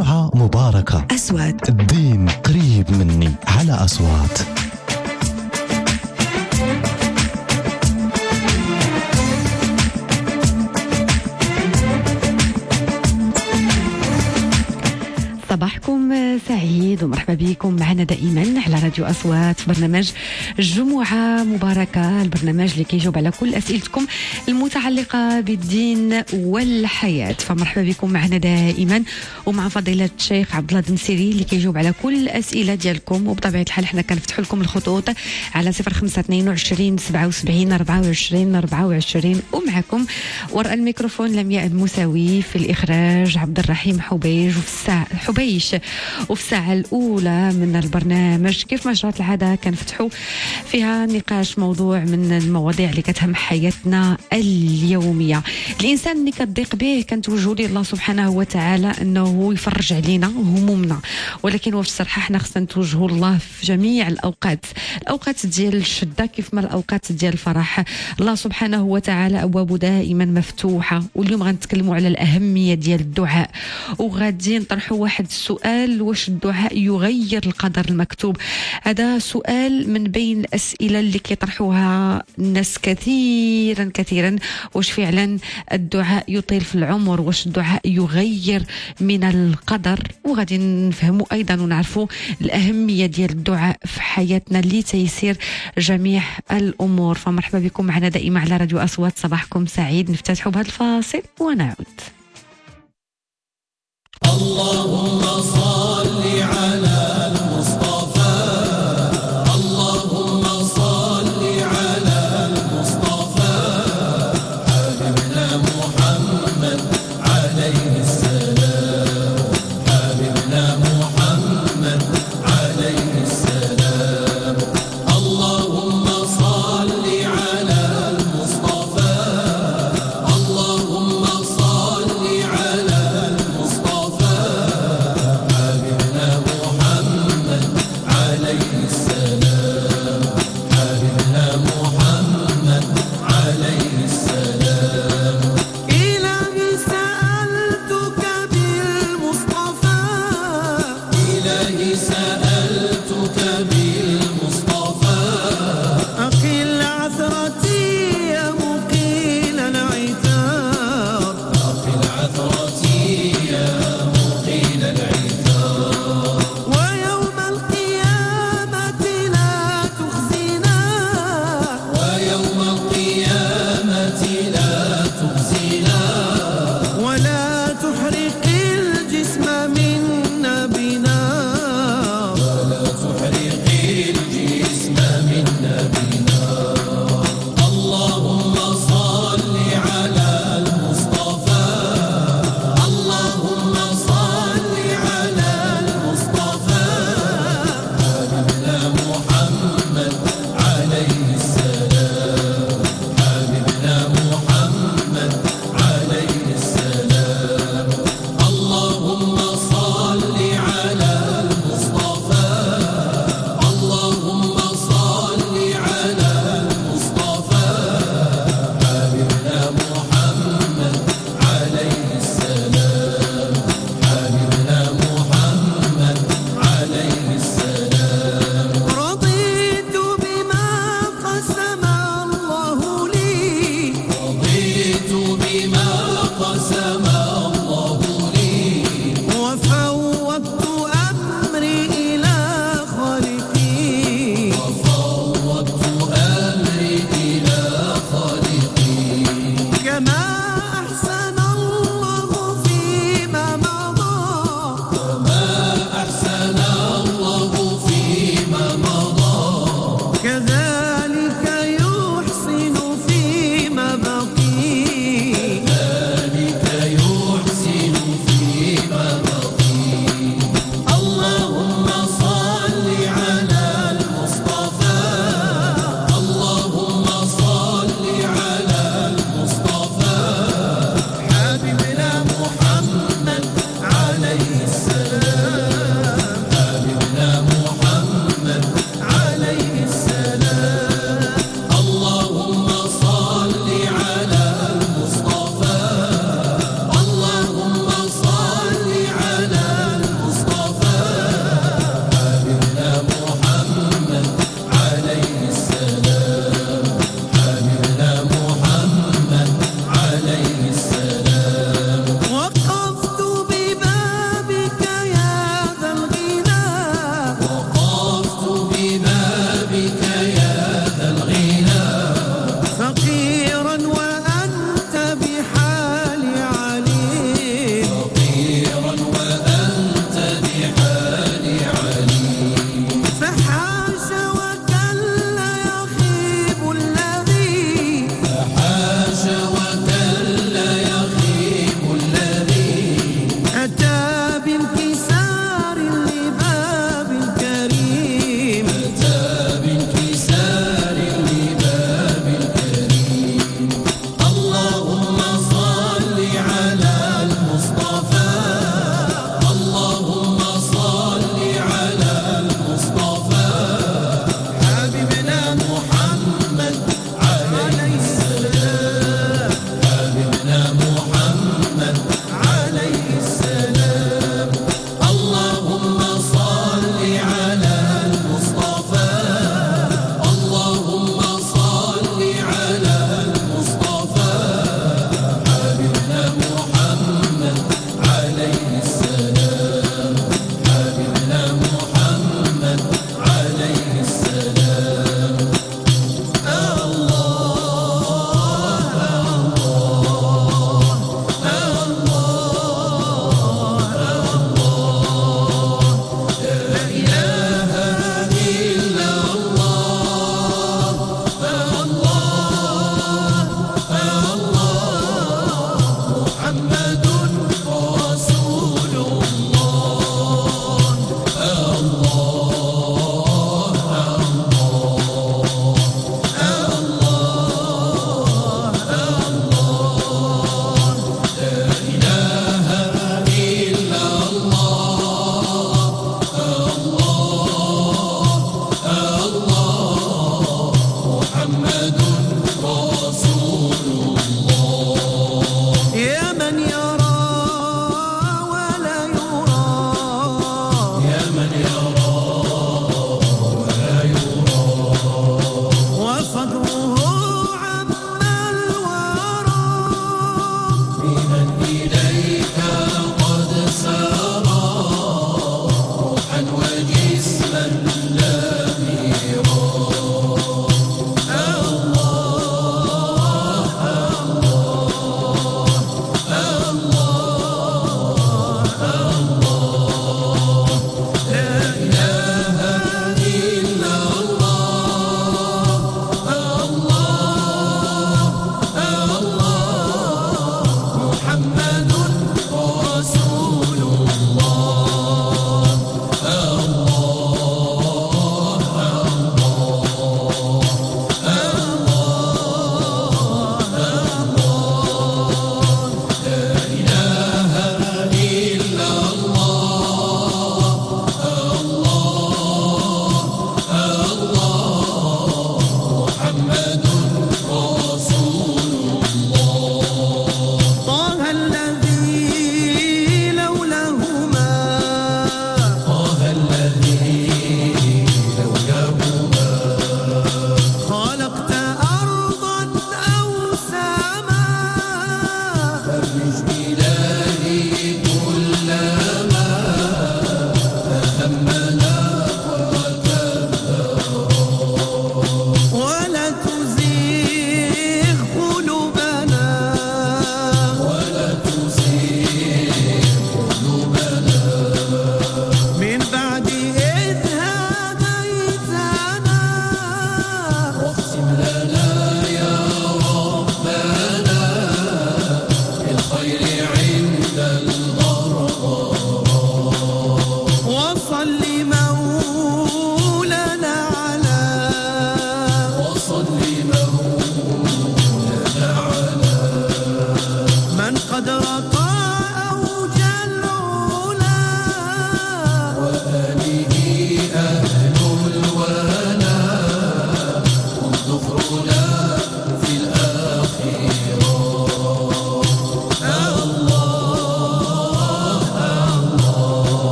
جمعة مباركة. أصوات الدين قريب مني على أصوات. صباحكم سعيد ومرحبا بكم معنا دائما على راديو أصوات، برنامج جمعة مباركة، البرنامج اللي كيجاوب على كل أسئلتكم المتعلقة بالدين والحياة. فمرحبا بكم معنا دائما ومع فضيلة الشيخ عبد الله الدمسيري اللي كيجاوب على كل الأسئلة ديالكم. وبطبيعة الحال حنا كنفتح لكم الخطوط على 0522 77 24 24 ومعكم وراء الميكروفون لمياء المساوي، في الإخراج عبد الرحيم حبيش، وفي الساعة الأولى من البرنامج كيف ما جرت العادة كنفتحوا فيها نقاش موضوع من المواضيع اللي كتهم حياتنا اليومية. الإنسان اللي كتضيق به كنتوجهوا ليه الله سبحانه وتعالى أنه يفرج علينا همومنا، ولكن وفي الصراحة حنا خصنا نتوجهوا الله في جميع الأوقات ديال الشدة كيف ما الأوقات ديال الفرح. الله سبحانه وتعالى أبوابه دائما مفتوحة. واليوم غنتكلموا على الأهمية ديال الدعاء، وغادي نطرحوا واحد السؤال: واش الدعاء يغير القدر المكتوب؟ هذا سؤال من بين الأسئلة اللي كيطرحوها الناس كثيرا. واش فعلا الدعاء يطيل في العمر؟ واش الدعاء يغير من القدر؟ وغادي نفهموا أيضا ونعرفوا الأهمية ديال الدعاء في حياتنا لتيسير جميع الأمور. فمرحبا بكم معنا دائما على راديو أصوات. صباحكم سعيد. نفتتحوا بهذا الفاصل ونعود. اللهم صل على المصطفى، اللهم صل على المصطفى، حبيبنا محمد عليه السلام، حبيبنا محمد عليه السلام. اللهم صل على المصطفى، اللهم صل على المصطفى،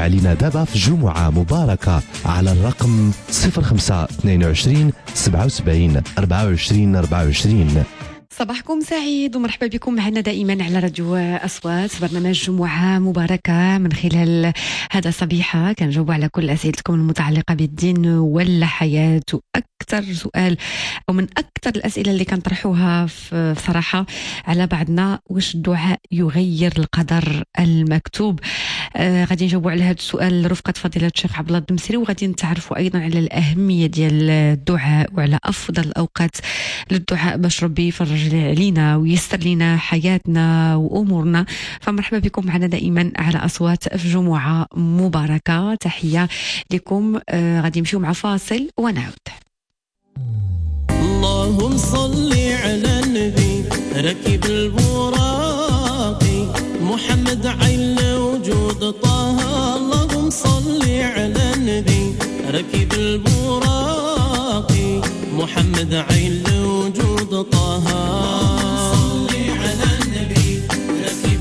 علينا دابا في جمعة مباركة على الرقم 0522 77 24 24. صباحكم سعيد ومرحبا بكم معنا دائما على راديو أصوات برنامج جمعة مباركة. من خلال هذا الصبيحة كنجاوب على كل أسئلتكم المتعلقة بالدين والحياة. وأكثر سؤال أو من أكثر الأسئلة اللي كنطرحوها في صراحة على بعضنا، واش الدعاء يغير القدر المكتوب؟ غادي نجاوبوا على هذا السؤال رفقة فضيلة الشيخ عبد الله الدمسري، وغادي نتعرفوا أيضا على الأهمية ديال الدعاء وعلى أفضل الأوقات للدعاء باش ربي يفرج علينا ويسر لنا حياتنا وأمورنا. فمرحبا بكم معنا دائما على أصوات في جمعة مباركة. تحية لكم. غادي نمشيو مع فاصل ونعود. اللهم صل على النبي ركب البراقي محمد عين وجود طه. اللهم صل على النبي ركب البراقي محمد عين وجود طه. صل على النبي ركب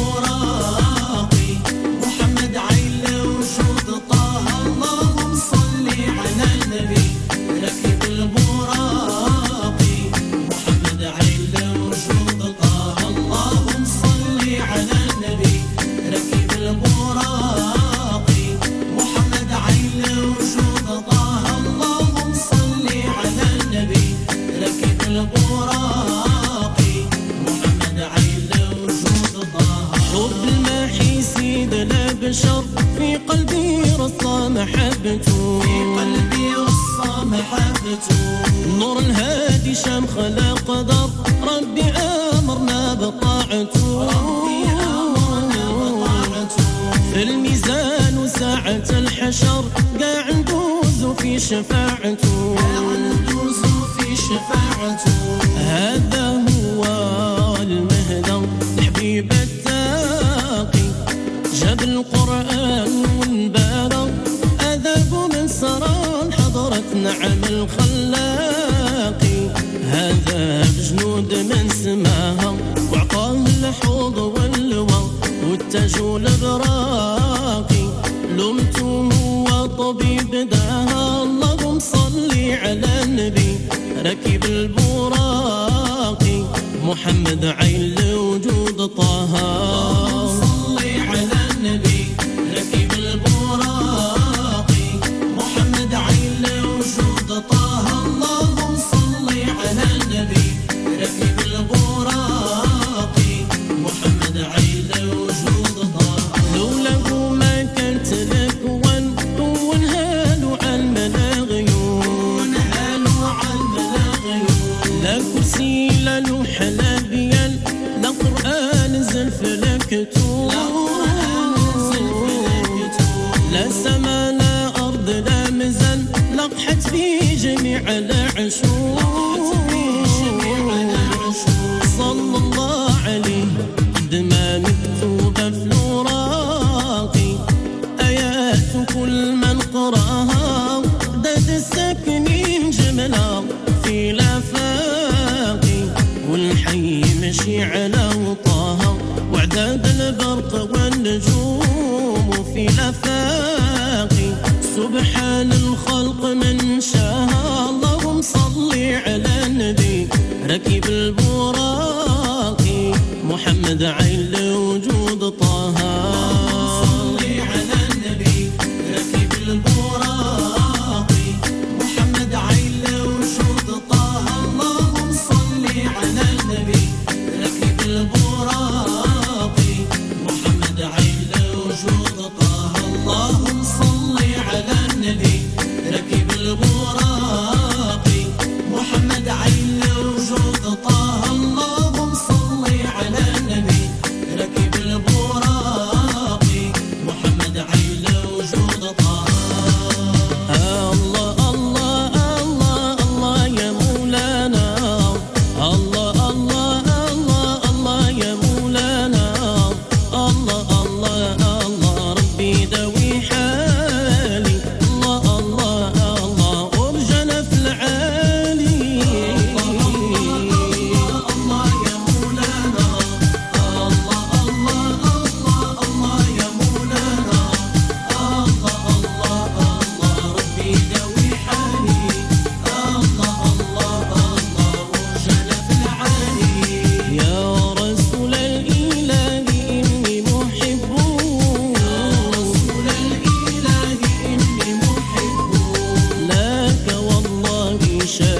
البراقي محمد عين وجود طه. اللهم صل على النبي ركب البراقي محمد عين وجود طه. اللهم صل على النبي ركب البراقي محمد عين وجود طه. اللهم صل على النبي ركب البراقي محمد عين وجود طه. حب الماحي سيد البشر في قلبي رصى محبته، في قلبي رصى محبته. نور الهادي شمخ لا قدر ربي أمرنا بطاعته، ربي أمرنا بطاعته. في الميزان وساعة الحشر قاع ندوز في شفاعته، قاع ندوز في شفاعته. هذا هو المهدى الحبيب التاقي جاب القرآن والبارى أذاب من سرى حضرة نعم الخلاقي. هذا بجنود من سماها وعطاه الحوض واللوى والتاج والبراقي. لمته وطبيب داها. اللهم صل على النبي ركب البراقي محمد عين لوجود طه. صل على النبي ركب البراقي محمد عين لوجود طه. اللهم صل على النبي ركب البراقي محمد عين لوجود طه. لولا ما كنت لك ونهالوا على الملاغيون، نهالوا على الملاغيون. لا كرسي لا لوح لا بيان لا قرآن زلف لكتوب، لا سما لا أرض لا مزن لقحت في جميع العشور. صلى الله عليه دما مكتوبة في الوراقي آيات كل من قراها داد الساكنين جملا في الآفاقي. والحي مشي على وطاها وعداد البرق والنجوم في الآفاقي. سبحان الخلق من شاها. اللهم صل على النبي ركب البراقي محمد عين لوجود طه. صل على النبي ركب البراقي محمد عين لوجود طه. اللهم صل على النبي ركب البراقي محمد عين لوجود طه. اللهم صل على النبي ركب البراقي محمد عين لوجود طه.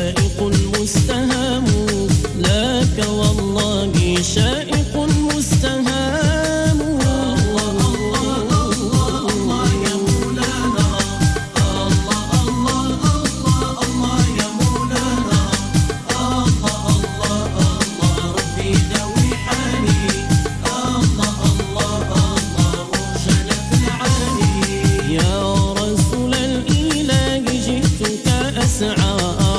شائق مستهام لك والله شائق مستهام الله يا مولانا الله يا مولانا الله ربي داوي حالي الله شلف العالي يا رسول الإله جئتك أسعى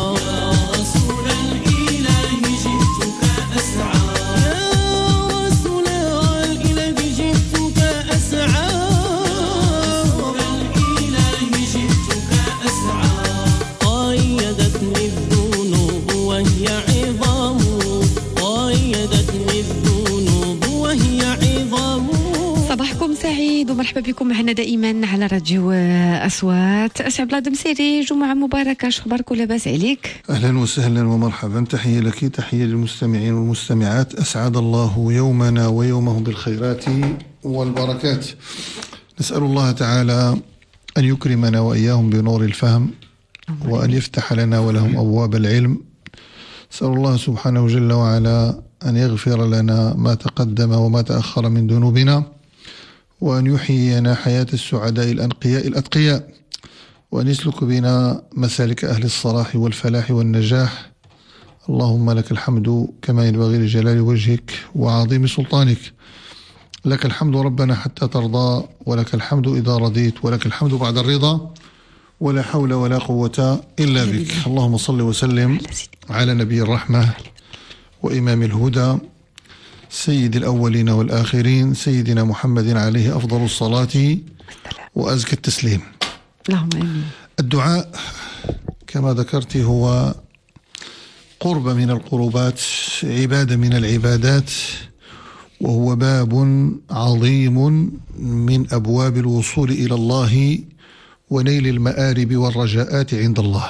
ومرحبا بكم معنا دائما على راديو أصوات. أسعد بلاد مسيري، جمعة مباركة، شو أخباركم؟ لاباس عليك؟ أهلا وسهلا ومرحبا، تحية لك، تحية للمستمعين والمستمعات. أسعد الله يومنا ويومهم بالخيرات والبركات. نسأل الله تعالى أن يكرمنا وإياهم بنور الفهم وأن يفتح لنا ولهم أبواب العلم. نسأل الله سبحانه جل وعلا أن يغفر لنا ما تقدم وما تأخر من ذنوبنا، وأن يحيينا حياة السعداء الأنقياء الأتقياء، وأن يسلك بنا مسالك أهل الصلاح والفلاح والنجاح. اللهم لك الحمد كما ينبغي لجلال وجهك وعظيم سلطانك. لك الحمد ربنا حتى ترضى، ولك الحمد إذا رضيت، ولك الحمد بعد الرضا، ولا حول ولا قوة إلا بك. اللهم صل وسلم على نبي الرحمة وإمام الهدى سيد الأولين والآخرين، سيدنا محمد عليه أفضل الصلاة وأزكى التسليم. اللهم آمين. الدعاء كما ذكرت هو قرب من القربات، عبادة من العبادات، وهو باب عظيم من أبواب الوصول إلى الله ونيل المآرب والرجاءات عند الله.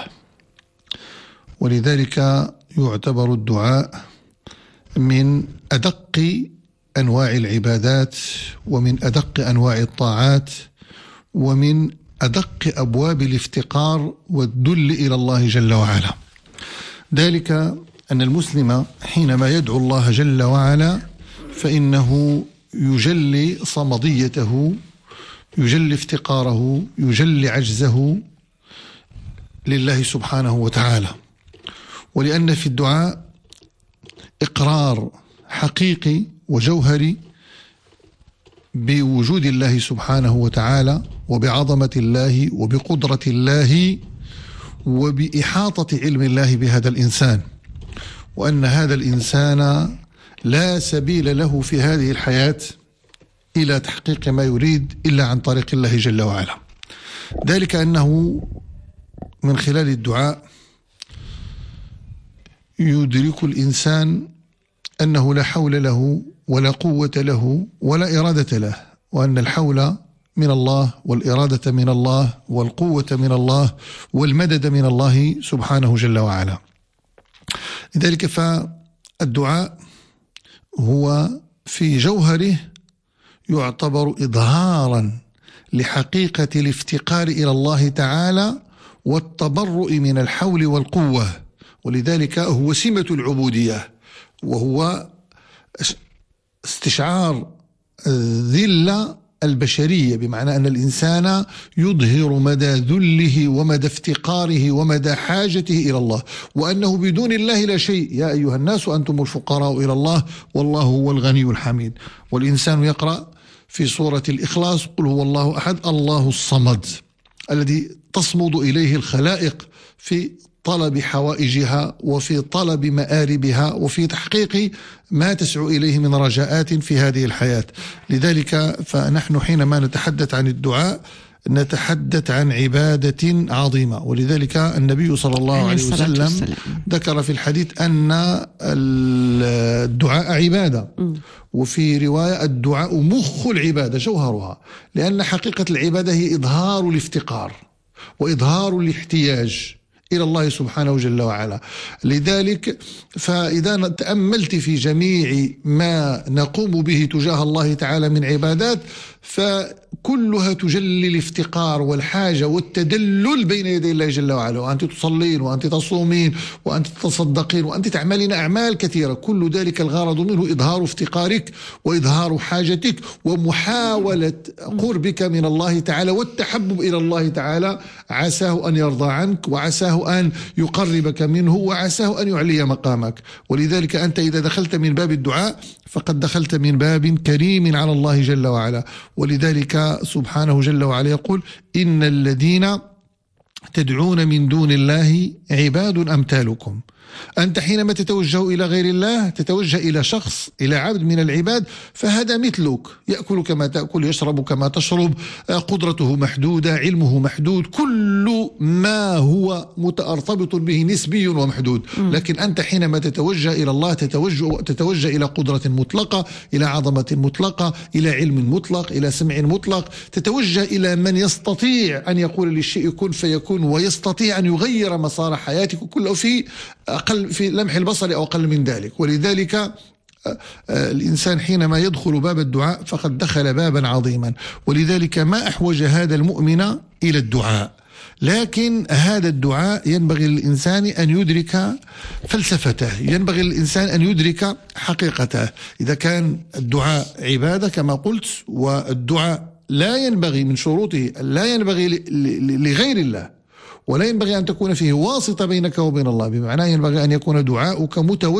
ولذلك يعتبر الدعاء من أدق أنواع العبادات، ومن أدق أنواع الطاعات، ومن أدق أبواب الافتقار والذل إلى الله جل وعلا. ذلك أن المسلم حينما يدعو الله جل وعلا فإنه يجلي صمديته، يجلي افتقاره، يجلي عجزه لله سبحانه وتعالى. ولأن في الدعاء إقرار حقيقي وجوهري بوجود الله سبحانه وتعالى، وبعظمة الله، وبقدرة الله، وبإحاطة علم الله بهذا الإنسان، وأن هذا الإنسان لا سبيل له في هذه الحياة إلى تحقيق ما يريد إلا عن طريق الله جل وعلا. ذلك أنه من خلال الدعاء يدرك الإنسان أنه لا حول له ولا قوة له ولا إرادة له، وأن الحول من الله، والإرادة من الله، والقوة من الله، والمدد من الله سبحانه جل وعلا. لذلك فالدعاء هو في جوهره يعتبر إظهارا لحقيقة الافتقار إلى الله تعالى والتبرؤ من الحول والقوة. ولذلك هو سمة العبودية، وهو استشعار ذل البشرية، بمعنى أن الإنسان يظهر مدى ذله ومدى افتقاره ومدى حاجته إلى الله، وأنه بدون الله لا شيء. يا أيها الناس أنتم الفقراء إلى الله والله هو الغني الحميد. والإنسان يقرأ في سورة الإخلاص قل هو الله أحد الله الصمد، الذي تصمد إليه الخلائق في طلب حوائجها وفي طلب مآربها وفي تحقيق ما تسعى إليه من رجاءات في هذه الحياة. لذلك فنحن حينما نتحدث عن الدعاء نتحدث عن عبادة عظيمة. ولذلك النبي صلى الله عليه وسلم ذكر في الحديث أن الدعاء عبادة، وفي رواية الدعاء مخ العبادة جوهرها، لأن حقيقة العبادة هي إظهار الافتقار وإظهار الاحتياج إلى الله سبحانه جل وعلا. لذلك فإذا تأملت في جميع ما نقوم به تجاه الله تعالى من عبادات، كلها تجلي الافتقار والحاجة والتدلل بين يدي الله جل وعلا، وأنت تصلين وأنت تصومين وأنت تتصدقين وأنت تعملين أعمال كثيرة، كل ذلك الغرض منه إظهار افتقارك وإظهار حاجتك ومحاولة قربك من الله تعالى والتحبب إلى الله تعالى، عساه أن يرضى عنك وعساه أن يقربك منه وعساه أن يعلي مقامك. ولذلك أنت إذا دخلت من باب الدعاء فقد دخلت من باب كريم على الله جل وعلا. ولذلك سبحانه جل وعلا يقول: إن الذين تدعون من دون الله عباد أمثالكم. أنت حينما تتوجه إلى غير الله تتوجه إلى شخص، إلى عبد من العباد، فهذا مثلك، يأكل كما تأكل، يشرب كما تشرب، قدرته محدودة، علمه محدود، كل ما هو مترتبط به نسبي ومحدود. لكن أنت حينما تتوجه إلى الله تتوجه إلى قدرة مطلقة، إلى عظمة مطلقة، إلى علم مطلق، إلى سمع مطلق، تتوجه إلى من يستطيع أن يقول للشيء كن فيكون، ويستطيع أن يغير مسار حياتك كله في لمح البصر أو أقل من ذلك. ولذلك الإنسان حينما يدخل باب الدعاء فقد دخل بابا عظيما. ولذلك ما أحوج هذا المؤمن إلى الدعاء، لكن هذا الدعاء ينبغي للإنسان أن يدرك فلسفته، ينبغي للإنسان أن يدرك حقيقته. إذا كان الدعاء عبادة كما قلت، والدعاء لا ينبغي من شروطه لا ينبغي لغير الله، ولا ينبغي أن تكون فيه واسطة بينك وبين الله، بمعنى ينبغي أن يكون دعاؤك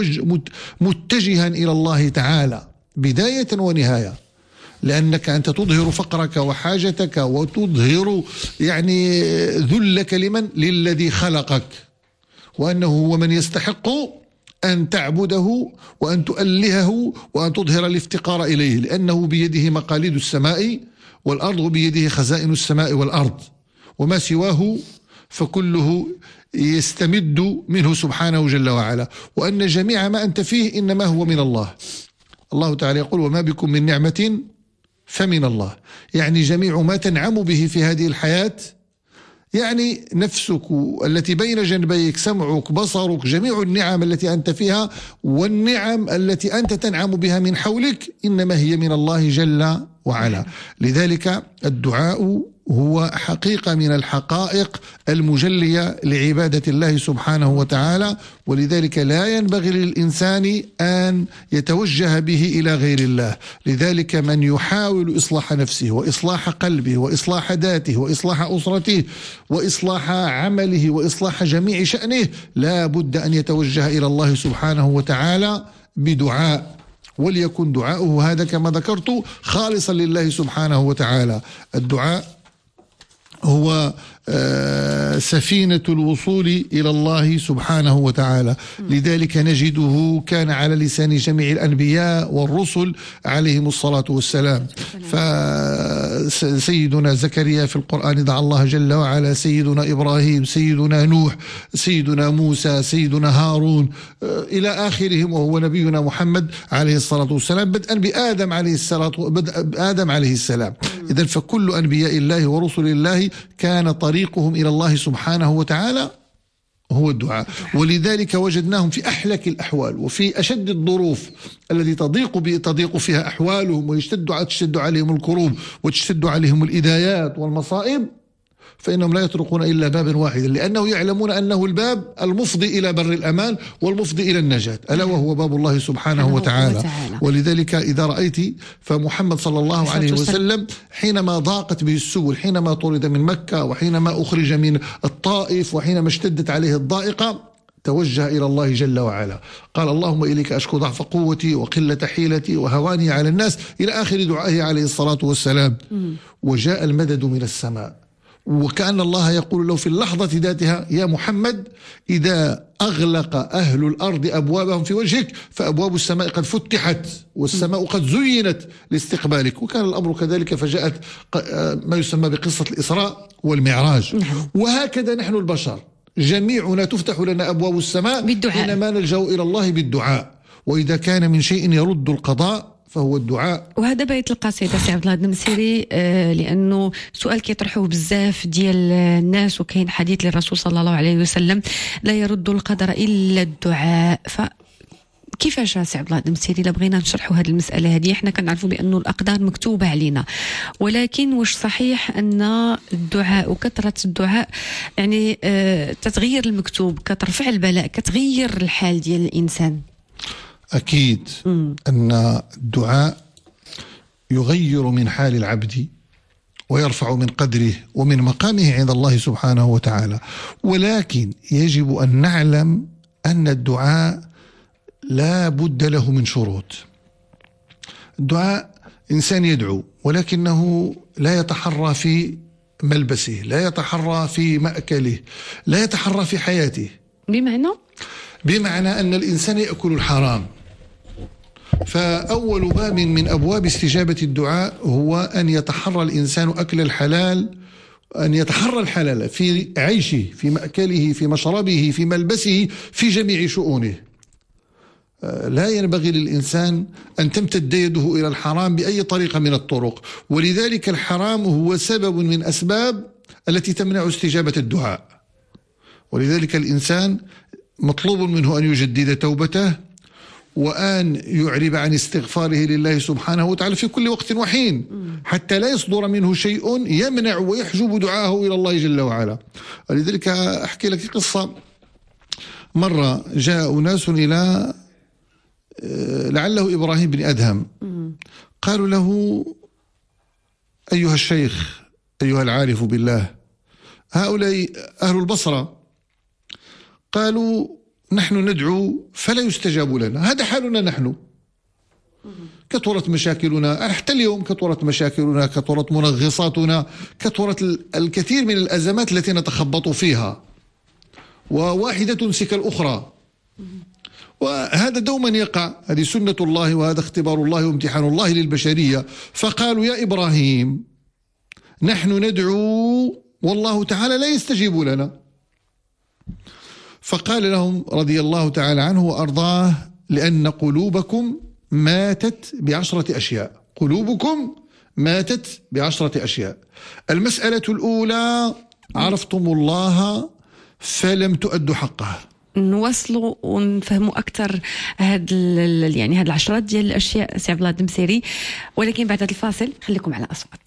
متجها إلى الله تعالى بداية ونهاية، لأنك أنت تظهر فقرك وحاجتك وتظهر يعني ذلك للذي خلقك، وأنه هو من يستحق أن تعبده وأن تؤلهه وأن تظهر الافتقار إليه، لأنه بيده مقاليد السماء والأرض، وبيده خزائن السماء والأرض، وما سواه فكله يستمد منه سبحانه جل وعلا، وأن جميع ما أنت فيه إنما هو من الله. الله تعالى يقول: وما بكم من نعمة فمن الله. يعني جميع ما تنعم به في هذه الحياة، يعني نفسك التي بين جنبيك، سمعك، بصرك، جميع النعم التي أنت فيها والنعم التي أنت تنعم بها من حولك إنما هي من الله جل وعلا. لذلك الدعاء هو حقيقة من الحقائق المجلية لعبادة الله سبحانه وتعالى. ولذلك لا ينبغي للإنسان أن يتوجه به إلى غير الله. لذلك من يحاول إصلاح نفسه وإصلاح قلبه وإصلاح ذاته وإصلاح أسرته وإصلاح عمله وإصلاح جميع شأنه لا بد أن يتوجه إلى الله سبحانه وتعالى بدعاء، وليكن دعاؤه هذا كما ذكرت خالصا لله سبحانه وتعالى. الدعاء هو سفينة الوصول إلى الله سبحانه وتعالى. لذلك نجده كان على لسان جميع الأنبياء والرسل عليهم الصلاة والسلام. فسيدنا زكريا في القرآن دعا الله جل وعلا، سيدنا إبراهيم، سيدنا نوح، سيدنا موسى، سيدنا هارون إلى آخرهم، وهو نبينا محمد عليه الصلاة والسلام، بدءا بآدم عليه السلام. إذن فكل أنبياء الله ورسل الله كان طريقهم إلى الله سبحانه وتعالى هو الدعاء. ولذلك وجدناهم في أحلك الأحوال وفي أشد الظروف التي تضيق فيها أحوالهم وتشتد عليهم الكروب وتشتد عليهم الإدايات والمصائب، فإنهم لا يطرقون إلا بابا واحدا، لأنه يعلمون أنه الباب المفضي إلى بر الأمان والمفضي إلى النجاة، ألا وهو باب الله سبحانه وتعالى. ولذلك إذا رأيت فمحمد صلى الله عليه وسلم حينما ضاقت به السبل، حينما طرد من مكة وحينما أخرج من الطائف وحينما اشتدت عليه الضائقة، توجه إلى الله جل وعلا، قال: اللهم إليك أشكو ضعف قوتي وقلة حيلتي وهواني على الناس، إلى آخر دعائه عليه الصلاة والسلام. وجاء المدد من السماء، وكأن الله يقول له في اللحظة ذاتها: يا محمد، إذا أغلق أهل الأرض أبوابهم في وجهك فأبواب السماء قد فتحت والسماء قد زينت لاستقبالك. وكان الأمر كذلك، فجاءت ما يسمى بقصة الإسراء والمعراج. وهكذا نحن البشر جميعنا تفتح لنا أبواب السماء حينما نلجأ إلى الله بالدعاء، وإذا كان من شيء يرد القضاء فهو الدعاء. وهذا بيت القصيدة سي عبد الله النمسيري، لأنه سؤال كيطرحوه بزاف ديال الناس، وكاين حديث للرسول صلى الله عليه وسلم: لا يرد القدر إلا الدعاء. كيفاش سي عبد الله الدمسيري الا بغينا نشرحوا هذه المساله هذه؟ احنا كنعرفوا بانه الاقدار مكتوبه علينا، ولكن واش صحيح ان الدعاء وكثره الدعاء يعني تتغير المكتوب، كترفع البلاء، كتغير الحال ديال الانسان؟ أكيد أن الدعاء يغير من حال العبد ويرفع من قدره ومن مقامه عند الله سبحانه وتعالى، ولكن يجب أن نعلم أن الدعاء لا بد له من شروط. الدعاء إنسان يدعو ولكنه لا يتحرى في ملبسه، لا يتحرى في مأكله، لا يتحرى في حياته. بمعنى أن الإنسان يأكل الحرام. فأول باب من أبواب استجابة الدعاء هو أن يتحرى الإنسان أكل الحلال، أن يتحرى الحلال في عيشه، في مأكله، في مشربه، في ملبسه، في جميع شؤونه. لا ينبغي للإنسان أن تمتد يده إلى الحرام بأي طريقة من الطرق، ولذلك الحرام هو سبب من أسباب التي تمنع استجابة الدعاء. ولذلك الإنسان مطلوب منه أن يجدد توبته وأن يعرب عن استغفاره لله سبحانه وتعالى في كل وقت وحين، حتى لا يصدر منه شيء يمنع ويحجب دعاءه إلى الله جل وعلا. ولذلك أحكي لك قصة. مرة جاء أناس إلى لعله إبراهيم بن أدهم، قالوا له: أيها الشيخ، أيها العارف بالله، هؤلاء أهل البصرة قالوا: نحن ندعو فلا يستجاب لنا، هذا حالنا نحن. كثرت مشاكلنا حتى اليوم، كثرت مشاكلنا، كثرت منغصاتنا، كثرت الكثير من الأزمات التي نتخبط فيها، وواحدة تنسك الأخرى، وهذا دوما يقع. هذه سنة الله، وهذا اختبار الله وامتحان الله للبشرية. فقالوا: يا إبراهيم، نحن ندعو والله تعالى لا يستجيب لنا. فقال لهم رضي الله تعالى عنه وأرضاه: لأن قلوبكم ماتت ب10 أشياء. قلوبكم ماتت ب10 أشياء. المسألة الأولى: عرفتم الله فلم تؤدوا حقه. نوصلوا ونفهموا أكثر يعني هاد 10 ديال الأشياء سي عبد الله الدمسيري، ولكن بعد هذا الفاصل خليكم على أصوات.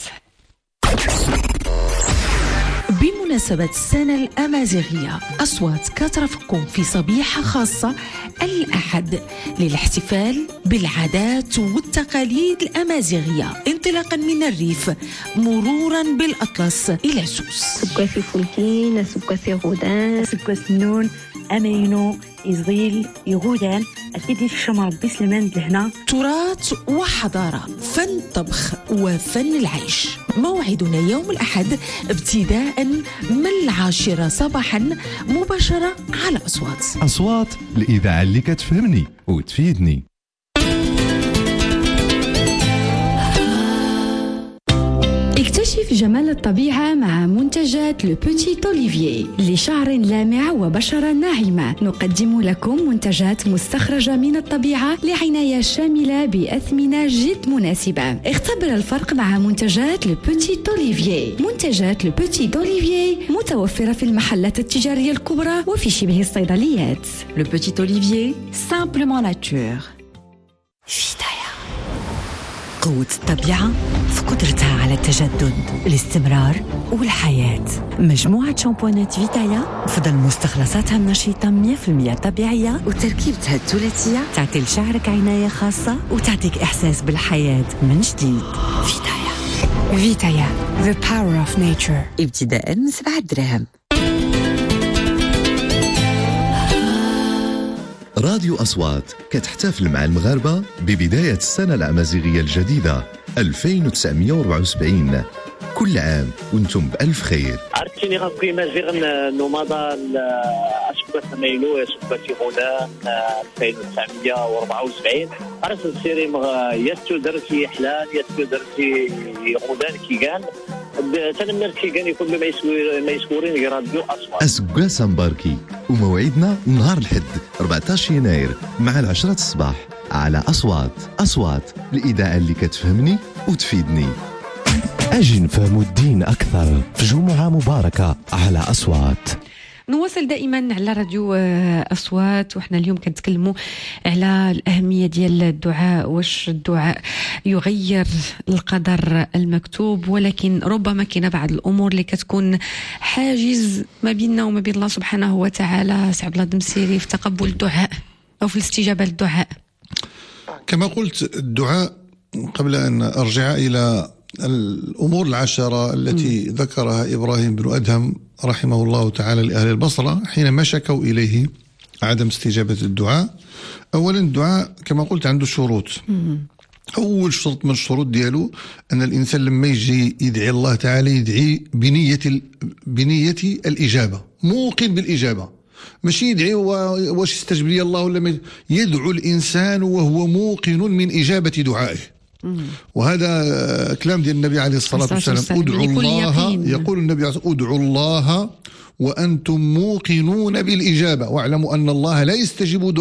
بمناسبة السنة الأمازيغية، أصوات كترافقكم في صبيحة خاصة الأحد للاحتفال بالعادات والتقاليد الأمازيغية، انطلاقا من الريف مرورا بالأطلس إلى سوس. سكاسي فولكين، سكاسي غودان، سكاسي نون، أمينو، إزغيل، يغودان، أكيد الشمر ربي سلمان لهنا. تراث وحضارة، فن طبخ وفن العيش. موعدنا يوم الأحد ابتداء من 10 صباحا مباشرة على أصوات الإذاعة اللي كتفهمني وتفيدني. اكتشف جمال الطبيعة مع منتجات لو بوتيت أوليفيي. لشعر لامع وبشرة ناعمة نقدم لكم منتجات مستخرجة من الطبيعة لعناية شاملة بأثمنة جد مناسبة. اختبر الفرق مع منتجات لو بوتيت أوليفيي. منتجات لو بوتيت أوليفيي متوفرة في المحلات التجارية الكبرى وفي شبه الصيدليات. لو بوتيت أوليفيي سامبلومون ناتور. قوة الطبيعة في قدرتها على التجدد، الاستمرار والحياة. مجموعة شامبوانات فيتايا بفضل مستخلصاتها النشيطة 100% طبيعية وتركيبتها الثلاثية تعطي لشعرك عناية خاصة وتعطيك إحساس بالحياة من جديد. فيتايا The Power of Nature، ابتداء من 7 دراهم. راديو أصوات كتحتفل مع المغاربة ببداية السنة الأمازيغية الجديدة 2974. كل عام وانتم بألف خير. عرفتيني غنبقي مازيغ نومادا اشكوات ميلو اشكوات غولان 2974. عرفت السيري يستو درتي حلال يستو درتي غولان كيغان تنمر كيغان يكون ما يسكورين غير راديو أصوات. أسكوا سامباركي، وموعدنا نهار الحد 14 يناير مع 10 الصباح على أصوات الإذاعة اللي كتفهمني وتفيدني. أجي نفهموا الدين أكثر في جمعة مباركة على أصوات. نواصل دائما على راديو أصوات، وحنا اليوم كنتكلموا على الأهمية ديال الدعاء، واش الدعاء يغير القدر المكتوب، ولكن ربما كاينه بعض الأمور اللي كتكون حاجز ما بيننا وما بين الله سبحانه وتعالى. سي عبد الله الدمسيري، في تقبل الدعاء أو في الاستجابة للدعاء. كما قلت، الدعاء قبل أن أرجع إلى الأمور العشرة التي ذكرها إبراهيم بن أدهم رحمه الله تعالى لأهل البصرة حينما شكوا إليه عدم استجابة الدعاء. أولا الدعاء كما قلت عنده شروط. أول شرط من الشروط ديالو أن الإنسان لما يجي يدعي الله تعالى يدعي بنية الإجابة، موقن بالإجابة، ماشي يدعي واش يستجيب لي الله ولا يدعو الإنسان وهو موقن من إجابة دعائه. وهذا كلام ديال النبي عليه الصلاة والسلام، ادعوا الله، يقول النبي عليه الصلاة والسلام ادعوا الله وأنتم موقنون بالإجابة، واعلموا أن الله لا يستجيب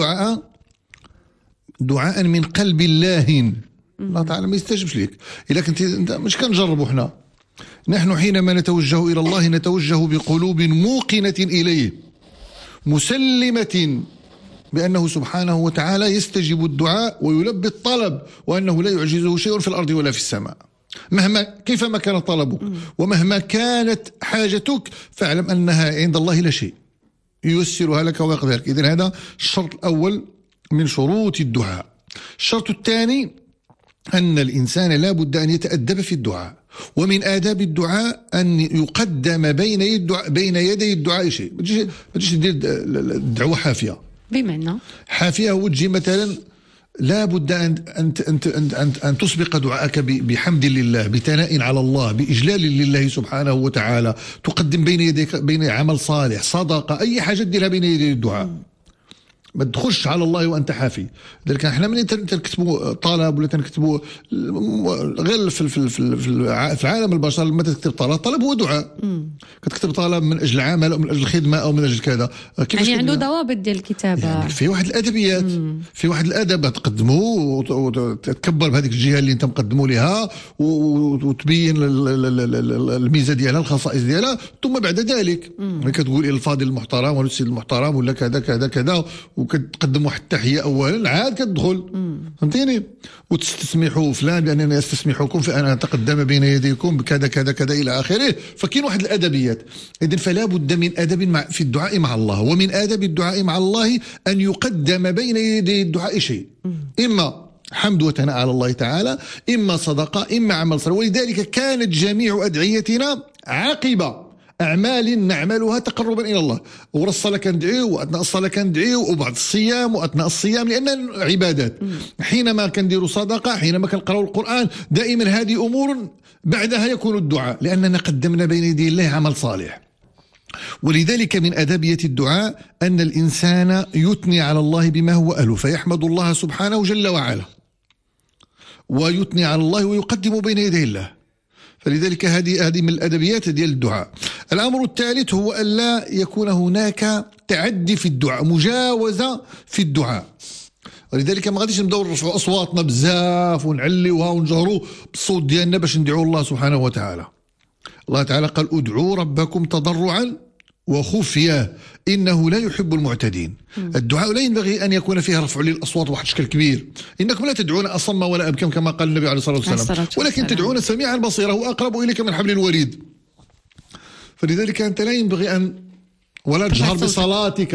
دعاء من قلب الله. الله تعالى ما يستجيبش ليك إلا كنت انت مش كنجربوا. احنا نحن حينما نتوجه إلى الله نتوجه بقلوب موقنة إليه، مسلمة بأنه سبحانه وتعالى يستجيب الدعاء ويلبي الطلب، وأنه لا يعجزه شيء في الأرض ولا في السماء، كيفما كان طلبك ومهما كانت حاجتك، فاعلم أنها عند الله لا شيء، ييسرها لك ويقضي لك. إذن هذا الشرط الأول من شروط الدعاء. الشرط الثاني أن الإنسان لا بد أن يتأدب في الدعاء، ومن آداب الدعاء أن يقدم بين يدي الدعاء شيء. ما تجيش دير الدعوة حافية، بمعنى حافية هو تجي مثلا لا بد أن تسبق دعاءك بحمد لله، بثناء على الله، بإجلال لله سبحانه وتعالى، تقدم بين يديك بين عمل صالح، صدقة، أي حاجة ديرها بين يدي الدعاء، ما تخش على الله وانت حافي. لذلك احنا من تنكتبوا طلب ولا تنكتبوا غير في العالم البشر، لما تكتب طلب هو دعاء. كتكتب طلب من اجل عمل او من اجل الخدمه او من اجل كذا، يعني عنده ضوابط ديال الكتابه، يعني في واحد الادبيات، في واحد الادب تقدمه وتتكبر بهذيك الجهه اللي انت مقدمه لها وتبين الميزه ديالها، الخصائص ديالها، ثم بعد ذلك كتقول الفاضل المحترم ولا السيد المحترم ولا كذا كذا كذا، وكتقدم واحد التحيه اولا عاد كتدخل، فهمتيني، وتستسمحوا فلان بانني استسمحكم في ان اتقدم بين يديكم بكذا كذا كذا الى اخره. فكاين واحد الادبيات. اذن فلا بد من ادب في الدعاء مع الله، ومن اداب الدعاء مع الله ان يقدم بين يدي الدعاء شيء، اما حمد وثناء على الله تعالى، اما صدقه، اما عمل صالح. ولذلك كانت جميع ادعيتنا عاقبه أعمال نعملها تقربا إلى الله. ورا الصلاة كندعيو، وأثناء الصلاة كندعيو، وبعد الصيام وأثناء الصيام، لأن عبادات. حينما كنديروا صدقة، حينما كنقراو القرآن، دائما هذه أمور بعدها يكون الدعاء، لأننا قدمنا بين يدي الله عمل صالح. ولذلك من أدبية الدعاء أن الإنسان يثني على الله بما هو أهله، فيحمد الله سبحانه جل وعلا، ويثني على الله ويقدم بين يدي الله. فلذلك هذه من الأدبيات ديال الدعاء. الأمر الثالث هو أن لا يكون هناك تعدي في الدعاء، مجاوزة في الدعاء. ولذلك ما غاديش نبداو نرفعوا أصواتنا بزاف ونعليوها ونجهروا بالصوت ديالنا باش ندعوا الله سبحانه وتعالى. الله تعالى قال ادعوا ربكم تضرعا وخفية إنه لا يحب المعتدين. الدعاء لا ينبغي أن يكون فيها رفع للأصوات واحد شكل كبير. إنكم لا تدعون أصم ولا أبكم كما قال النبي عليه الصلاة والسلام، ولكن تدعون سميعا بصيرا وأقرب إليك من حبل الوريد. فلذلك أنت لا ينبغي أن ولا تجهر بصلاتك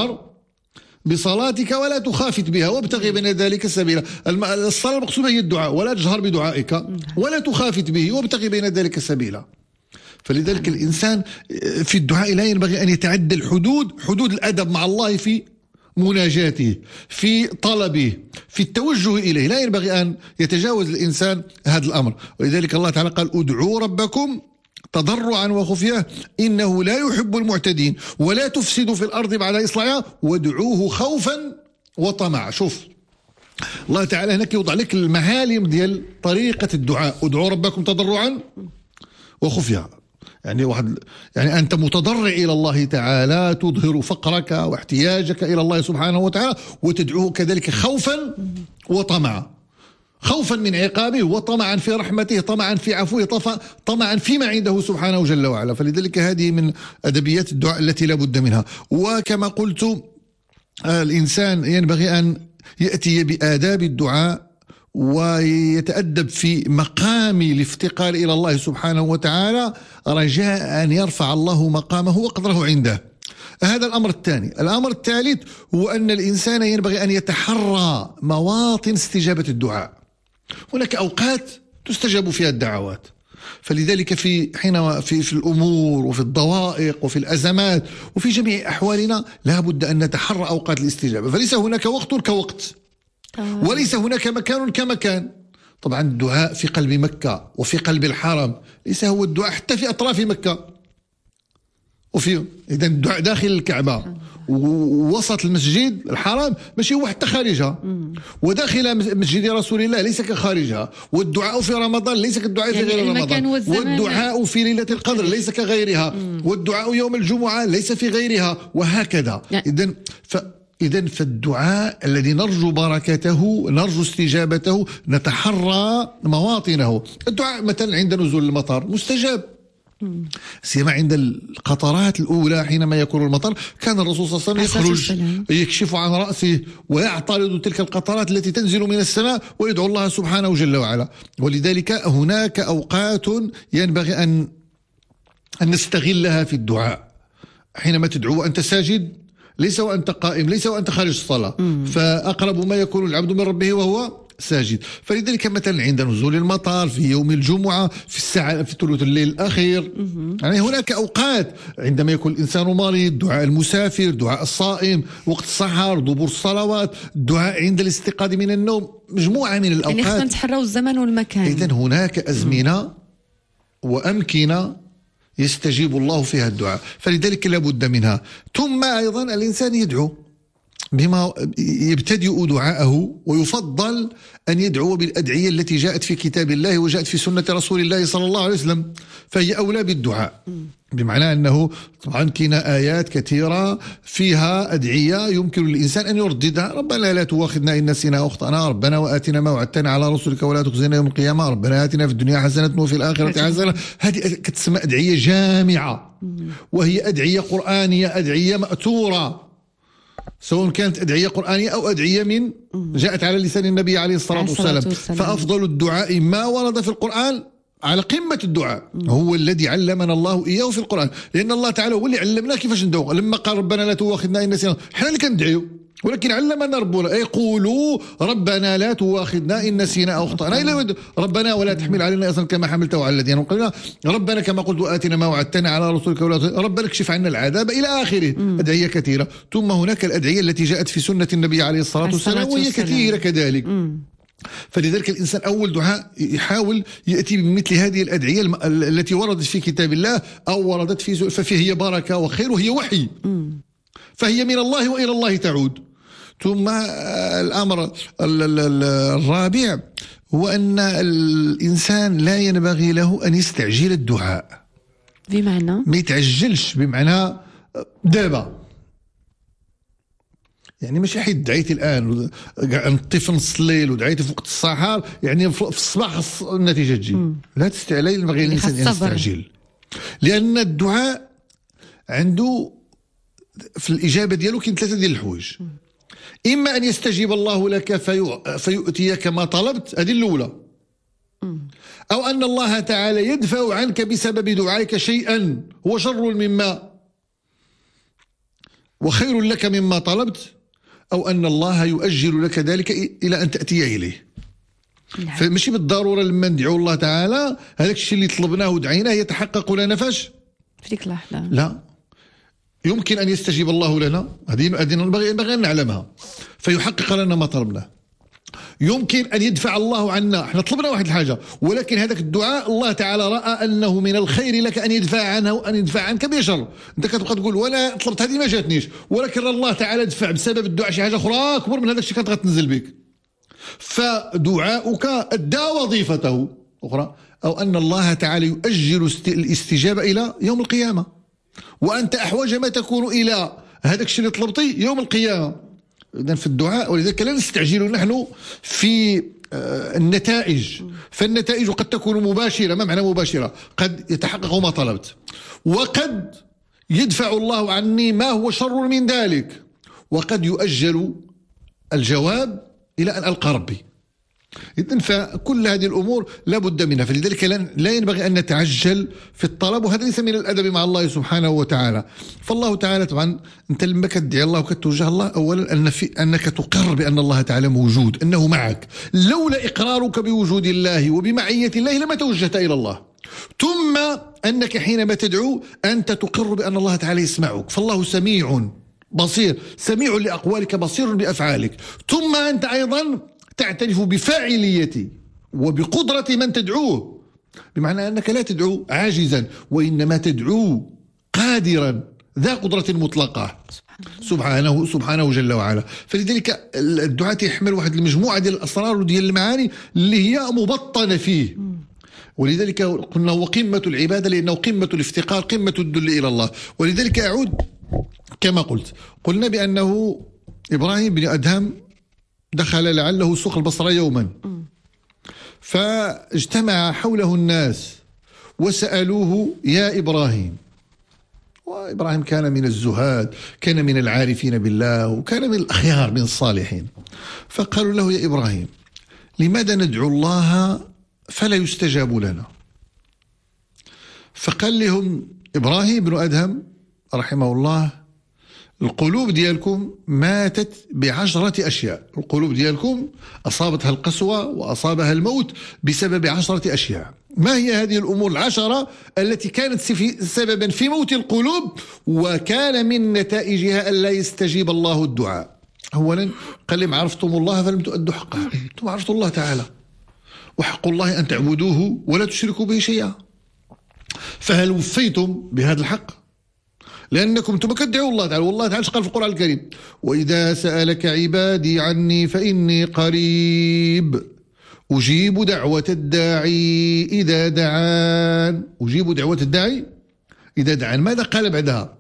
ولا تخافت بها، وابتغي بين ذلك سبيلا. الصلاة المقصودة هي الدعاء، ولا تجهر بدعائك ولا تخافت به، وابتغي بين ذلك سبيلا. فلذلك الإنسان في الدعاء لا ينبغي أن يتعدى حدود الأدب مع الله في مناجاته، في طلبه، في التوجه إليه، لا ينبغي أن يتجاوز الإنسان هذا الأمر. ولذلك الله تعالى قال ادعوا ربكم تضرعا وخفية إنه لا يحب المعتدين ولا تفسدوا في الأرض بعد إصلاحها وادعوه خوفا وطمعا. شوف الله تعالى هناك يوضع لك المعالم ديال طريقة الدعاء، ادعوا ربكم تضرعا وخفية، يعني أنت متضرع إلى الله تعالى، تظهر فقرك واحتياجك إلى الله سبحانه وتعالى، وتدعوه كذلك خوفا وطمعا. خوفا من عقابه وطمعا في رحمته، طمعا في عفوه، طمعا فيما عنده سبحانه جل وعلا. فلذلك هذه من أدبيات الدعاء التي لا بد منها. وكما قلت الإنسان ينبغي أن يأتي بآداب الدعاء ويتأدب في مقام الافتقار إلى الله سبحانه وتعالى رجاء أن يرفع الله مقامه وقدره عنده. هذا الأمر الثاني. الأمر الثالث هو أن الإنسان ينبغي أن يتحرى مواطن استجابة الدعاء. هناك أوقات تستجاب فيها الدعوات، فلذلك في الأمور وفي الضوائق وفي الأزمات وفي جميع أحوالنا لا بد أن نتحرى أوقات الاستجابة. فليس هناك وقت كوقت وليس هناك مكان كمكان. طبعا الدعاء في قلب مكة وفي قلب الحرم ليس هو الدعاء حتى في أطراف مكة إذا الدعاء داخل الكعبة ووسط المسجد الحرام ماشي هو حتى خارجها، وداخل مسجد رسول الله ليس كخارجها، والدعاء في رمضان ليس كالدعاء في غير رمضان، والدعاء في ليلة القدر ليس كغيرها، والدعاء يوم الجمعة ليس في غيرها، وهكذا. إذن فالدعاء الذي نرجو بركته نرجو استجابته نتحرى مواطنه. الدعاء مثلا عند نزول المطر مستجاب، سيما عند القطرات الأولى حينما يكون المطر كان الرسول صلى الله عليه وسلم يخرج يكشف عن رأسه ويعترض تلك القطرات التي تنزل من السماء ويدعو الله سبحانه جل وعلا. ولذلك هناك أوقات ينبغي أن نستغلها في الدعاء. حينما تدعو وأنت ساجد ليس وأنت قائم، ليس وأنت خارج الصلاة، فأقرب ما يكون العبد من ربه وهو ساجد. فلذلك مثلا عند نزول المطر في يوم الجمعة في ثلث الليل الأخير، يعني هناك أوقات عندما يكون الإنسان مريض، دعاء المسافر، دعاء الصائم، وقت السحر، دبر الصلوات، دعاء عند الاستيقاظ من النوم، مجموعة من الأوقات. يعني خصنا نتحروا الزمن والمكان. إذن هناك أزمنة وأمكنة يستجيب الله فيها الدعاء، فلذلك لا بد منها. ثم أيضا الإنسان يدعو بما يبتدئ دعاءه، ويفضل أن يدعو بالأدعية التي جاءت في كتاب الله وجاءت في سنة رسول الله صلى الله عليه وسلم، فهي أولى بالدعاء. بمعنى أنه طبعا كنا آيات كثيرة فيها أدعية يمكن للإنسان أن يرددها. ربنا لا تؤاخذنا إن نسينا أو أخطأنا، ربنا وآتنا ما وعدتنا على رسلك ولا تخزنا يوم القيامة، ربنا آتنا في الدنيا حسنة وفي الآخرة حسنة. هذه كتسمى أدعية جامعة، وهي أدعية قرآنية، أدعية مأثورة، سواء كانت أدعية قرآنية أو أدعية من جاءت على لسان النبي عليه الصلاة والسلام. فأفضل الدعاء ما ورد في القرآن على قمة الدعاء هو الذي علمنا الله إياه في القرآن، لأن الله تعالى هو اللي علمنا كيفاش ندعو. لما قال ربنا لا تؤاخذنا إن نسينا، حنا اللي كندعيو، ولكن علمنا ربنا يقولوا ربنا لا تؤاخذنا إن نسينا أو أخطأنا، ربنا ولا تحمل علينا إصرا كما حملته على الذين من قبلنا، ربنا كما قلت وآتنا ما وعدتنا على رسولك ولا ربنا اكشف عنا العذاب إلى آخره. أدعية كثيرة. ثم هناك الأدعية التي جاءت في سنة النبي عليه الصلاة والسلام وهي كثيرة كذلك. فلذلك الإنسان أول دعاء يحاول يأتي بمثل هذه الأدعية التي وردت في كتاب الله أو وردت ففيه بركة وخير وهي وحي، فهي من الله وإلى الله تعود. ثم الأمر الرابع هو أن الإنسان لا ينبغي له أن يستعجل الدعاء. بمعنى ما يتعجلش، بمعنى دابا، يعني ماشي حيت دعيت الآن نطي في نص الليل ودعيت في وقت السحر يعني في الصباح النتيجة تجي. لا ينبغي الإنسان أن يستعجل، لأن الدعاء عنده في الإجابة ديالو كاين ثلاثة ديال الحوايج. إما أن يستجيب الله لك فيؤتيك ما طلبت، هذه الأولى، أو أن الله تعالى يدفع عنك بسبب دعائك شيئا هو شر مما وخير لك مما طلبت، أو أن الله يؤجل لك ذلك إلى أن تأتي إليه. فماشي بالضرورة لما ندعو الله تعالى هذاك الشيء اللي طلبناه ودعيناه يتحقق لنا فاش؟ في ديك اللحظة. لا، يمكن أن يستجيب الله لنا، هذه ينبغي أن نعلمها، فيحقق لنا ما طلبناه. يمكن أن يدفع الله عنا، احنا طلبنا واحد الحاجة ولكن هذاك الدعاء الله تعالى رأى أنه من الخير لك أن يدفع عنه وأن يدفع عنك بشر. أنت كتبقى تقول ولا طلبت هذه ما جاتنيش، ولكن الله تعالى دفع بسبب الدعاء شي حاجة أخرى أكبر من هذاك الشيء كانت غتنزل بك، فدعاؤك أدى وظيفته أخرى. أو أن الله تعالى يؤجل الاستجابة إلى يوم القيامة، وأنت أحوج ما تكون إلى هذاك الشيء اللي طلبتي يوم القيامة. إذن في الدعاء، ولذلك لا نستعجل نحن في النتائج، فالنتائج قد تكون مباشرة. ما معنى مباشرة؟ قد يتحقق ما طلبت، وقد يدفع الله عني ما هو شر من ذلك، وقد يؤجل الجواب إلى أن ألقى ربي. إذن فكل هذه الأمور لا بد منها، فلذلك لا ينبغي أن نتعجل في الطلب، وهذا ليس من الأدب مع الله سبحانه وتعالى. فالله تعالى طبعا أنت لما كتدعي الله وكتوجه الله، أولا أنك تقر بأن الله تعالى موجود، أنه معك. لولا إقرارك بوجود الله وبمعية الله لما توجهت إلى الله. ثم أنك حينما تدعو أنت تقر بأن الله تعالى يسمعك، فالله سميع بصير، سميع لأقوالك بصير بأفعالك. ثم أنت أيضا تعترف بفاعلية وبقدرة من تدعوه، بمعنى أنك لا تدعو عاجزا، وإنما تدعو قادرا ذا قدرة مطلقة سبحانه جل وعلا. فلذلك الدعاء يحمل واحد المجموعة ديال الأسرار وديال المعاني اللي هي مبطنة فيه، ولذلك قلنا هو قمة العبادة، لأنه قمة الافتقار، قمة الذل إلى الله. ولذلك أعود كما قلنا بأنه إبراهيم بن أدهم دخل لعله سوق البصرة يوما، فاجتمع حوله الناس وسألوه يا إبراهيم، وإبراهيم كان من الزهاد، كان من العارفين بالله، وكان من الأخيار من الصالحين. فقالوا له يا إبراهيم لماذا ندعو الله فلا يستجاب لنا؟ فقال لهم إبراهيم بن أدهم رحمه الله القلوب ديالكم ماتت ب10 أشياء، القلوب ديالكم أصابتها القسوة وأصابها الموت بسبب 10 أشياء. ما هي هذه الأمور 10 التي كانت سببا في موت القلوب وكان من نتائجها ألا يستجيب الله الدعاء؟ أولا قال لهم عرفتم الله فلم تؤدوا حقه، أنتم عرفتوا الله تعالى، وحق الله أن تعبدوه ولا تشركوا به شيئا، فهل وفيتم بهذا الحق؟ لأنكم انتم كتدعوا الله تعالى، والله تعالى قال في القرآن الكريم وإذا سألك عبادي عني فإني قريب أجيب دعوة الداعي إذا دعان. أجيب دعوة الداعي إذا دعان. ماذا قال بعدها؟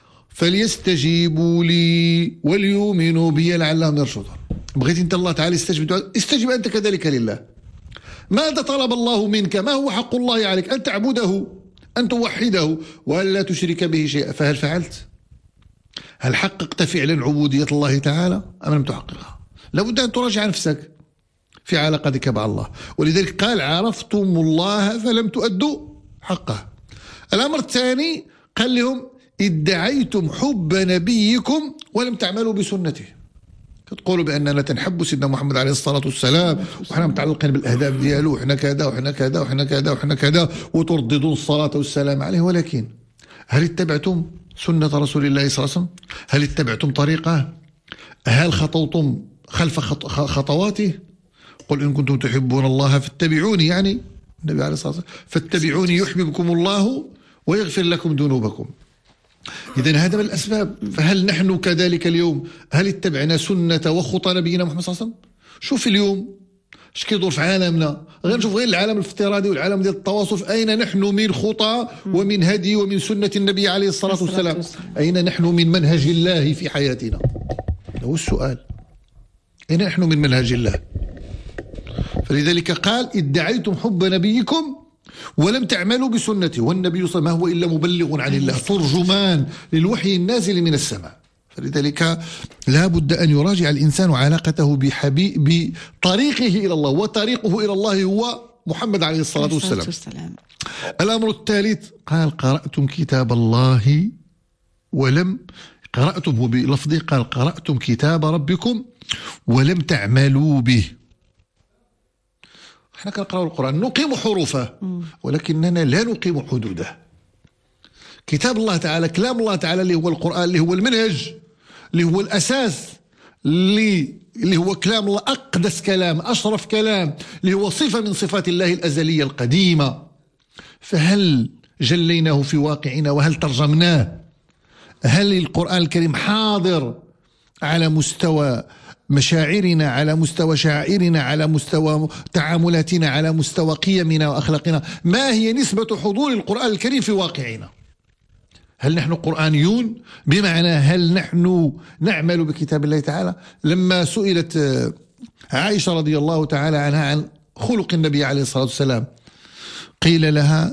فليستجيبوا لي وليؤمنوا بي لعلهم يرشدون. بغيت انت الله تعالى يستجيب دعوة، استجب أنت كذلك لله. ماذا طلب الله منك؟ ما هو حق الله عليك؟ أن تعبده، أن توحده، وأن لا تشرك به شيئا. فهل فعلت؟ هل حققت فعلا عبودية الله تعالى أم لم تحققها؟ لابد أن تراجع نفسك في علاقتك مع الله. ولذلك قال عرفتم الله فلم تؤدوا حقه. الأمر الثاني قال لهم ادعيتم حب نبيكم ولم تعملوا بسنته. تقولوا بأننا تنحب سيدنا محمد عليه الصلاة والسلام وحنا متعلقين بالأهداف ديالو، وحنا كذا وحنا كذا وحنا كذا وحنا كذا، وترددون الصلاة والسلام عليه، ولكن هل اتبعتم سنة رسول الله صلى الله عليه وسلم؟ هل اتبعتم طريقه؟ هل خطوتم خلف خطواته؟ قل إن كنتم تحبون الله فاتبعوني، يعني النبي عليه الصلاة والسلام، فاتبعوني يحببكم الله ويغفر لكم ذنوبكم. إذن هذا من الأسباب. فهل نحن كذلك اليوم هل اتبعنا سنة وخطى نبينا محمد صلى الله عليه وسلم؟ شوف اليوم اش كيدور في عالمنا، غير نشوف غير العالم الافتراضي والعالم ديال التواصل، أين نحن من خطى ومن هدي ومن سنة النبي عليه الصلاة والسلام؟ أين نحن من منهج الله في حياتنا؟ هو السؤال، أين نحن من منهج الله؟ فلذلك قال ادعيتم حب نبيكم ولم تعملوا بسنته، والنبي صلى الله عليه وسلم ما هو إلا مبلغ عن الله، ترجمان للوحي النازل من السماء. فلذلك لا بد أن يراجع الإنسان علاقته بطريقه إلى الله، وطريقه إلى الله هو محمد عليه الصلاة والسلام. الأمر الثالث قال قرأتم كتاب الله ولم قرأتم، هو بلفظه قال قرأتم كتاب ربكم ولم تعملوا به. احنا كنقراو القرآن نقيم حروفه ولكننا لا نقيم حدوده. كتاب الله تعالى، كلام الله تعالى اللي هو القرآن، اللي هو المنهج، اللي هو الأساس، اللي هو كلام الله، أقدس كلام، أشرف كلام، اللي هو صفة من صفات الله الأزلية القديمة. فهل جليناه في واقعنا وهل ترجمناه؟ هل القرآن الكريم حاضر على مستوى مشاعرنا، على مستوى شعائرنا، على مستوى تعاملاتنا، على مستوى قيمنا وأخلاقنا؟ ما هي نسبة حضور القرآن الكريم في واقعنا؟ هل نحن قرآنيون؟ بمعنى هل نحن نعمل بكتاب الله تعالى؟ لما سئلت عائشة رضي الله تعالى عنها عن خلق النبي عليه الصلاة والسلام قيل لها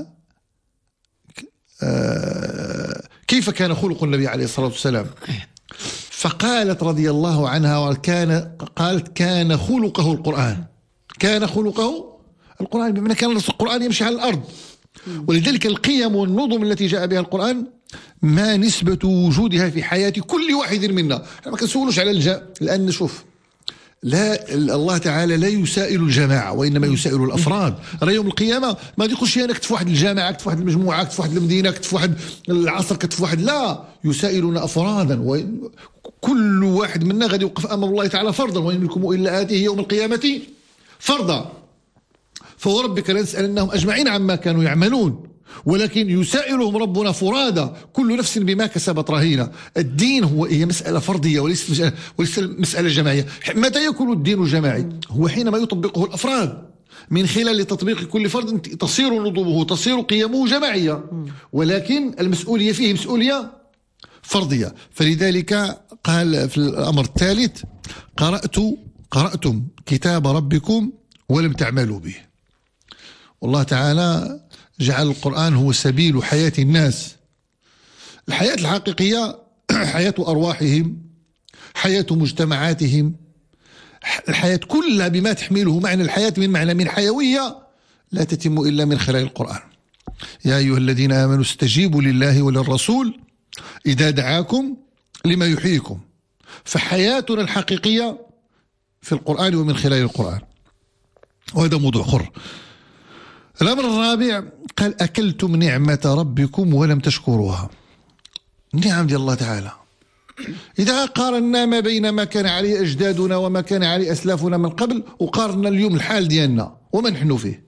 كيف كان خلق النبي عليه الصلاة والسلام؟ فقالت رضي الله عنها قالت كان خلقه القرآن. كان خلقه القرآن بمعنى كان القرآن يمشي على الأرض. ولذلك القيم والنظم التي جاء بها القرآن ما نسبة وجودها في حياة كل واحد منا. ما كنسولوش على لأن نشوف لا الله تعالى لا يسائل الجماعة وإنما يسائل الأفراد. راه يوم القيامة ما يقولش أنا كنت في واحد الجامعة، كنت في واحد المجموعة، كنت في واحد المدينة، كنت في واحد العصر، كنت في واحد، لا، يسائلنا أفرادا، وكل واحد منا غادي يوقف أمام الله تعالى فرضا، وإن منكم إلا آتيه يوم القيامة فرضا. فوربك لنسألنهم أجمعين عما كانوا يعملون، ولكن يسائلهم ربنا فرادى، كل نفس بما كسبت رهينة. الدين هي مسألة فردية وليس مسألة جماعية. متى يكون الدين جماعي؟ هو حينما يطبقه الأفراد، من خلال تطبيق كل فرد تصير نظمه، تصير قيمه جماعية، ولكن المسؤولية فيه مسؤولية فردية. فلذلك قال في الأمر الثالث قرأتم كتاب ربكم ولم تعملوا به. والله تعالى جعل القرآن هو سبيل حياة الناس. الحياة الحقيقية حياة أرواحهم، حياة مجتمعاتهم، الحياة كلها بما تحمله معنى الحياة من معنى من حيوية لا تتم إلا من خلال القرآن. يا أيها الذين آمنوا استجيبوا لله وللرسول إذا دعاكم لما يحييكم. فحياتنا الحقيقية في القرآن ومن خلال القرآن، وهذا موضوع خر. الأمر الرابع قال أكلتم نعمة ربكم ولم تشكروها. نعم ديال الله تعالى إذا قارنا ما بين ما كان عليه أجدادنا وما كان عليه أسلافنا من قبل، وقارنا اليوم الحال ديالنا وما نحن فيه،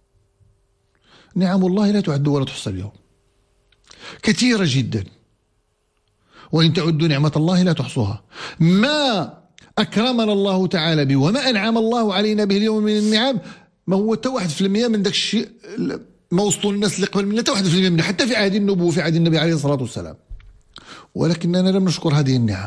نعم الله لا تعد ولا تحصى اليوم، كثيرة جدا، وإن تعدوا نعمة الله لا تحصوها. ما أكرمنا الله تعالى به وما أنعم الله علينا به اليوم من النعم ما هو تا 1% من داك الشيء ما وصلوا الناس اللي قبل منا، تا 1% منه، حتى في عهد النبوة في عهد النبي عليه الصلاة والسلام. ولكننا لم نشكر هذه النعم.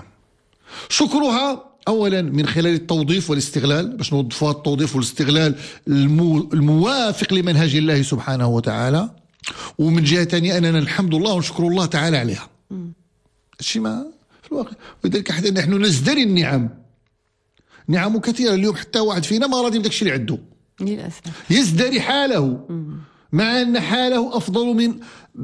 شكرها أولا من خلال التوظيف والاستغلال، باش نوظفوها التوظيف والاستغلال الموافق لمنهج الله سبحانه وتعالى، ومن جهة ثانية أننا الحمد لله ونشكر الله تعالى عليها. الشيء ما في الواقع، ولذلك حتى نحن نزدري النعم، نعم كثيرة اليوم، حتى واحد فينا ما راضي بداك الشيء اللي عنده للأسف، يزدري حاله، مع أن حاله أفضل من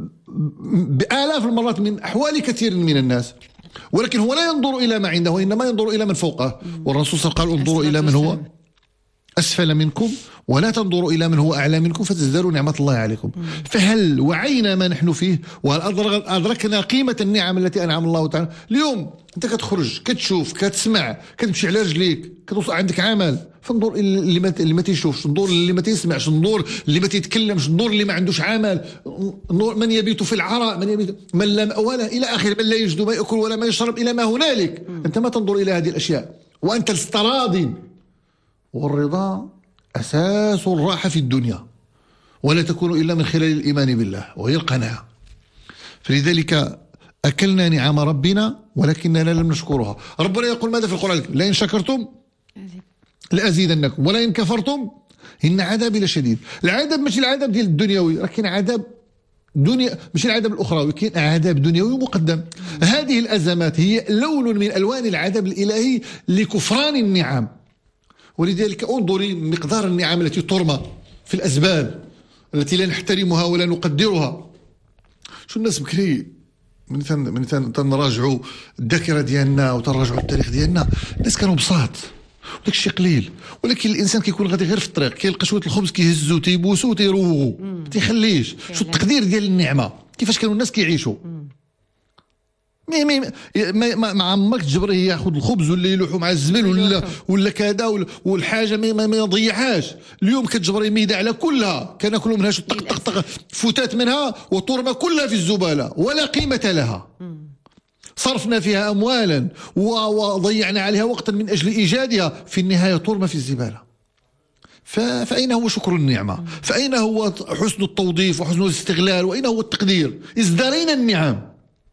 بآلاف المرات من أحوال كثير من الناس، ولكن هو لا ينظر إلى ما عنده وإنما ينظر إلى من فوقه. والرسول صلى الله عليه وسلم قال انظروا إلى من هو أسفل منكم ولا تنظروا إلى من هو أعلى منكم فتزدادوا نعمة الله عليكم. فهل وعينا ما نحن فيه وهل أدركنا قيمة النعم التي أنعم الله تعالى؟ اليوم أنت كتخرج كتشوف كتسمع كتمشي على رجليك كتوصل عندك عمل، فانظر اللي ما تيشوفش، انظر اللي ما تيسمعش، انظر اللي ما تيتكلمش، انظر اللي ما عندوش عمل، انظر من يبيت في العراء، من لا مأوى إلى آخر، من لا يجد ما يأكل ولا ما يشرب إلى ما هنالك. أنت ما تنظر إلى هذه الأشياء وأنت لست راضٍ. والرضا أساس الراحة في الدنيا، ولا تكون إلا من خلال الإيمان بالله وهي القناعة. فلذلك أكلنا نعم ربنا ولكننا لم نشكرها. ربنا يقول ماذا في القرآن؟ لئن شكرتم لأزيدنكم ولئن كفرتم إن عذابي لشديد. العذاب مش العذاب ديال الدنيوي، لكن عذاب دنيا، مش العذاب الأخروي، كاين عذاب دنيوي مقدم. هذه الأزمات هي لون من ألوان العذاب الإلهي لكفران النعم. ولذلك انظري مقدار النعم التي ترمى في الأسباب التي لا نحترمها ولا نقدرها. شو الناس بكري من تنراجعوا الذاكرة ديالنا وتنراجعوا التاريخ ديالنا، الناس كانوا بساط وداك الشيء قليل، ولكن الانسان كيكون غادي غير في الطريق كيلقى شويه الخبز كيهزو تيبوسو تيروغو ما تيخليش. شو التقدير ديال النعمه، كيفاش كانوا الناس كيعيشوا. ما عمرك تجبريه ياخذ الخبز ولا يلوحو مع الزبل ولا كذا والحاجه ما يضيعهاش. اليوم كتجبري ميده على كلها كناكلوا منها شو طق طق طق فتات منها وترمى كلها في الزباله ولا قيمه لها. صرفنا فيها أموالا وضيعنا عليها وقتا من أجل إيجادها، في النهاية ترمى في الزبالة. فأين هو شكر النعمة؟ فأين هو حسن التوظيف وحسن الاستغلال؟ وأين هو التقدير؟ ازدرينا النعم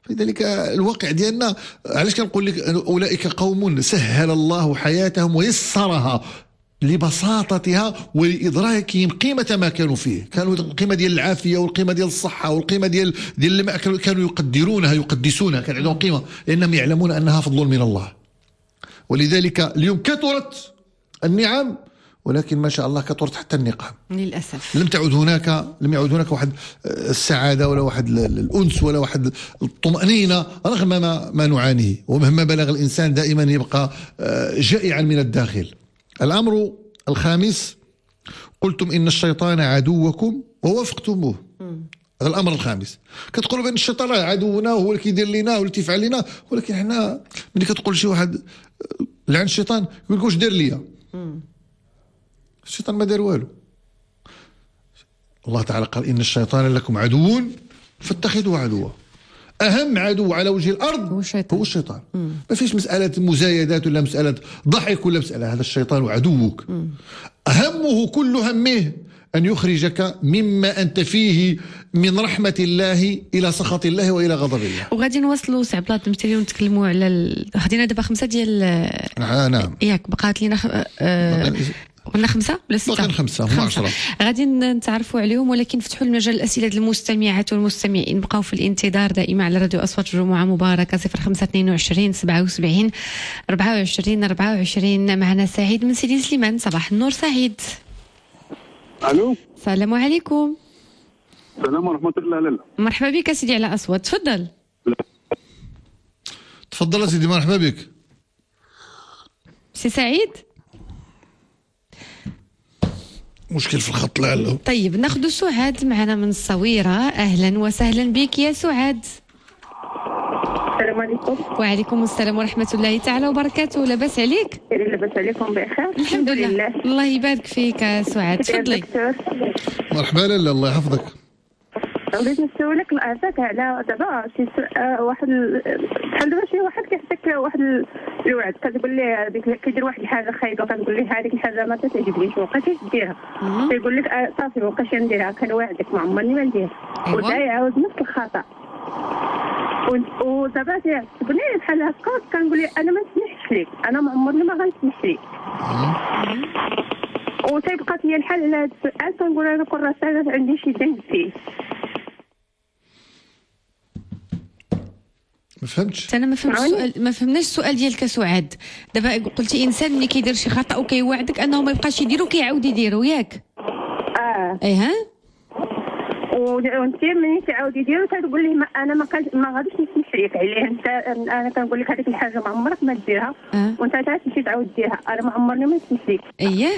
فلذلك الواقع ديالنا علاش كنقول لك اولئك قوم سهل الله حياتهم ويسرها لبساطتها ولإدراكهم قيمة ما كانوا فيه. كانوا القيمة ديال العافية والقيمة ديال الصحة والقيمة ديال ما كانوا يقدسونها، كان عندهم قيمة لأنهم يعلمون أنها فضل من الله. ولذلك اليوم كثرت النعم ولكن ما شاء الله كثرت حتى النقم للأسف. لم يعد هناك واحد السعادة ولا واحد الأنس ولا واحد الطمأنينة رغم ما نعانيه. ومهما بلغ الإنسان دائما يبقى جائعا من الداخل. الأمر الخامس قلتم إن الشيطان عدوكم ووافقتموه. هذا الأمر الخامس. كتقولوا بأن الشيطان عدونا هو اللي كيدير لنا هو اللي تيفعل لنا، ولكن حنا ملي كتقول شي واحد لعن الشيطان يقول لك واش دار ليا؟ الشيطان ما دار والو. الله تعالى قال إن الشيطان لكم عدو فاتخذوه عدوا. أهم عدو على وجه الأرض هو الشيطان. ما فيش مسألة مزايدات ولا مسألة ضحك ولا مسألة، هذا الشيطان عدوك. أهمه كل همه أن يخرجك مما أنت فيه من رحمة الله إلى سخط الله وإلى غضب الله. وغادي نوصلوا سي عبد الله الدمتري ونتكلموا على خدينا دابا 5 ديال نعم ياك بقات لينا قلنا 5 ولا 6؟ باقي 5 هم 10 غادي نتعرفوا عليهم، ولكن فتحوا المجال الأسئلة للمستمعات والمستمعين. بقاو في الانتظار دائما على راديو أصوات الجمعة مباركة 0522 77 24 24. معنا سعيد من سيدي سليمان. صباح النور سعيد. الو السلام عليكم. السلام ورحمة الله. لا مرحبا بك سيدي على أصوات. تفضل سيدي مرحبا بك سي سعيد. مشكل في الخط لعله. طيب ناخذ سعاد معنا من الصويرة. أهلا وسهلا بك يا سعاد. السلام عليكم. وعليكم السلام ورحمة الله تعالى وبركاته. لاباس عليك؟ لاباس عليكم بخير الحمد لله. الله يبارك فيك سعاد. تفضلي. مرحبا لاله الله يحفظك. بغيت نسولك عافاك على دابا شي واحد بحال دابا شي واحد كيعطيك واحد الوعد كتقول ليه كيدير واحد الحاجه خايبه كتقول ليه هذيك الحاجه ما تعجبنيش وبقيتي ديرها كيقول لك صافي مابقاش نديرها كنوعدك ما عمرني ما نديرها. ودا يعاود نفس الخطا ودابا تيعصبني بحال هكا كنقول ليه انا ما نسمحش لك، انا ما عمرني ما غنسمح لك. وتيبقى لي الحل على هذا السؤال كنقول انا كل راه عندي شي ذنب فيه. ما فهمتش. انا ما فهمتش السؤال، ما فهمناش السؤال ديالك سعاد. دابا قلتي انسان ملي كيدير شي خطا وكيوعدك انه ما يبقاش يديرو كيعاود يديرو ياك؟ اي ها. وانت ملي تعاود يديرو كتقول ليه انا ما غاديش نسمح لك عليه. انت انا كنقول لك هذيك الحاجه ما عمرك ما ديرها وانت تمشي تعاود ديرها، انا ما عمرني ما نسمح لك. اييه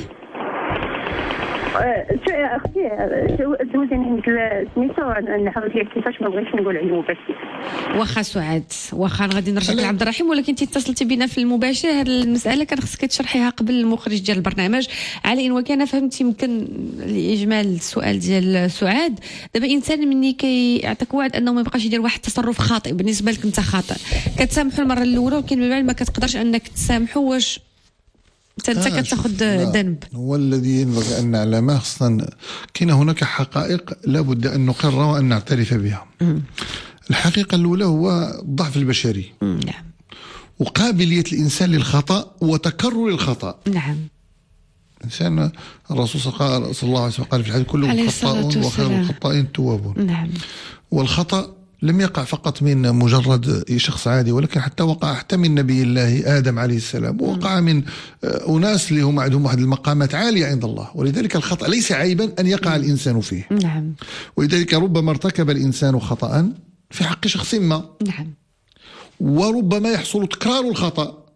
اختي زوجني سميتو نحاول لك كيفاش ما بغيتش نقول عليه مباشر. واخا سعاد واخا غادي نرجع لعبد الرحيم، ولكن انت اتصلتي بنا في المباشر. هذه المساله كان خصك تشرحيها قبل المخرج ديال البرنامج على ان وكان فهمت يمكن لاجمال السؤال ديال سعاد. دابا انسان مني كيعطيك وعد انه ما يبقاش يدير واحد التصرف خاطئ بالنسبه لك انت خاطئ، كتسامحوا المره الاولى ولكن من بعد ما كتقدرش انك تسامحوا، واش انت كتاخذ ذنب؟ هو الذي ينبغي ان نعلمه خصنا كاين هناك حقائق لابد ان نقر وان نعترف بها. الحقيقه الاولى هو الضعف البشري. نعم. وقابليه الانسان للخطا وتكرر الخطا. نعم. الانسان الرسول صلى الله عليه وسلم قال في الحديث كلهم خطاؤون وخير الخطائين التوابون. نعم. والخطا لم يقع فقط من مجرد شخص عادي، ولكن حتى وقع حتى من نبي الله آدم عليه السلام، ووقع من أناس اللي هم عندهم واحد المقامات عالية عند الله. ولذلك الخطأ ليس عيبا أن يقع الإنسان فيه. نعم. ولذلك ربما ارتكب الإنسان خطأ في حق شخص ما. نعم. وربما يحصل تكرار الخطأ،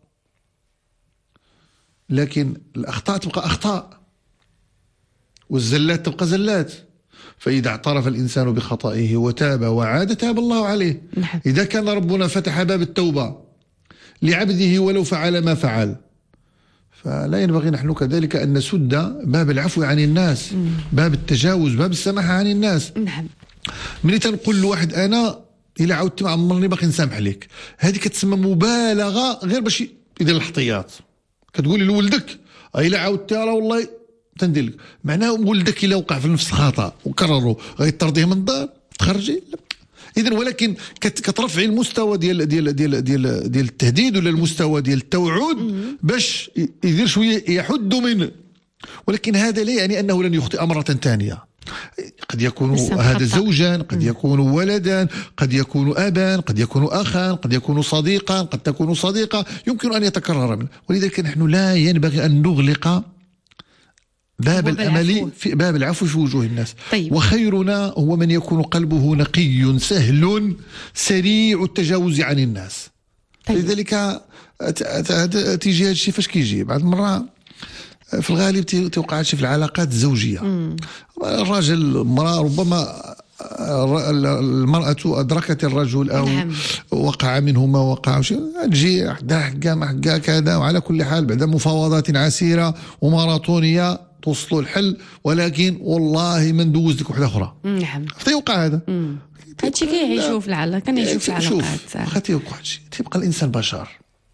لكن الأخطاء تبقى أخطاء والزلات تبقى زلات. فإذا اعترف الإنسان بخطئه وتاب وعاد تاب الله عليه. نعم. إذا كان ربنا فتح باب التوبة لعبده ولو فعل ما فعل، فلا ينبغي نحن كذلك أن نسد باب العفو عن الناس، باب التجاوز، باب السماحة عن الناس. نعم. ملي تنقول لواحد أنا إلا عاودت ما عمرني باقي نسامح لك، هذه كتسمى مبالغة غير باش يدير الاحتياط. كتقولي لولدك إلا عاودت راه والله تندير لك، معناه ولدك الا وقع في نفس الخطا وكرره غيطرديه من الدار تخرجي. اذا ولكن كترفعي المستوى ديال التهديد ولا المستوى ديال التوعد باش يدير شويه يحد منه، ولكن هذا لا يعني انه لن يخطئ مره ثانيه. قد يكون هذا زوجا، قد يكون ولدا، قد يكون ابا، قد يكون اخا، قد يكون صديقا، قد تكون صديقه، يمكن ان يتكرر منه. ولذلك نحن لا ينبغي ان نغلق باب الأمل في باب العفو في وجوه الناس. طيب. وخيرنا هو من يكون قلبه نقي سهل سريع التجاوز عن الناس. طيب. لذلك تيجي هذا الشيء فاش كيجي بعض المرة في الغالب توقع هادشي في العلاقات الزوجية. الراجل المرأة ربما المرأة أدركت الرجل أو نعم. وقع منه ما وقع، تجي حقا ما حقا كذا. وعلى كل حال بعد مفاوضات عسيرة وماراثونية توصلوا الحل، ولكن والله ما ندوز لك وحدة أخرى. نعم. يوقع هذا. هادشي كيعيشوا في العلاقة، كنعيشوا في العلاقات. خاطر يوقع هادشي، تيبقى الإنسان بشر.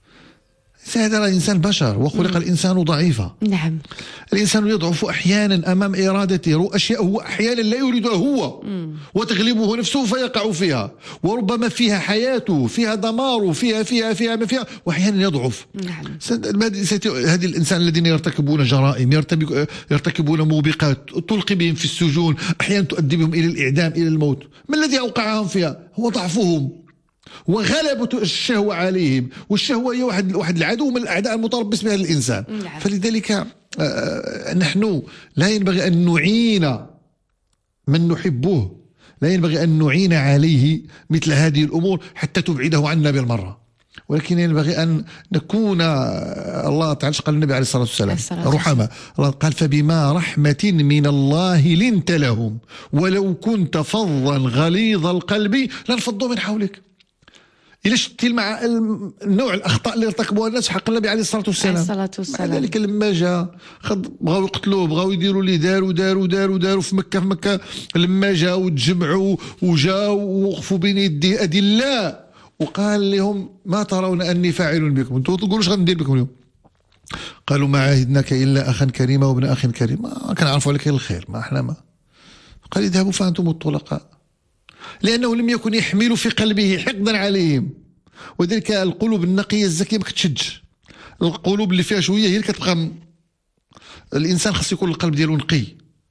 هذا الإنسان بشر وخلق الإنسان ضعيفا. نعم. الإنسان يضعف أحيانا أمام إرادته، أشياء هو أحيانا لا يريدها هو وتغلبه نفسه فيقع فيها، وربما فيها حياته، فيها دماره، فيها ما فيها، وأحيانا يضعف. نعم. هذه الإنسان الذين يرتكبون جرائم، يرتكبون موبقات تلقي بهم في السجون، أحيانا تؤدي بهم إلى الإعدام، إلى الموت. ما الذي أوقعهم فيها؟ هو ضعفهم وغلبة الشهوة عليهم، والشهوة هي واحد العدو من الأعداء المتربص بها الإنسان. نعم. فلذلك نحن لا ينبغي أن نعين من نحبه، لا ينبغي أن نعين عليه مثل هذه الأمور حتى تبعده عنا بالمرة، ولكن ينبغي أن نكون الله تعالى قال النبي عليه الصلاة والسلام رحمة، الله قال فبما رحمة من الله لنت لهم ولو كنت فظا غليظ القلب لانفضوا من حولك. إلا شتي مع النوع الأخطاء اللي ارتكبوها الناس حق النبي عليه الصلاة والسلام. مع ذلك لما جاء بغاو يقتلوه، بغاو يديروا اللي داروا في مكة لما جاءوا وتجمعوا وجاءوا ووقفوا بين يديه أدلاء وقال لهم ما ترون أني فاعل بكم، انتم تقولوش غندير بكم اليوم. قالوا ما عاهدناك إلا أخا كريما وابن أخ كريم، ما كنعرفوا عليك الخير، ما احنا ما. قال اذهبوا فأنتم الطلقاء، لأنه لم يكن يحمل في قلبه حقدا عليهم. وذلك القلوب النقية الزكية ما كتشدش، القلوب اللي فيها شوية هي اللي كتبقى. الإنسان خاص يكون القلب ديالو نقي.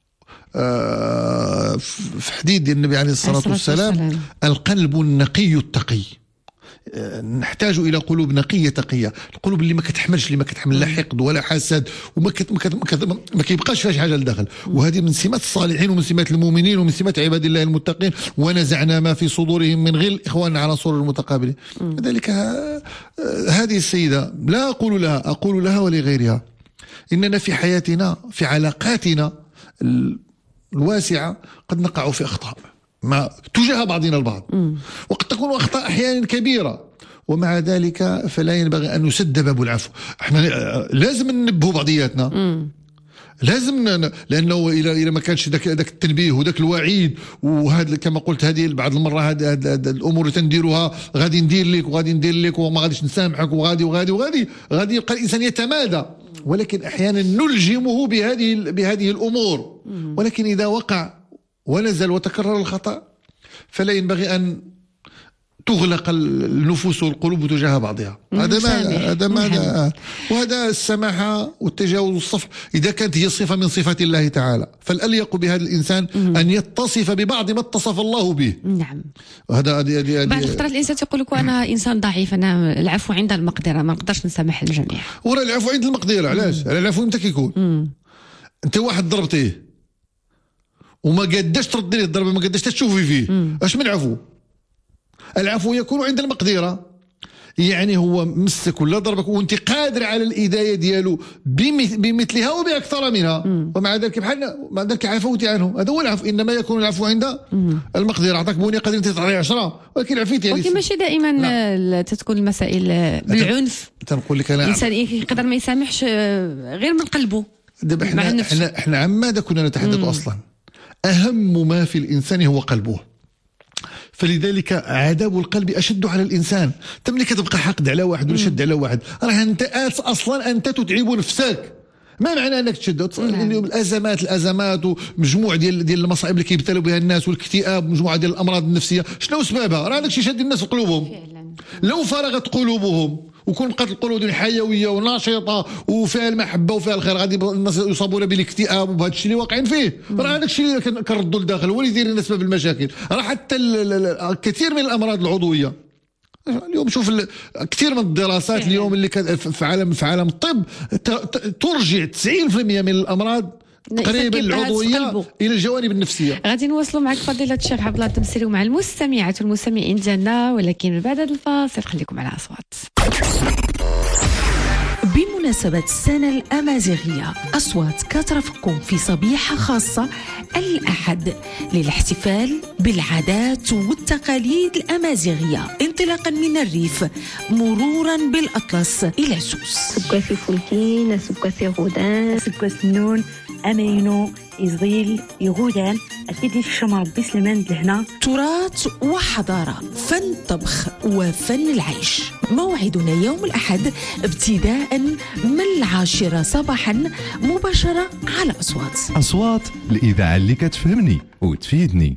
في حديث ديال النبي عليه الصلاة والسلام القلب النقي التقي. نحتاج إلى قلوب نقية تقية، القلوب اللي ما كتحملش، اللي ما كتحمل لا حقد ولا حسد وما كيبقاش فيها شي حاجة لداخل. وهذه من سمات الصالحين ومن سمات المؤمنين ومن سمات عباد الله المتقين. ونزعنا ما في صدورهم من غل إخواننا على سرر متقابلين. لذلك هذه السيدة لا أقول لها ولغيرها إننا في حياتنا في علاقاتنا الواسعة قد نقع في أخطاء ما تجاه بعضنا البعض، وقد تكون أخطاء أحيانا كبيرة، ومع ذلك فلا ينبغي أن نسد باب العفو. احنا لازم ننبهوا بعضياتنا، لازم، لأنه إذا ما كانش ذاك التنبيه وذاك الوعيد، وهذا كما قلت هذه بعض المرة هذه الأمور اللي تنديروها غادي ندير لك وغادي ندير لك وما غاديش نسامحك وغادي يبقى الإنسان يتمادى. ولكن أحيانا نلجمه بهذه الأمور، ولكن إذا وقع ونزل وتكرر الخطأ فلا ينبغي أن تغلق النفوس والقلوب تجاه بعضها. وهذا السماحة والتجاوز والصفح إذا كانت هي صفة من صفات الله تعالى، فالأليق بهذا الإنسان أن يتصف ببعض ما اتصف الله به. نعم. وهذا بعض الفترات الإنسان يقول لك أنا إنسان ضعيف، أنا العفو عند المقدرة، ما نقدرش نسامح الجميع. ورا العفو عند المقدرة، علاش؟ العفو متى كيكون؟ أنت واحد ضربتيه وما قداش ترد ليه الضربة، ما قداش تشوفي فيه، اش من عفو؟ العفو يكون عند المقدرة، يعني هو مسك ولا ضربك وانت قادر على الإداية ديالو بمثلها وبأكثر منها، ومع ذلك مع ذلك عفوتي عنه. هذا هو العفو، إنما يكون العفو عند المقدرة. عطاك بنية قادر انت تعطيه 10 ولكن عفيتي عليه. ولكن ماشي دائما تتكون المسائل بالعنف. تنقول لك أنا الإنسان يقدر ما يسامحش غير من قلبه. دابا احنا عن ماذا كنا نتحدث أصلا؟ أهم ما في الإنسان هو قلبه، فلذلك عذاب القلب أشد على الإنسان. ملي كتبقى حقد على واحد ولا شد على واحد، راه أنت أصلا أنت تتعب نفسك، ما معنى انك تشد الازمات ومجموع ديال المصائب اللي كيبتلوا بها الناس والاكتئاب ومجموعه ديال الامراض النفسيه. شنو اسبابها؟ راه داكشي شاد الناس قلوبهم. لو فرغت قلوبهم وكون بقات القلوب ديال حيويه ونشيطه وفيها المحبه وفيها الخير، غادي الناس يصابون بالاكتئاب وبهذا الشيء اللي واقعين فيه. راه هذاك الشيء اللي كنردوا لداخل هو اللي يدير لنا سبب المشاكل. راه حتى كثير من الامراض العضويه اليوم، شوف كثير من الدراسات اليوم اللي في عالم الطب ترجع 90% من الامراض تقريبا العضويه الى الجوانب النفسيه. غادي نواصلوا معك فضيله الشيخ عبد الله التمسيري ومع المستمعات والمستمعين ديالنا، ولكن بعد هذا الفاصل خليكم على اصوات. بمناسبة السنة الأمازيغية، أصوات كترافقكم في صبيحة خاصة الأحد للاحتفال بالعادات والتقاليد الأمازيغية، انطلاقا من الريف مرورا بالأطلس إلى سوس. سكاسي فولكين، سكاسي غودان، سكاس النون، أمينو، إزغيل، يغودان، أكيد الشمر بسلمان لهنا. تراث وحضارة، فن طبخ وفن العيش. موعدنا يوم الأحد ابتداء من 10 صباحا مباشرة على أصوات الإذاعة اللي كتفهمني وتفيدني.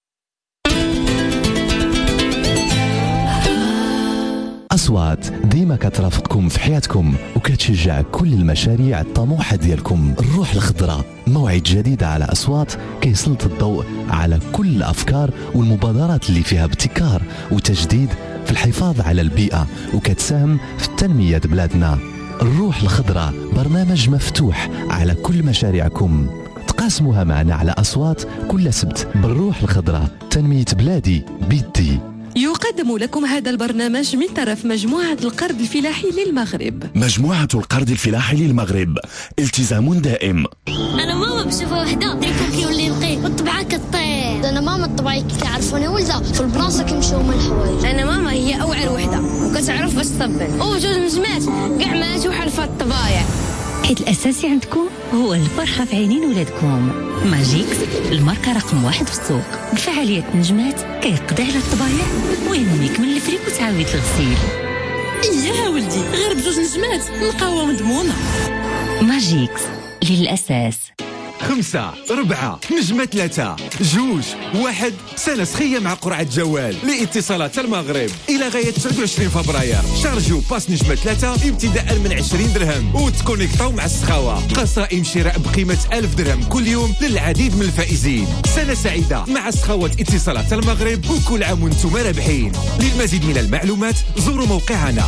أصوات ديما كترافقكم في حياتكم وكتشجع كل المشاريع الطموحة ديالكم. الروح الخضراء، موعد جديد على أصوات كيسلط الضوء على كل الأفكار والمبادرات اللي فيها ابتكار وتجديد في الحفاظ على البيئة وكتساهم في التنمية بلادنا. الروح الخضراء برنامج مفتوح على كل مشاريعكم، تقاسموها معنا على أصوات كل سبت. بالروح الخضراء تنمية بلادي بيدي. يقدم لكم هذا البرنامج من طرف مجموعة القرض الفلاحي للمغرب. مجموعة القرض الفلاحي للمغرب، التزام دائم. أنا ماما بشوفها وحدة ديكم كيولي نقي والطبعة كطير. أنا ماما الطبعي كيعرفوني ولدها في البلاصة كيمشيو من الحوايج. أنا ماما هي أوعر وحدة وكتعرف باش تصبن. وجوج نجمات كاع ماتوا حلفة الطبايع. حيت الأساسي عندكم هو الفرحة في عينين ولادكم. ماجيكس الماركة رقم 1 في السوق. بفعالية نجمات كيقضي على الطبايع وينميك من الفريك وتعاود الغسيل. إياها ولدي، غير بجوج نجمات نلقاوها مضمونة. ماجيكس للأساس. 5 4 نجمة 3 2 1 سنة سخية مع قرعة جوال لاتصالات المغرب إلى غاية 29 فبراير. شارجوا باس نجمة 3 ابتداء من 20 درهم وتكونيكطاو مع السخاوة. قصائم شراء بقيمة 1000 درهم كل يوم للعديد من الفائزين. سنة سعيدة مع سخاوة اتصالات المغرب وكل عام وانتم رابحين. للمزيد من المعلومات زوروا موقعنا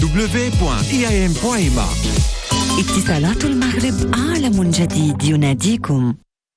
www.iam.ma. اتصالات المغرب عالم جديد يناديكم.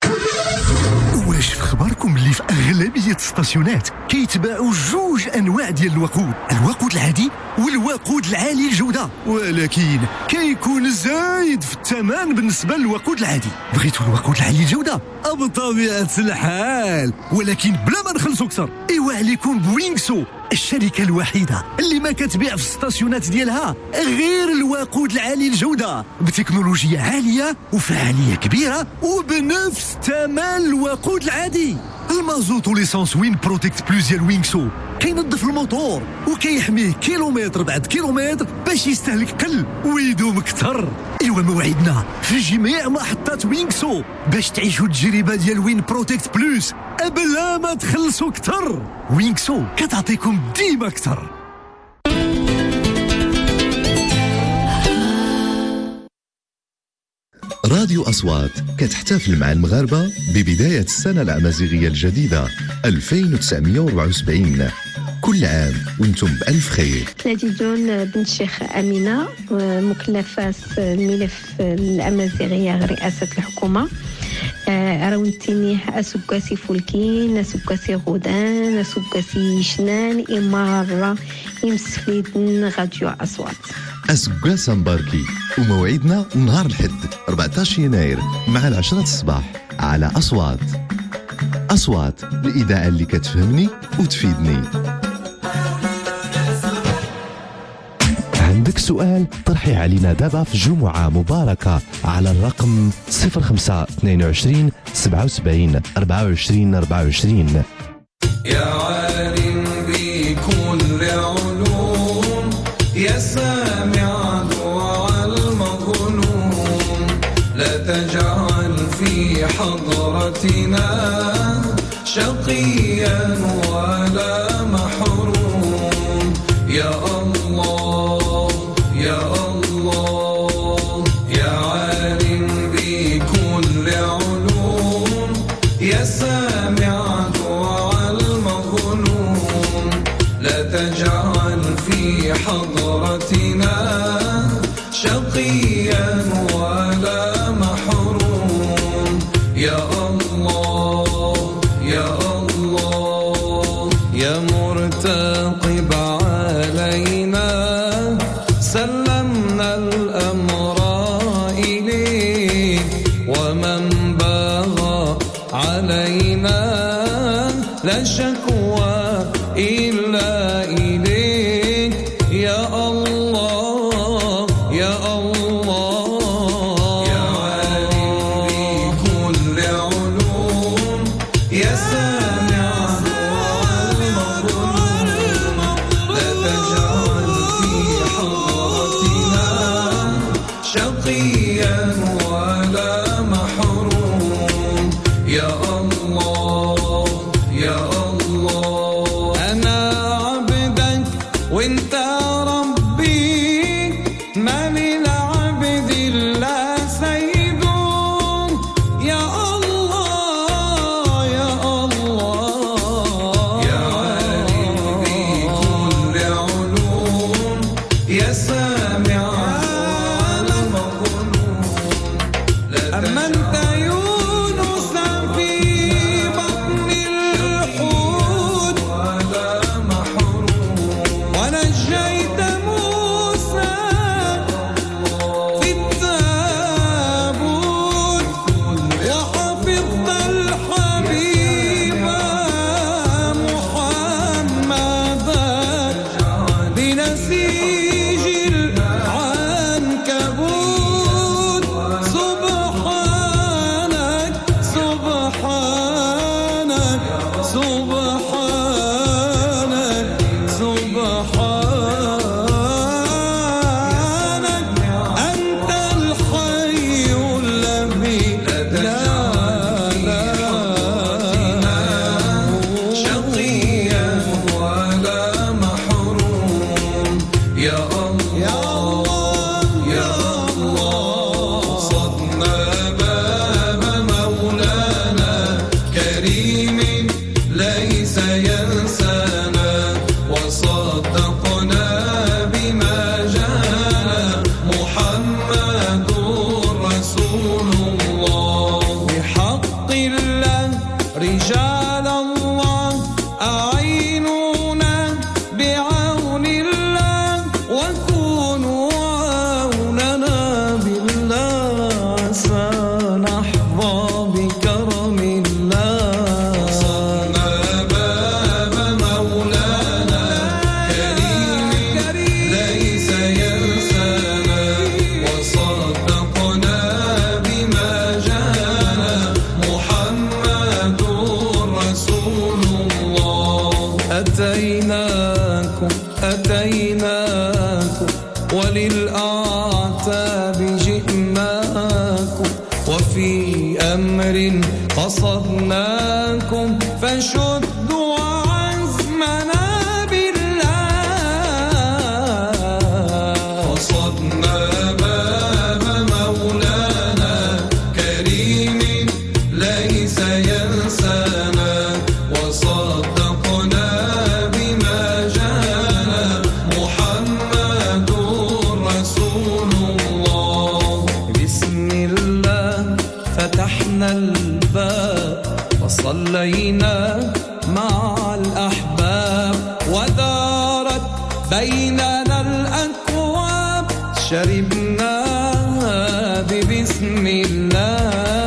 واش في خبركم اللي في أغلبية الستاسيونات كيتباعوا جوج أنواع ديال الوقود العادي والوقود العالي الجودة، ولكن كيكون زايد في الثمن بالنسبة للوقود العادي. بغيتوا الوقود العالي الجودة بطبيعة الحال، ولكن بلا ما نخلصوا كثر. ايوا عليكم بوينغسو، الشركة الوحيدة اللي ما كتبيع في الستاسيونات ديالها غير الوقود العالي الجودة، بتكنولوجيا عالية وفعالية كبيرة وبنفس ثمن الوقود العادي. المازوت وليسانس وين بروتكت بلوس ديال وينغسو كينظف الموتور وكيحميه كيلومتر بعد كيلومتر باش يستهلك قل ويدوم كثر. ايوا موعدنا في جميع محطات وينغسو باش تعيشوا التجربة ديال وين بروتكت بلوس بلا ما تخلصوا كثر. وينغسو كتعطيكم ديما كثر. راديو أصوات كتحتفل مع المغاربة ببداية السنة الأمازيغية الجديدة 2974. كل عام وانتم بألف خير. نادي جون بنت الشيخ أمينة، مكلفة الملف الأمازيغية رئاسة الحكومة. راونتيني أسوكاسي فولكين، أسوكاسي غودان، أسوكاسي شنان، إمارة إمسفليدن غاديو أصوات. أسوكاس مباركي، وموعدنا نهار الحد 14 يناير مع 10 الصباح على أصوات الإذاعة اللي كتفهمني وتفيدني. عندك سؤال؟ طرحي علينا دابا في جمعة مباركة على الرقم 05 22 77 24 24. يا عالم بكل علوم، يا سامع دعاء المظلوم، تجعل في حضرتنا شقيا ولا محروم. يا الله يا الله يا عالم بكل علوم، يا سامع دعاء المظلوم. لا تجعل في حضرتنا شقيا ولا محروم. يا الله يا الله يا مرتقب علينا، سلمنا الأمر إليك، ومن بغى علينا لا شكوى إلا إليك. يا الله يا الله يا عالم بكل علوم، يا سامع دعاء المظلوم. لا تجعل في حضرتنا شقيا ولا محروم. يا الله يا الله أنا عبدك وانت ربي، ما للعبد إلا سيد. يا الله يا الله يا عالم بكل علوم، يا سامع المظلوم. أمنت يونس في بطن الحوت ولا محروم، ونجيت موسى في التابوت، وحفظت الحبيب محمدا بنسيج العنكبوت. سبحانك سبحانك سبحانك سبحانك، أنت الحي الذي لا شقيا ولا محروم. يا الله يا الله صدنا باب مولانا كريم ليس ينسانا، وصدقنا بما جاءنا محمد رسول الله. بحق الله رجال الله أعينونا، بعون الله وكونوا عوننا بالله، سنحظى بكرم الله. صدنا باب مولانا كريم ليس ينسانا، وصدقنا بما جاءنا محمد رسول الله. أتيناكم أتيناكم وللأعتاب جئناكم، وفي أمر قصدناكم فشدوا عزمنا بالله. قصدنا باب مولانا كريم ليس ينسانا، وصدقنا بما جاءنا محمد رسول الله. بسم الله فتحنا الباب، وصلينا مع الأحباب، ودارت بيننا الأكواب، شربنا ببسم الله.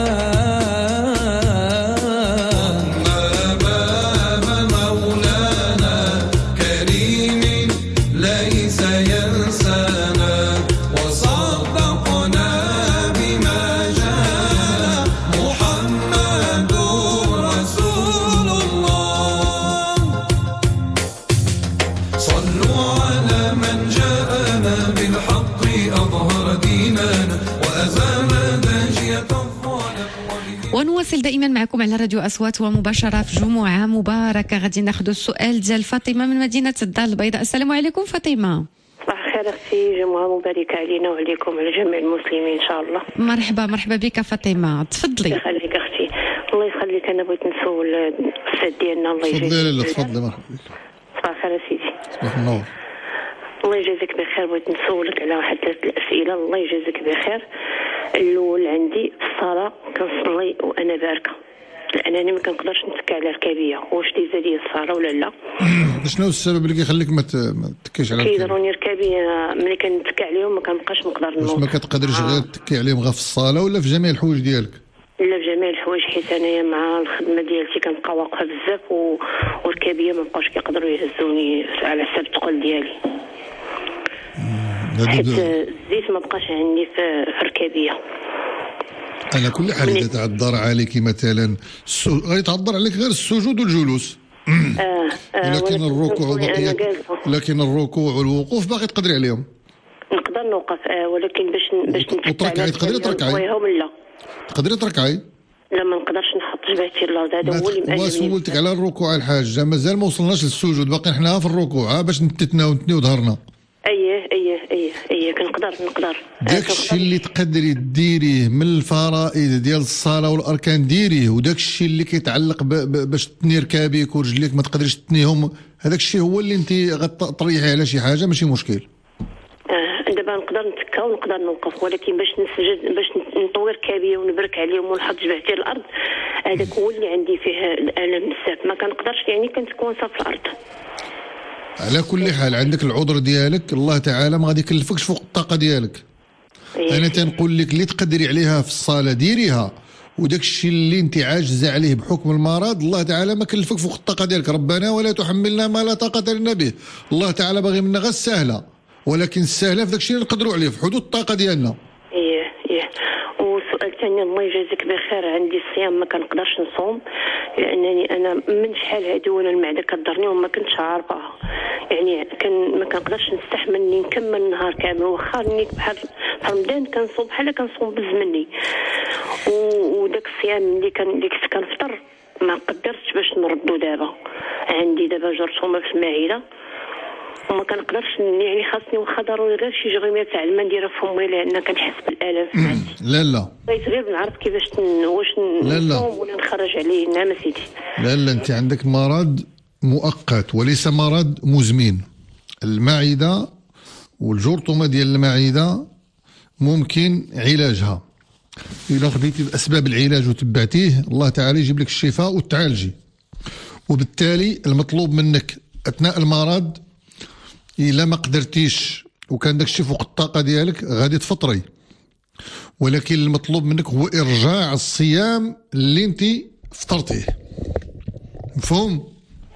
باب مولانا كريم ليس ينسانا، وصدقنا بما جاءنا محمد رسول الله. صلوا على من جاءنا بالحق أظهر ديننا، وأزال داجية ونواصل دائما معكم على راديو أصوات ومباشرة في جمعة مباركة. غادي ناخذ السؤال ديال فاطمة من مدينة الدار البيضاء. السلام عليكم فاطمة. صباح الخير اختي، جمعة مباركة علينا وعليكم على جميع المسلمين ان شاء الله. مرحبا بك فاطمة، تفضلي. الله يخليك اختي، الله يخليك. انا بغيت نسول الاستاذ ديالنا الله يجزيك. تفضلي لاله تفضلي. مرحبا بك. صباح الخير سيدي. صباح النور. الله يجازيك بخير. بغيت نسولك على واحد 3 الاسئله. الله يجازيك بخير. الاول عندي في الصلاه كنصلي وانا باركه، لانني ما كنقدرش نتكى على ركابيه، واش تيزا لي الصلاه ولا لا؟ شنو السبب اللي كيخليك ما تكيش على ركابيه؟ كيضروني ركابيه ملي كنتكى عليهم ما كنبقاش نقدر نوض. واش ما كتقدرش غير تكي عليهم غير في الصاله ولا في جميع الحوايج ديالك؟ لا في جميع الحوايج، حيت انايا مع الخدمه ديالتي كنبقى واقفه بزاف وركابيه ما بقاوش كيقدروا يهزوني على حساب الثقل ديالي، حيت الزيت ما بقاش عندي في ركابيه. على كل حال اذا تعذر عليك مثلا غيتعذر عليك غير السجود والجلوس. ولكن الركوع لكن الركوع والوقوف باقي تقدري عليهم. نقدر نوقف ولكن باش تركعي تقدري تركعي؟ لا تقدري تركعي؟ لا ما نقدرش نحط جبهتي الارض. هذا هو اللي ما سولتك على الركوع الحاجه، مازال ما وصلناش للسجود، باقي حنا في الركوع باش نتتنا ونتنيو ظهرنا. ايه كنقدر داك الشيء اللي تقدري ديريه من الفرائض ديال الصلاه والاركان ديريه، وداك الشيء اللي كيتعلق باش تني ركابيك ورجليك ما تقدريش تنيهم، هذاك الشيء هو اللي انت غتطريحي على شي حاجه ماشي مشكل. دابا نقدر نتكا ونقدر نوقف، ولكن باش نسجد باش نطوي ركابيه ونبرك عليهم ونحط جبهتي الارض، هذاك هو اللي عندي فيه الالم بزاف، ما كنقدرش يعني كنتكونسا في الارض. على كل حال عندك العذر ديالك، الله تعالى ما غادي يكلفكش فوق الطاقه ديالك. انا تنقول لك اللي تقدري عليها في الصلاه ديريها، وداك الشيء اللي انت عاجزه عليه بحكم المرض الله تعالى ما كلفك فوق الطاقه ديالك. ربنا ولا تحملنا ما لا طاقه لنا به. الله تعالى باغي منا غير السهله، ولكن السهله في داك الشيء اللي نقدروا عليه في حدود الطاقه ديالنا. وسؤال ثاني الله يجازيك بخير، عندي الصيام ما كنقدرش نصوم، لانني انا من شحال هادي وانا المعده كضرني وما كنتش عارفاها، يعني ما كنقدرش نستحمل اني نكمل النهار كامل، واخا اني بحال رمضان كنصوم بحال كنصوم بز مني، وداك الصيام اللي كنت كنفطر ما قدرتش باش نردو. دابا عندي دابا جرثومه في المعده وما كنقدرش، يعني خاصني واخا ضروري غير شي جغيمه تاع الماء نديرها في فمي لان كنحس بالالم في معدتي. لا بغيت غير نعرف كيفاش واش نصوم ولا نخرج عليه. نعم سيدي. لا انت عندك مرض مؤقت وليس مرض مزمن. المعده والجرثومه ديال المعده ممكن علاجها اذا خديتي باسباب العلاج وتبعتيه، الله تعالى يجيب لك الشفاء وتعالجي. وبالتالي المطلوب منك اثناء المرض إلا ما قدرتيش وكان داك الشيء فوق الطاقة ديالك غادي تفطري، ولكن المطلوب منك هو إرجاع الصيام اللي انت فطرتيه. مفهوم؟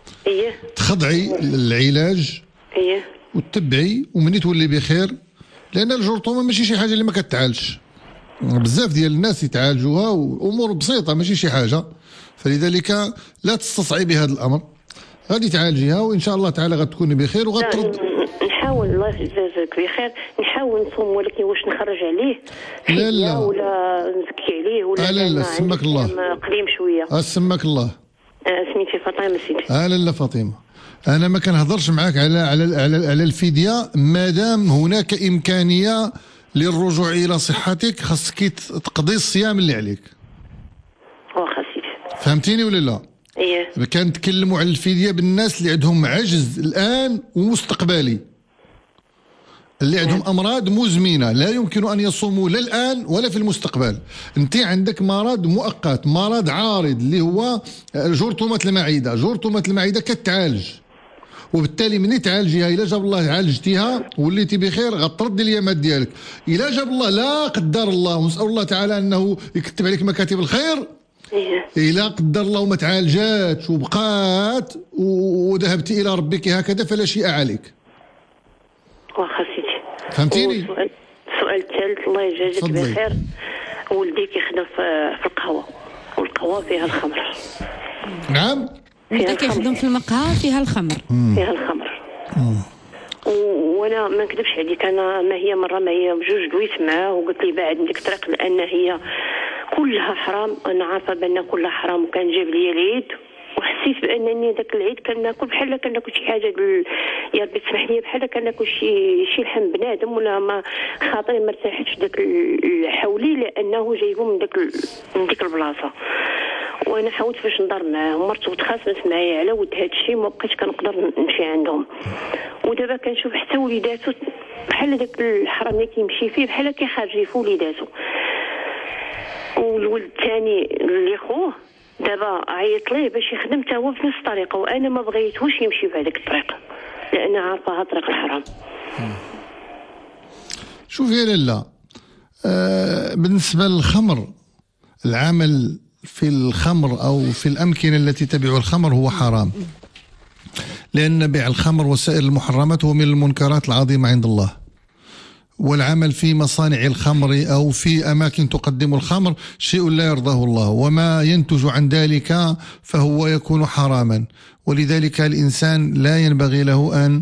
تخضعي للعلاج وتتبعي ومني تولي بخير، لأن الجرثومة ماشي شي حاجة اللي ما كتعالجش. بزاف ديال الناس يتعالجوها وأمور بسيطة ماشي شي حاجة، فلذلك لا تستصعبي هذا الأمر، غادي تعالجيها وان شاء الله تعالى غتكوني بخير وغترد. نحاول الله يجازيك بخير، نحاول نصوم، ولكن واش نخرج عليه لا ولا نزكي عليه ولا لا سماك الله قديم شويه. سماك الله. سميتي فاطمه سيدي. لا فاطمه، انا ما كنهضرش معاك على الفديه مادام هناك امكانيه للرجوع الى صحتك، خاصك تقضي الصيام اللي عليك. واخا سيدي. فهمتيني ولا لا؟ كنتكلموا على الفدية بالناس اللي عندهم عجز الآن ومستقبلي، اللي عندهم أمراض مزمنة لا يمكن أن يصوموا لا الآن ولا في المستقبل. أنت عندك مرض مؤقت، مرض عارض اللي هو جرثومة المعدة. جرثومة المعدة كتعالج، وبالتالي من تعالجيها إلا جاب الله عالجتيها وليتي بخير غترد اليامات ديالك. إلا جاب الله لا قدر الله، ونسأل الله تعالى أنه يكتب عليك مكاتب الخير، إلا قدر الله ما تعالجات وبقات وذهبت إلى ربك هكذا فلا شيء عليك. واخا سيدي. فهمتيني؟ السؤال الثالث الله يجازيك بخير، ولدي كيخدم في القهوة، والقهوة فيها الخمر. نعم؟ ولدي كيخدم في المقهى فيها الخمر. فيها الخمر. وانا ما نكذبش عليك، انا ما هي مره ما هي بجوج دويت معاه وقلت لي بعد عندك طريق، لان هي كلها حرام. انا عارفه بان كلها حرام، وكان جاب لي العيد وحسيت بانني ذاك العيد كناكل بحال كناكل شي حاجه يا ربي تسمح لي بحال كناكل شي لحم بنادم، ولا ما خاطري ما ارتاحتش داك حولي لانه جايبو من ديك البلاصه. وانا حاولت باش ندار معاهم، مرت وتخاصمت معايا على ود هذا الشيء، ما بقيتش كنقدر نمشي عندهم. ودابا كنشوف حتى وليداتو بحال داك الحرام اللي كيمشي فيه بحال كيخرج في وليداتو. والولد الثاني اللي خوه دابا عيط ليه باش يخدم حتى هو بنفس الطريقه، وانا ما بغيتوش يمشي بهذيك الطريقه لان عارفاها طريق الحرام. شوفي يا لاله، بالنسبه للخمر، العمل في الخمر او في الامكنه التي تبيع الخمر هو حرام، لان بيع الخمر وسائر المحرمات هو من المنكرات العظيمه عند الله. والعمل في مصانع الخمر أو في أماكن تقدم الخمر شيء لا يرضاه الله، وما ينتج عن ذلك فهو يكون حراما. ولذلك الإنسان لا ينبغي له أن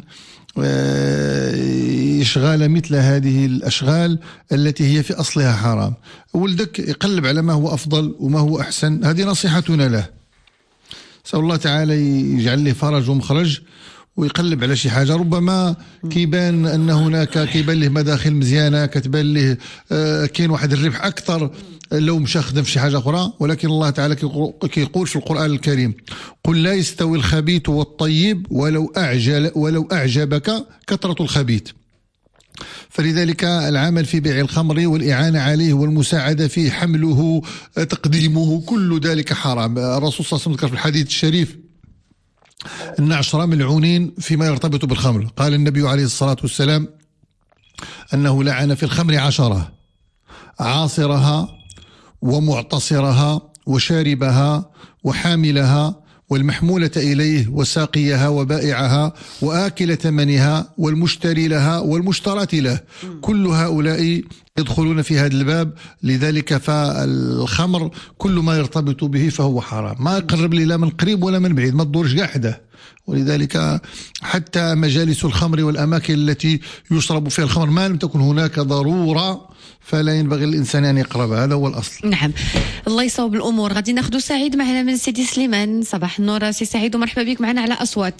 يشغل مثل هذه الأشغال التي هي في أصلها حرام. ولدك يقلب على ما هو أفضل وما هو أحسن، هذه نصيحتنا له. نسأل الله تعالى يجعل له فرج ومخرج ويقلب على شي حاجه. ربما كيبان ان هناك كيبان له مداخل مزيانه، كتبان له كاين واحد الربح اكثر لو مشى خدم في شي حاجه اخرى، ولكن الله تعالى كيقول في القران الكريم: قل لا يستوي الخبيث والطيب ولو اعجبك كثره الخبيث. فلذلك العمل في بيع الخمر والإعانة عليه والمساعدة فيه، حمله، تقديمه، كل ذلك حرام. الرسول صلى الله عليه وسلم ذكر في الحديث الشريف أن 10 ملعونين فيما يرتبط بالخمر. قال النبي عليه الصلاة والسلام أنه لعن في الخمر 10: عاصرها ومعتصرها وشاربها وحاملها والمحمولة إليه وساقيها وبائعها وآكل ثمنها والمشتري لها والمشترات له. كل هؤلاء يدخلون في هذا الباب. لذلك فالخمر كل ما يرتبط به فهو حرام، ما يقرب لي لا من قريب ولا من بعيد، ما تدورش كاع حداه. ولذلك حتى مجالس الخمر والأماكن التي يشرب فيها الخمر ما لم تكن هناك ضرورة فلا ينبغي الإنسان أن يقرب، هذا هو الأصل. نعم، الله يصوب الأمور. غادي ناخذ سعيد معنا من سيدي سليمان. صباح النور سي سعيد ومرحبا بك معنا على أصوات.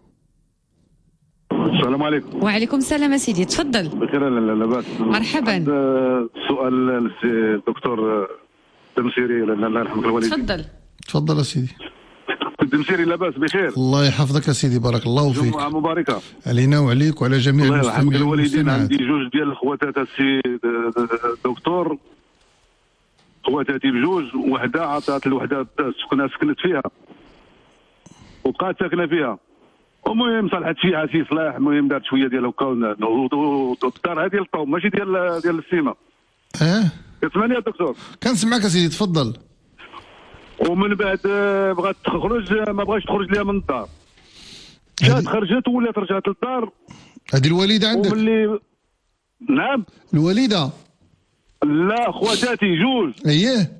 السلام عليكم. وعليكم السلام سيدي، تفضل. بخير. لا لاباس. مرحبا. سؤال للدكتور الدمسيري الله يرحمه الوالدين. تفضل سيدي. الدمسيري لاباس بخير. الله يحفظك سيدي، بارك الله فيك. جمعة مباركة علينا وعليك وعلى جميع المسلمين الوالدين. عندي جوج ديال الخواتات السيد الدكتور، خواتاتي بجوج، وحده عطات الوحده سكنت فيها وبقات ساكنه فيها. المهم صلحت فيها سي صلاح، المهم دارت شويه ديال هكا الدار هذه ديال الطوم ماشي ديال السيما. كتسمعني يا دكتور؟ كنسمعك سيدي، تفضل. ومن بعد بغات تخرج، ما بغاش تخرج ليها من الدار، جات خرجت ولات رجعت للدار. هذه الوالده عندك؟ وملي نعم الوالده؟ لا خواتاتي جوج. اييه،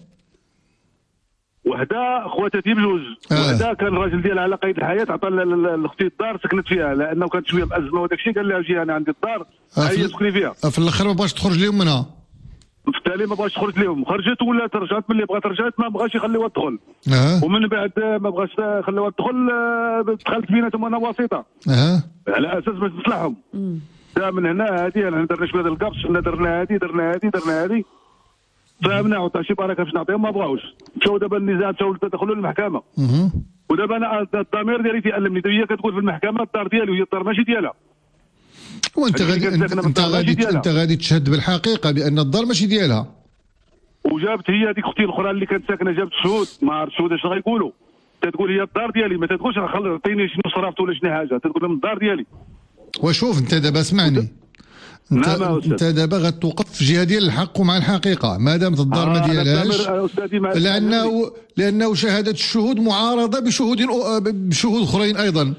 وحده خواتاتي بجوج. وحده كان الراجل ديالها على قيد الحياه، عطى لاختي الدار سكنت فيها لانه كانت شويه مأزمه وداك الشيء. قال لها جي انا عندي الدار هي سكني فيها. في الاخر ما بغاش تخرج لهم منها، في التالي ما بغاش تخرج لهم، خرجت ولات رجعت. ملي بغات رجعت ما بغاش يخليوها تدخل. ومن بعد ما بغاش يخليوها تدخل، دخلت بيناتهم انا واسطه على اساس باش تصلحهم. من هنا هذه درنا شويه ديال القبش، درنا هذه فهمنا وعطا شي بركه باش نعطيهم، ما بغاوش. مشاو دابا النزاع، مشاو دخلوا للمحكمه. ودابا انا الضمير ديالي تيألمني، هي كتقول في المحكمه الدار ديالي وهي الدار ماشي ديالها. وانت انت غادي تشهد بالحقيقه بان الدار ماشي ديالها. وجابت هي هذيك اختي الاخرى اللي كانت ساكنه، جابت شهود، ما عرفت الشهود اش غايقولوا. تتقول هي الدار ديالي، ما تتقولش عطيني شنو صرفت ولا شنو حاجه، تتقول لهم الدار ديالي. وشوف انت دابا اسمعني، انت دابا غتوقف في جهه ديال الحق ومع الحقيقه، ما دامت الدار ما ديالهاش، لانه شهاده الشهود معارضه بشهود اخرين ايضا.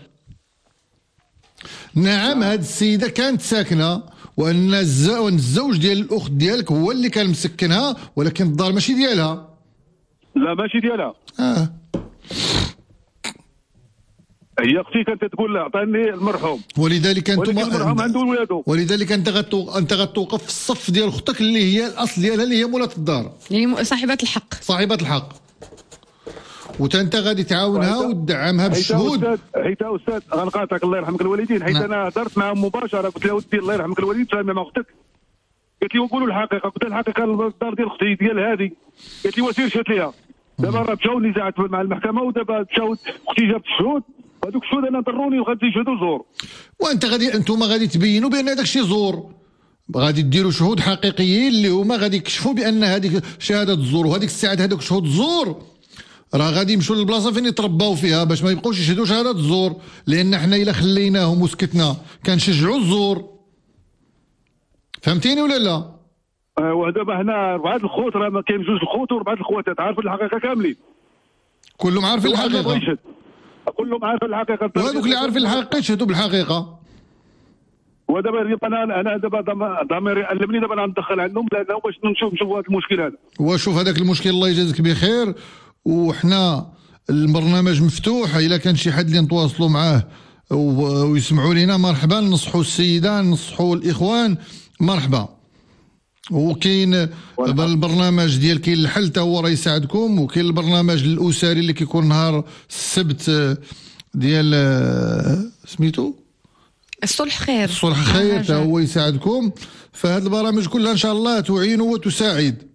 نعم، هذه السيده كانت ساكنه، وان الزوج ديال الاخت ديالك هو اللي كان مسكنها، ولكن الدار ماشي ديالها. لا ماشي ديالها. هي اختي كانت تقول لا عطاني المرحوم، ولذلك انتم المرحوم عنده ولادو، ولذلك انت غتوقف في الصف ديال اختك اللي هي الاصل ديالها اللي هي مولاة الدار، يعني صاحبة الحق. صاحبة الحق، وانت غادي تعاونها وتدعمها بالشهود. حيت استاذ غنقاطعك الله يرحمك الوالدين، حيت انا هضرت معهم مباشره قلت له ودي الله يرحمك الوالدين تفاهم مع اختك، قالت لي وقولوا الحقيقه، قلت لها الحقيقه الدار ديال اختي ديال هذه، قالت لي وسير شات ليها. دابا راه مشاو نزاعات مع المحكمه، ودابا مشاو اختي جابت الشهود، وهذوك الشهود انا ضروني وغادي يشهدوا زور. وانت انتم غادي تبينوا بان هذاك الشيء زور، غادي ديروا شهود حقيقيين اللي هما غادي يكشفوا بان هذيك شهاده الزور، وهذيك الساعه هذوك شهود الزور راه غادي يمشوا للبلاصه فين يترباو فيها باش ما يبقاوش يشهدوا شهاده الزور، لان حنا الا خليناهم وسكتنا كنشجعوا الزور. فهمتيني ولا لا؟ ودابا هنا 4 الخوت، راه ما كاين 2 الخوت و4 الخواتات عارفين الحقيقه كاملين، كلهم عارفين الحقيقه، كلهم عارفين الحقيقه، وهذوك اللي عارفين الحقيقه يشهدوا بالحقيقه. ودابا انا دابا ضميري علمني دابا ندخل عندهم لانه باش نشوف هذا المشكل هذا. وشوف هذاك المشكل الله يجازيك بخير، وحنا البرنامج مفتوح، الا كان شي حد اللي نتواصلوا معاه ويسمعوا لنا مرحبا، ننصحوا السيدة، ننصحوا الاخوان مرحبا. وكاين البرنامج ديال كاين الحل حتى هو راه يساعدكم، وكاين البرنامج الاسري اللي كيكون نهار السبت ديال سميتو الصلح خير، الصلح خير حتى هو يساعدكم. فهاد البرامج كلها ان شاء الله تعين وتساعد.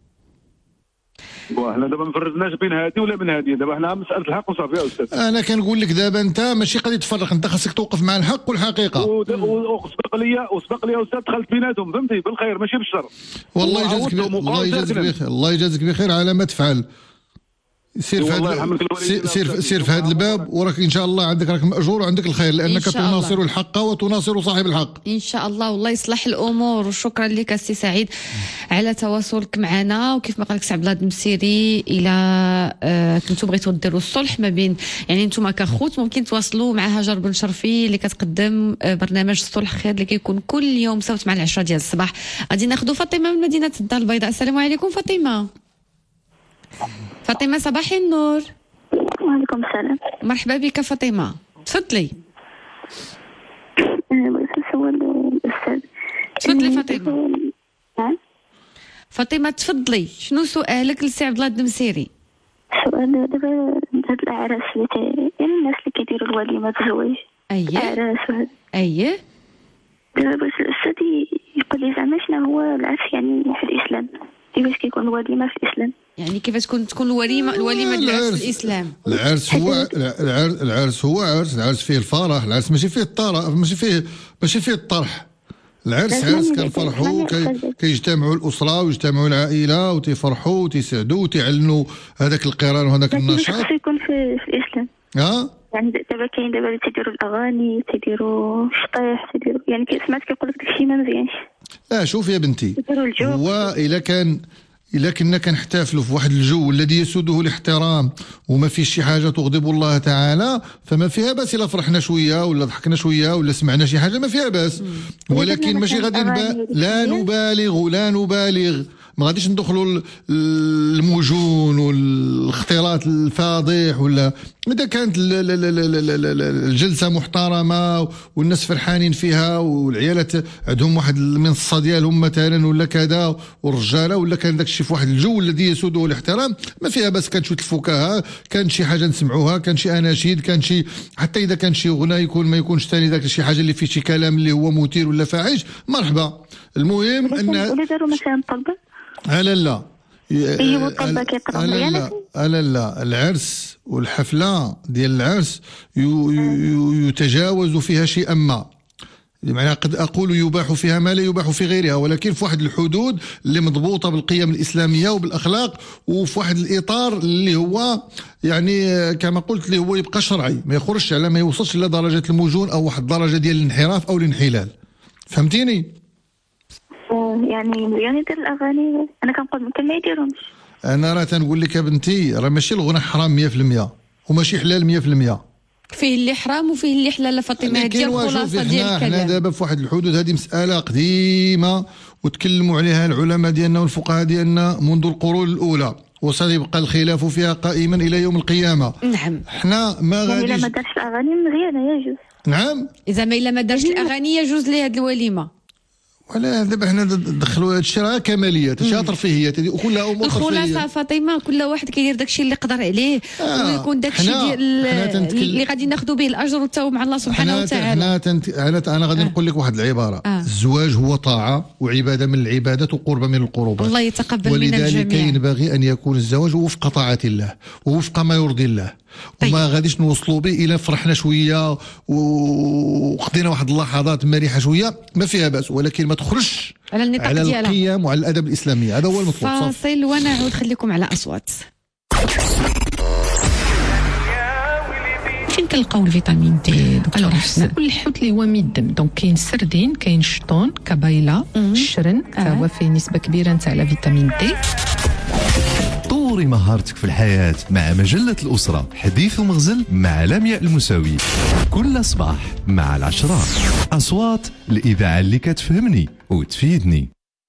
حنا دابا ما فرزناش بين هذه ولا من هذه، دابا حنا مساله الحق وصافي يا استاذ. انا كنقول لك دابا انت ماشي قضيه تفرق، انت خاصك توقف مع الحق والحقيقه. وسبق لي استاذ دخلت بيناتهم فهمتي بالخير ماشي بالشر. والله يجازيك بخير، الله يجازيك بخير على ما تفعل. سير في هذا الباب، وراك ان شاء الله راك ماجور وعندك الخير، لانك تناصر الحق وتناصر صاحب الحق ان شاء الله. والله يصلح الامور، وشكرا لك السي سعيد على تواصلك معنا. وكيف ما قال لك سي عبد الله المسيري، الى كنتو بغيتوا ديروا الصلح ما بين يعني انتم كخوت، ممكن تواصلوا مع هاجر بن شرفي اللي كتقدم برنامج الصلح خير اللي كيكون كل يوم سبت مع 10 ديال الصباح. غادي ناخذوا فاطمه من مدينه الدار البيضاء. السلام عليكم فاطمه. فاطمة صباح النور. وعليكم السلام. مرحبا بك فاطمة، تفضلي. بغيت نسول الأستاذ. تفضلي فاطمة. فاطمة تفضلي، شنو سؤالك للسي عبد الله الدمسيري؟ السؤال دابا هاد الأعراس يعني الناس اللي كيديروا الوليمة الزواج. أعراس وهذا. أيه. دابا باش الأستاذ يقول لي زعما شنو هو العرس يعني في الإسلام؟ كيفاش كيكون الوليمة في الإسلام؟ يعني كيفاش تكون الوليمه العرس في الاسلام؟ العرس هو العرس فيه الفرح، العرس ماشي فيه الطرح، ماشي فيه الطرح. العرس كنفرحوا، كيجتمعوا الاسره ويجتمعوا العائله وتيفرحوا وتيسعدوا وتيعلنوا هذاك القرار وهذاك النشاط. خصو يكون في الاسلام. يعني دابا كاين دابا اللي تيديروا الاغاني، تيديروا الشطيح، تيديروا يعني سمعت كيقول لك داكشي ما مزيانش. لا شوف يا بنتي، هو إلا كنا كنحتفلوا في واحد الجو الذي يسوده الاحترام وما فيش شي حاجه تغضب الله تعالى، فما فيها باس الا فرحنا شويه ولا ضحكنا شويه ولا سمعنا شي حاجه، ما فيها باس. ولكن ماشي غادي لا نبالغ، ما غاديش ندخلوا المجون والاختلاط الفاضح. ولا اذا كانت الجلسه محترمه والناس فرحانين فيها والعيالات عندهم واحد المنصه ديالهم مثلا ولا كذا، والرجاله ولا كان داك الشيء في واحد الجو الذي يسوده الاحترام، ما فيها بس. كان شويه الفكاهه، كان شي حاجه نسمعوها، كان شي اناشيد، كان شي حتى اذا كان شي غنى يكون ما يكونش ثاني داك شي حاجه اللي فيه شي كلام اللي هو مثير ولا فاحش، مرحبا. المهم ان ولا داروا مثلا طلبه لا هو الطلبه كيقرا لا العرس والحفله ديال العرس يتجاوز فيها شيئا ما، يعني قد أقول يباح فيها ما لا يباح في غيرها، ولكن في واحد الحدود اللي مضبوطة بالقيم الإسلامية وبالأخلاق، وفي واحد الإطار اللي هو يعني كما قلت اللي هو يبقى شرعي، ما يخرجش على ما يوصلش إلى درجة المجون أو واحد درجة ديال الانحراف أو الانحلال. فهمتيني؟ يعني يدير الأغاني، أنا كنقول ممكن ما يديرهمش. أنا راه تنقول لك يا بنتي، راه ماشي الغنى حرام 100% وماشي حلال 100%. فيه اللي حرام وفيه اللي حلال فاطمه. هذه الخلاصه ديال الكلام. حنا دابا في واحد الحدود، هذه مساله قديمه وتكلموا عليها العلماء ديالنا والفقهاء ديالنا منذ القرون الاولى، وسيبقى الخلاف فيها قائما إلى يوم القيامة. نعم. احنا ما غاديش إلا ما دارش الأغاني مزيانة يجوز. نعم. إذا ما إلا ما دارش الأغاني يجوز ليه هذه الوليمة. ولا دابا حنا ندخلوا هذا الشيء راه كماليات، هادشي ترفيهيات، هذه كلها امور ترفيهيه. الخلاصه فاطمه كل واحد كيدير داكشي اللي يقدر عليه ويكون داكشي ديال اللي غادي ناخذوا به الاجر والثواب مع الله سبحانه وتعالى. انا غادي نقول لك واحد العباره. الزواج هو طاعه وعباده من العبادات وقربه من القربات. الله يتقبل من الجميع. ولذلك ينبغي ان يكون الزواج وفق طاعه الله ووفق ما يرضي الله. طيب. وما غاديش نوصلوا به الى فرحنا شويه وقضينا واحد اللحظات مريحه شويه ما فيها باس، ولكن ما تخرجش على النطاق على ديالها، على القيم وعلى الادب الاسلامي. هذا هو المطلوب. فاصل ونعود. خليكم على اصوات. فين كنلقاو الفيتامين دي؟ الوغ كل الحوت اللي هو من الدم، دونك كاين السردين، كاين الشطون، كبايله، الشرن، فهو فيه نسبه كبيره نتاع الفيتامين دي. طوري مهارتك في الحياة مع مجلة الأسرة، حديث ومغزل مع لمياء المساوي، كل صباح مع 10 أصوات الإذاعة اللي كتفهمني وتفيدني.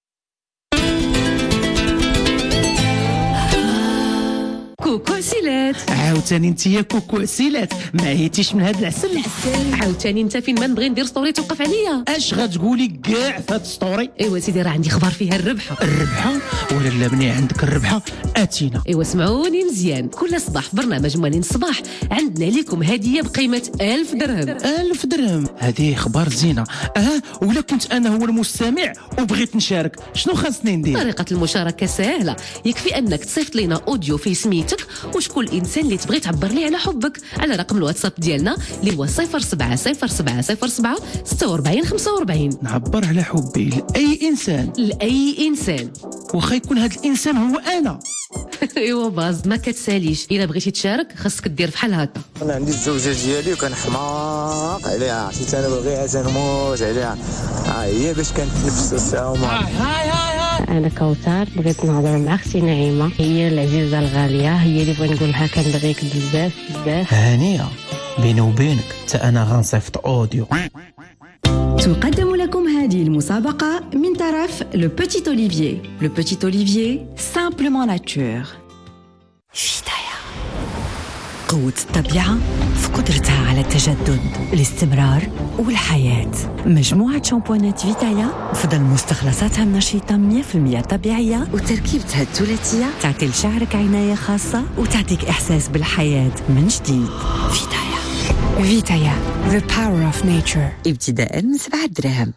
كوكو سيلات عاوتاني انت يا كوكو سيلات ما هيتيش من هاد العسل. عاوتاني انت فين ما نبغي ندير ستوري توقف عليا. اش غتقولي كاع في هاد ستوري؟ ايوا سيدي راه عندي خبر فيها الربحه. ولا لا بني عندك الربحه اتينا. ايوا سمعوني مزيان، كل صباح في برنامج موالين الصباح عندنا لكم هديه بقيمه 1000 درهم. 1000 درهم هذه خبر زينه. ولا كنت انا هو المستمع وبغيت نشارك شنو خاصني ندير؟ طريقه المشاركه سهله، يكفي انك تصيفط لنا اوديو في سميتك وشكون الانسان اللي تبغي تعبر ليه على حبك على رقم الواتساب ديالنا اللي هو 070707 46 45. نعبر على حبي لاي انسان واخا يكون هذا الانسان هو انا. ايوا باز ما كتساليش، الا بغيتي تشارك خاصك دير بحال هكا. انا عندي الزوجه ديالي وكنحماق عليها، حيت انا باغيها تنموت عليها. هي باش كنتنفس الساعه انا كوثر بغيت نهضر مع اختي نعيمه، هي العزيزه الغاليه، هي اللي بغيت نقول لها كنبغيك بزاف بزاف. هانيه بيني وبينك حتى انا غنصيفط اوديو. تقدم لكم هذه المسابقة من طرف لو بوتيت أوليفيي. لو بوتيت أوليفيي سامبلومون ناتور. فيتايا، قوة الطبيعة في قدرتها على التجدد، الاستمرار والحياة. مجموعة شامبوانات فيتايا فضل مستخلصاتها النشيطة 100% طبيعية، وتركيبتها الثلاثية تعطي لشعرك عناية خاصة وتعطيك إحساس بالحياة من جديد. فيتايا The Power of Nature. ابتداء من 7 دراهم.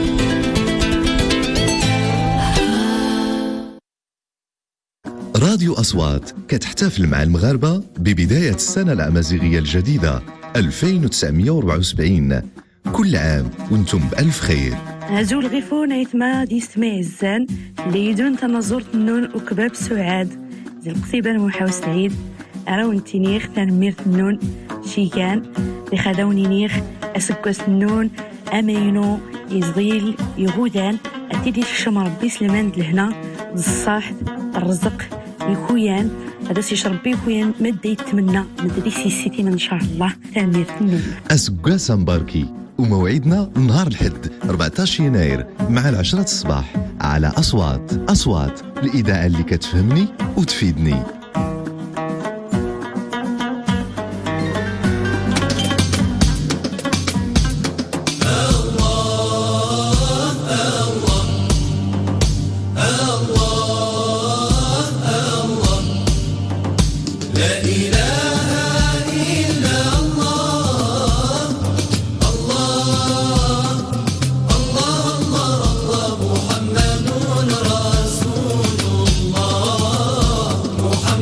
راديو أصوات كتحتفل مع المغاربة ببداية السنة الأمازيغية الجديدة 2974. كل عام وانتم بألف خير. هازو الغيفون عيتما دي سماع الزان اللي يدون تنظر النون وكباب سعاد زي القصيبة محاو سعيد أراو نتينيخ تنمير النون شيكان لخداوني نيخ أسكوس النون أمينو يزغيل يغودان أتيدي الشم ربي سلمان لهنا الصاحب الرزق يكويان هذا سيش ربي يكويان مدى يتمنى مدى سيسيتينا إن شاء الله تنمير النون أسكواس مباركي. وموعدنا نهار الحد 14 يناير مع 10 الصباح على أصوات الإذاعة اللي كتفهمني وتفيدني. محمد رسول الله.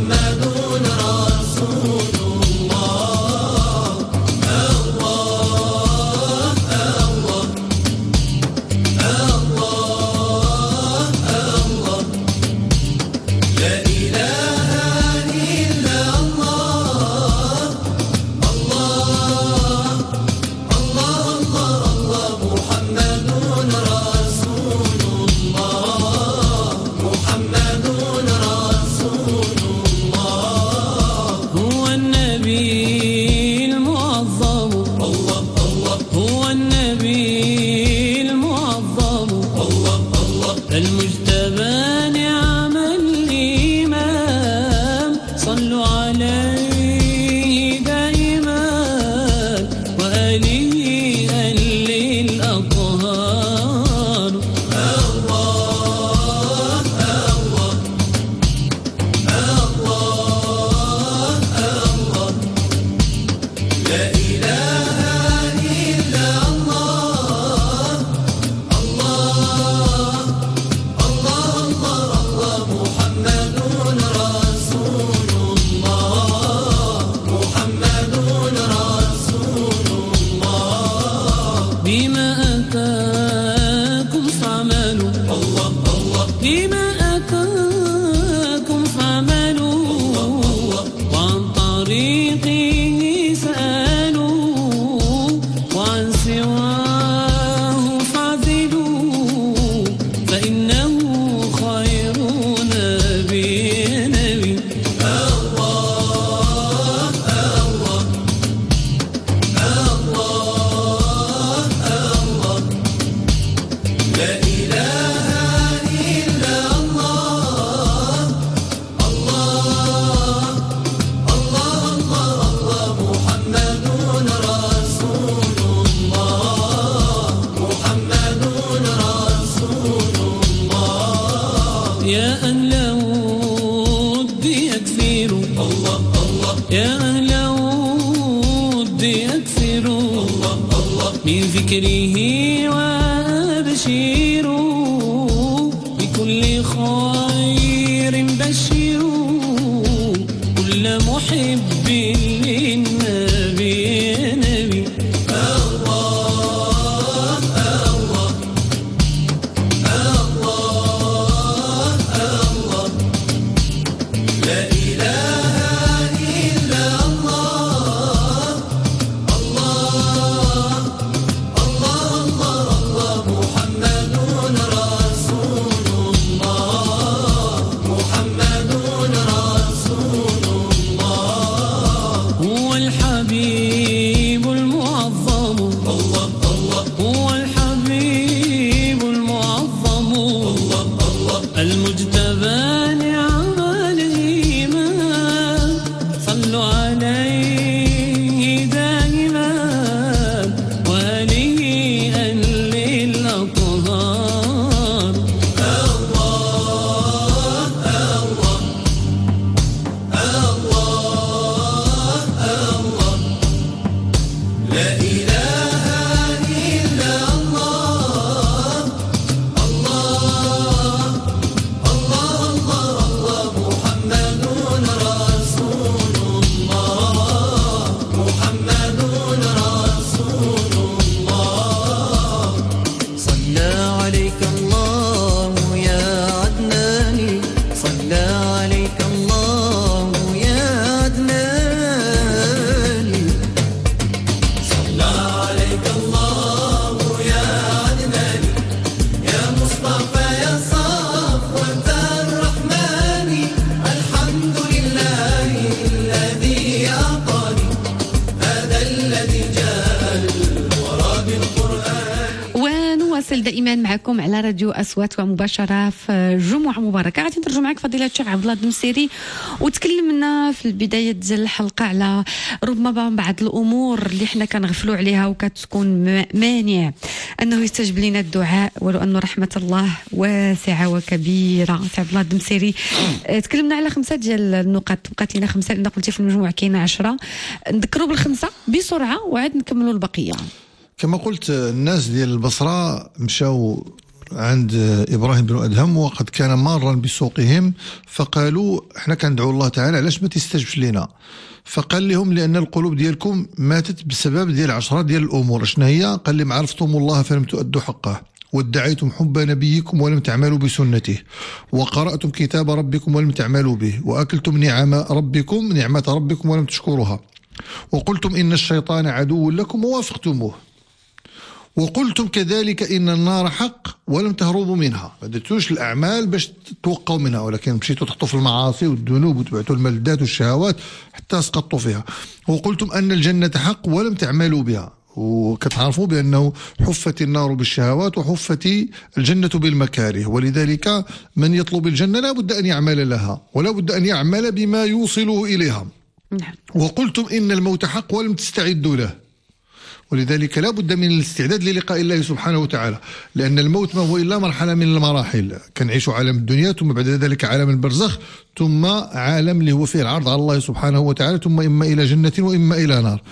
صلوا عليه دائما وآله للأطهار. الله الله الله الله لا إله إلا الله الله الله الله محمد رسول الله محمد رسول الله بما أتاكم فاعملوا الله الله بما أتاكم فاعملوا وعن طريقه سألوا وعن سواه فاعدلوا فإنه خير نبي الله الله الله الله لا إله إلا الله الله الله الله محمد رسول الله محمد رسول الله يا أهل ود يكثروا الله الله يا أهل ود يكثروا الله الله من ذكره وأبشروا بكل خير بشروا كل محب للنبي نبي الله الله الله الله لا إله إلا الله الله الله الله محمد رسول الله محمد رسول الله هو الحبيب المعظم الله الله هو الحبيب المعظم الله الله المجتبى لعمله ما صلوا عليه دائما وآله للأطهار. الله الله الله الله لا إله إلا الله الله الله الله محمد رسول الله محمد رسول الله صلى عليك الله يا عدناني صلى عليك الله يا عدناني صلى عليك الله يا عدناني يا مصطفى يا صفوة الرحمن الحمد لله الذي أعطاني هذا الذي جاء الورى بالقرآن. ونواصل دائما معكم على راديو أصوات ومباشرة في جمعة مباركة. غادي نرجع معك فضيلة الشيخ عبد الله الدمسيري، وتكلمنا في البداية ديال الحلقة على ربما بعض الأمور اللي حنا كنغفلوا عليها وكتكون مانع أنه يستجب لنا الدعاء، ولو أن رحمة الله واسعة وكبيرة. سي عبد الله الدمسيري، تكلمنا على 5 ديال النقاط، بقات لنا 5 لأن قلتي في المجموع كاين 10. نذكروا بالخمسة بسرعة وعاد نكملوا البقية. كما قلت الناس ديال البصرة مشاو عند إبراهيم بن أدهم وقد كان مارا بسوقهم، فقالوا احنا كندعو الله تعالى علاش ما تستجبش لنا؟ فقال لهم لأن القلوب ديالكم ماتت بسبب ديال 10 ديال الأمور. شنو هي؟ قال لهم عرفتم الله فلم تؤدوا حقه، وادعيتم حب نبيكم ولم تعملوا بسنته، وقرأتم كتاب ربكم ولم تعملوا به، وأكلتم نعمة ربكم ولم تشكروها، وقلتم إن الشيطان عدو لكم ووافقتموه، وقلتم كذلك إن النار حق ولم تهربوا منها. ما درتوش الأعمال باش توقعوا منها، ولكن مشيتوا تحطوا في المعاصي والذنوب وتبعتوا الملذات والشهوات حتى سقطتوا فيها. وقلتم أن الجنة حق ولم تعملوا بها، وكتعرفوا بأنه حفت النار بالشهوات وحفت الجنة بالمكاره، ولذلك من يطلب الجنة لا بد أن يعمل لها ولا بد أن يعمل بما يوصله إليها. وقلتم إن الموت حق ولم تستعدوا له، ولذلك لا بد من الاستعداد للقاء الله سبحانه وتعالى، لأن الموت ما هو إلا مرحلة من المراحل. كنعيش عالم الدنيا، ثم بعد ذلك عالم البرزخ، ثم عالم اللي هو فيه العرض على الله سبحانه وتعالى، ثم إما إلى جنة وإما إلى نار.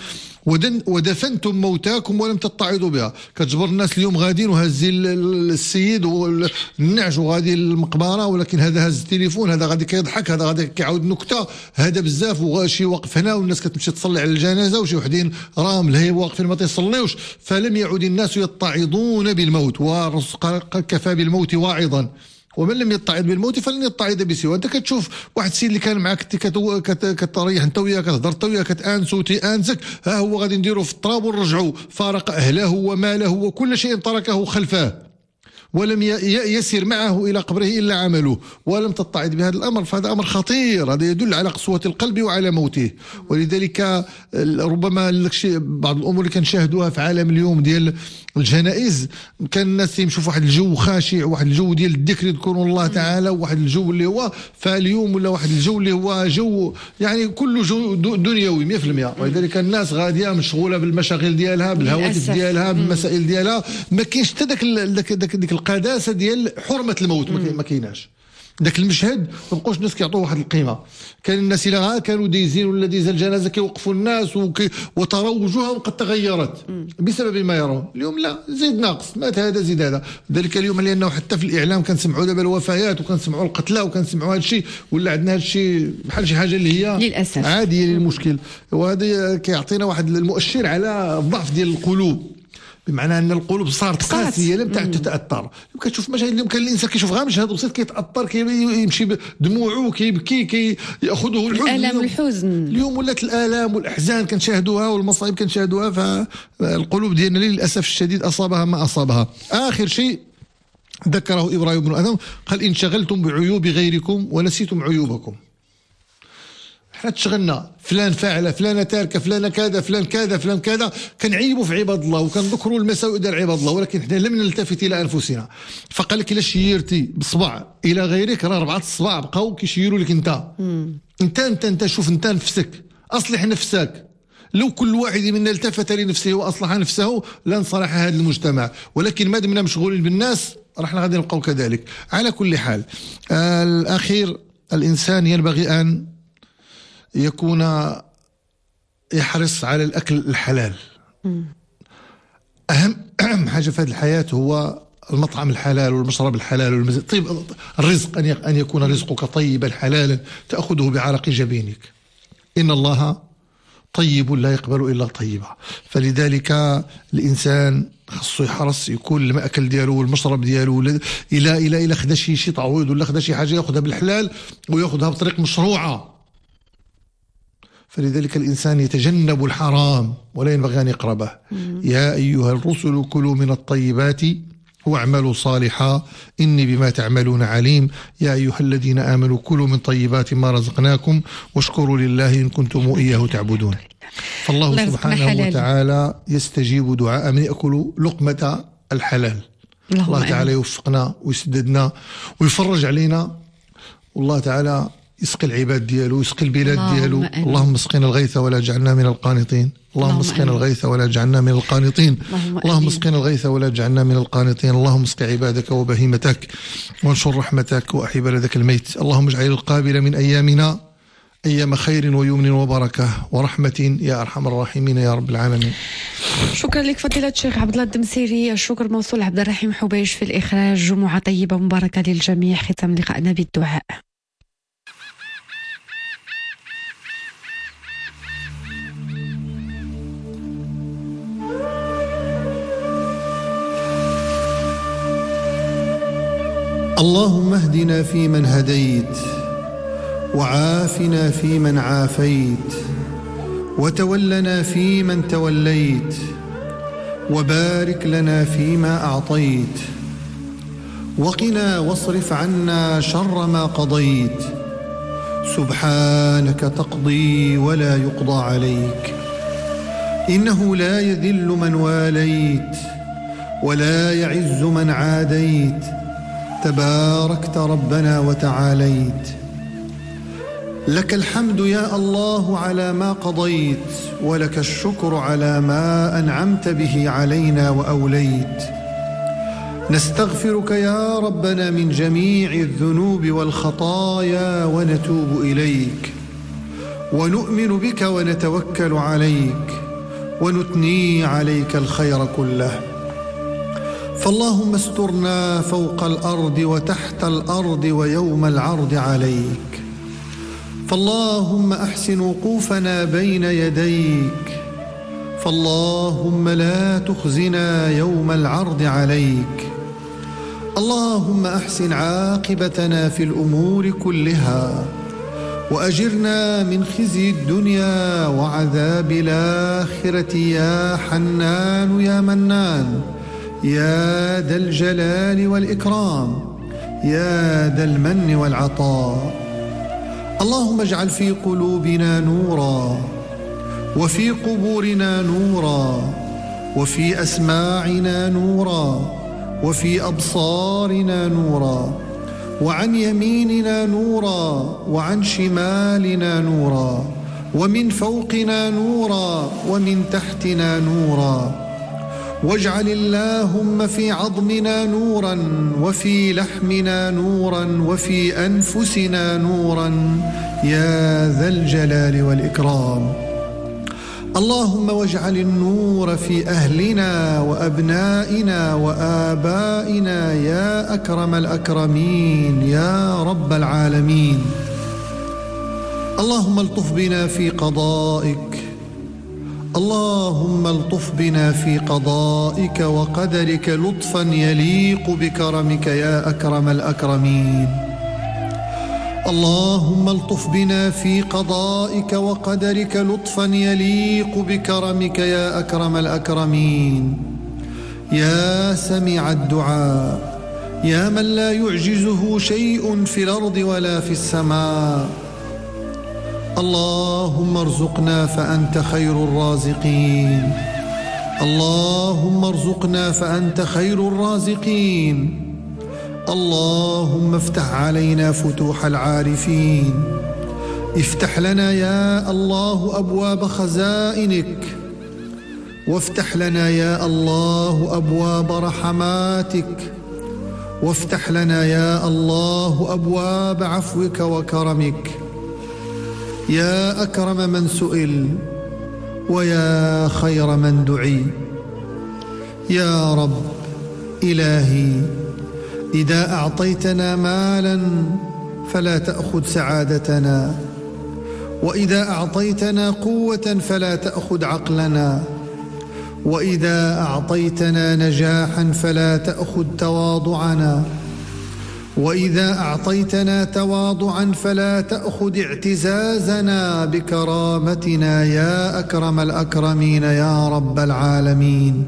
ودفنتم موتاكم ولم تتعظوا بها. كتجبر الناس اليوم غادين وهزي السيد والنعش وغادي المقبره، ولكن هذا هز التليفون، هذا غادي كيضحك، هذا غادي كيعاود نكته، هذا بزاف، وشي واقف هنا والناس كتمشي تصلي على الجنازه، وشي وحدين راهم لهي واقفين ما تيصليوش. فلم يعد الناس يتعظون بالموت، والرسول كفى بالموت واعظا، ومن لم يتعظ بالموت فلن يتعظ بسواه. انت كتشوف واحد السيد اللي كان معاك كتريح انت وياه، كتهضر انت وياه، كتانس وتيانسك، ها هو غادي نديرو في التراب ونرجعوا، فارق اهله وماله وكل شيء تركه خلفه، ولم يسر معه إلى قبره إلا عمله، ولم تتعظ بهذا الأمر، فهذا أمر خطير. هذا يدل على قسوة القلب وعلى موته. ولذلك ربما بعض الأمور اللي كنشاهدوها في عالم اليوم ديال الجنائز، كان الناس يمشوا في واحد الجو خاشع، واحد الجو ديال الذكر يذكرون الله تعالى، وواحد الجو اللي هو فاليوم ولا واحد الجو اللي هو جو يعني كله جو دنيوي 100%. ولذلك الناس غاديه مشغوله بالمشاغل ديالها، بالهواتف ديالها، بالمسائل ديالها، ما كاينش حتى ديك القداسه ديال حرمه الموت، ما كايناش. ذاك المشهد ما بقوش الناس كيعطوه واحد القيمه. كان الناس الى كانوا دايزين ولا دايز الجنازه كيوقفوا الناس وترى وجوههم قد تغيرت بسبب ما يرون. اليوم لا، زيد ناقص، مات هذا زيد هذا. ذلك اليوم لانه حتى في الاعلام كنسمعوا دابا الوفيات وكنسمعوا القتلى وكنسمعوا هذا الشيء، ولا عندنا هذا الشيء بحال شي حاجه اللي هي للاسف عاديه للمشكل. وهذا كيعطينا واحد المؤشر على الضعف ديال القلوب، بمعنى ان القلوب صارت قاسيه لم تعد تتاثر. كتشوف مشاهد اليوم كان الانسان كيشوف غير مشهد بسيط كيتاثر، كيمشي بدموعه، كيبكي، كياخذه الحزن، الالم والحزن. اليوم ولات الالام والاحزان كنشاهدوها والمصائب كنشاهدوها، فالقلوب ديالنا للاسف الشديد اصابها ما اصابها. اخر شيء ذكره ابراهيم بن ادم، قال انشغلتم بعيوب غيركم ونسيتم عيوبكم. حنا تشغلنا فلان فاعل، فلانه تاركه، فلانه كذا، فلان كذا، فلان كذا، كنعيبوا في عباد الله وكنذكروا المساوئ ديال عباد الله، ولكن حنا لم نلتفت الى انفسنا. فقال لك الا شيرتي بصبع الى غيرك راه 4 الصباع بقاو كيشيروا لك انت. انت شوف انت نفسك، اصلح نفسك. لو كل واحد منا التفت لنفسه واصلح نفسه لانصلح هذا المجتمع، ولكن ما دمنا مشغولين بالناس رحنا غادي نبقاو كذلك. على كل حال، الاخير الانسان ينبغي ان يكون يحرص على الأكل الحلال. أهم حاجة في هذه الحياة هو المطعم الحلال والمشرب الحلال طيب الرزق، أن يكون رزقك طيبا حلالا تأخذه بعرق جبينك. إن الله طيب لا يقبل إلا طيبا. فلذلك الإنسان خصو يحرص يكون المأكل ديالو والمشرب ديالو إلى خدا شي تعويض ولا خدا شي حاجة يأخذها بالحلال ويأخذها بطريق مشروعة. فلذلك الإنسان يتجنب الحرام ولا ينبغي أن يقربه. يا أيها الرسل كلوا من الطيبات واعملوا صالحا إني بما تعملون عليم. يا أيها الذين آمنوا كلوا من طيبات ما رزقناكم واشكروا لله إن كنتم إياه تعبدون. فالله سبحانه وتعالى يستجيب دعاء من يأكل لقمة الحلال. الله تعالى يوفقنا ويسددنا ويفرج علينا، والله تعالى يسقي العباد ديالو، يسقي البلاد ديالو. اللهم اسقنا الغيث ولا تجعلنا من القانطين. اللهم اسقنا الغيث ولا تجعلنا من القانطين. اللهم اسقنا الغيث ولا تجعلنا من القانطين. اللهم اسق عبادك وبهيمتك وانشر رحمتك واحي بلدك الميت. اللهم اجعل القابل من ايامنا ايام خير ويمن وبركه ورحمه يا ارحم الراحمين يا رب العالمين. شكرا لك فضيلة الشيخ عبد الله الدمسيري. الشكر موصول عبد الرحيم حبيش في الإخراج. جمعة طيبة مباركة للجميع. ختام لقائنا بالدعاء. اللهم اهدنا فيمن هديت، وعافنا فيمن عافيت، وتولنا فيمن توليت، وبارك لنا فيما أعطيت، وقنا واصرف عنا شر ما قضيت. سبحانك تقضي ولا يقضى عليك، إنه لا يذل من واليت ولا يعز من عاديت، تباركت ربنا وتعاليت. لك الحمد يا الله على ما قضيت، ولك الشكر على ما أنعمت به علينا وأوليت. نستغفرك يا ربنا من جميع الذنوب والخطايا ونتوب إليك، ونؤمن بك ونتوكل عليك، ونثني عليك الخير كله. فاللهم استرنا فوق الأرض وتحت الأرض ويوم العرض عليك. فاللهم أحسن وقوفنا بين يديك، فاللهم لا تخزنا يوم العرض عليك. اللهم أحسن عاقبتنا في الأمور كلها، وأجرنا من خزي الدنيا وعذاب الآخرة يا حنان يا منان يا ذا الجلال والإكرام يا ذا المن والعطاء. اللهم اجعل في قلوبنا نورا، وفي قبورنا نورا، وفي أسماعنا نورا، وفي أبصارنا نورا، وعن يميننا نورا، وعن شمالنا نورا، ومن فوقنا نورا، ومن تحتنا نورا. واجعل اللهم في عظمنا نورا، وفي لحمنا نورا، وفي أنفسنا نورا يا ذا الجلال والإكرام. اللهم واجعل النور في أهلنا وأبنائنا وآبائنا يا أكرم الأكرمين يا رب العالمين. اللهم الطف بنا في قضائك، اللهم الطف بنا في قضائك وقدرك لطفا يليق بكرمك يا أكرم الأكرمين. اللهم الطف بنا في قضائك وقدرك لطفا يليق بكرمك يا أكرم الأكرمين. يا سميع الدعاء، يا من لا يعجزه شيء في الأرض ولا في السماء. اللهم ارزقنا فأنت خير الرازقين، اللهم ارزقنا فأنت خير الرازقين. اللهم افتح علينا فتوح العارفين، افتح لنا يا الله أبواب خزائنك، وافتح لنا يا الله أبواب رحماتك، وافتح لنا يا الله أبواب عفوك وكرمك. يا أكرم من سئل ويا خير من دعي. يا رب إلهي، إذا أعطيتنا مالا فلا تأخذ سعادتنا، وإذا أعطيتنا قوة فلا تأخذ عقلنا، وإذا أعطيتنا نجاحا فلا تأخذ تواضعنا، وإذا أعطيتنا تواضعا فلا تأخذ اعتزازنا بكرامتنا يا أكرم الأكرمين يا رب العالمين.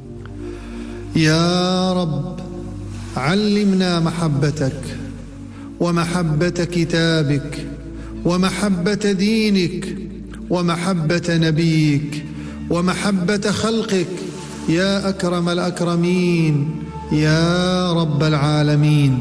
يا رب علمنا محبتك ومحبة كتابك ومحبة دينك ومحبة نبيك ومحبة خلقك يا أكرم الأكرمين يا رب العالمين.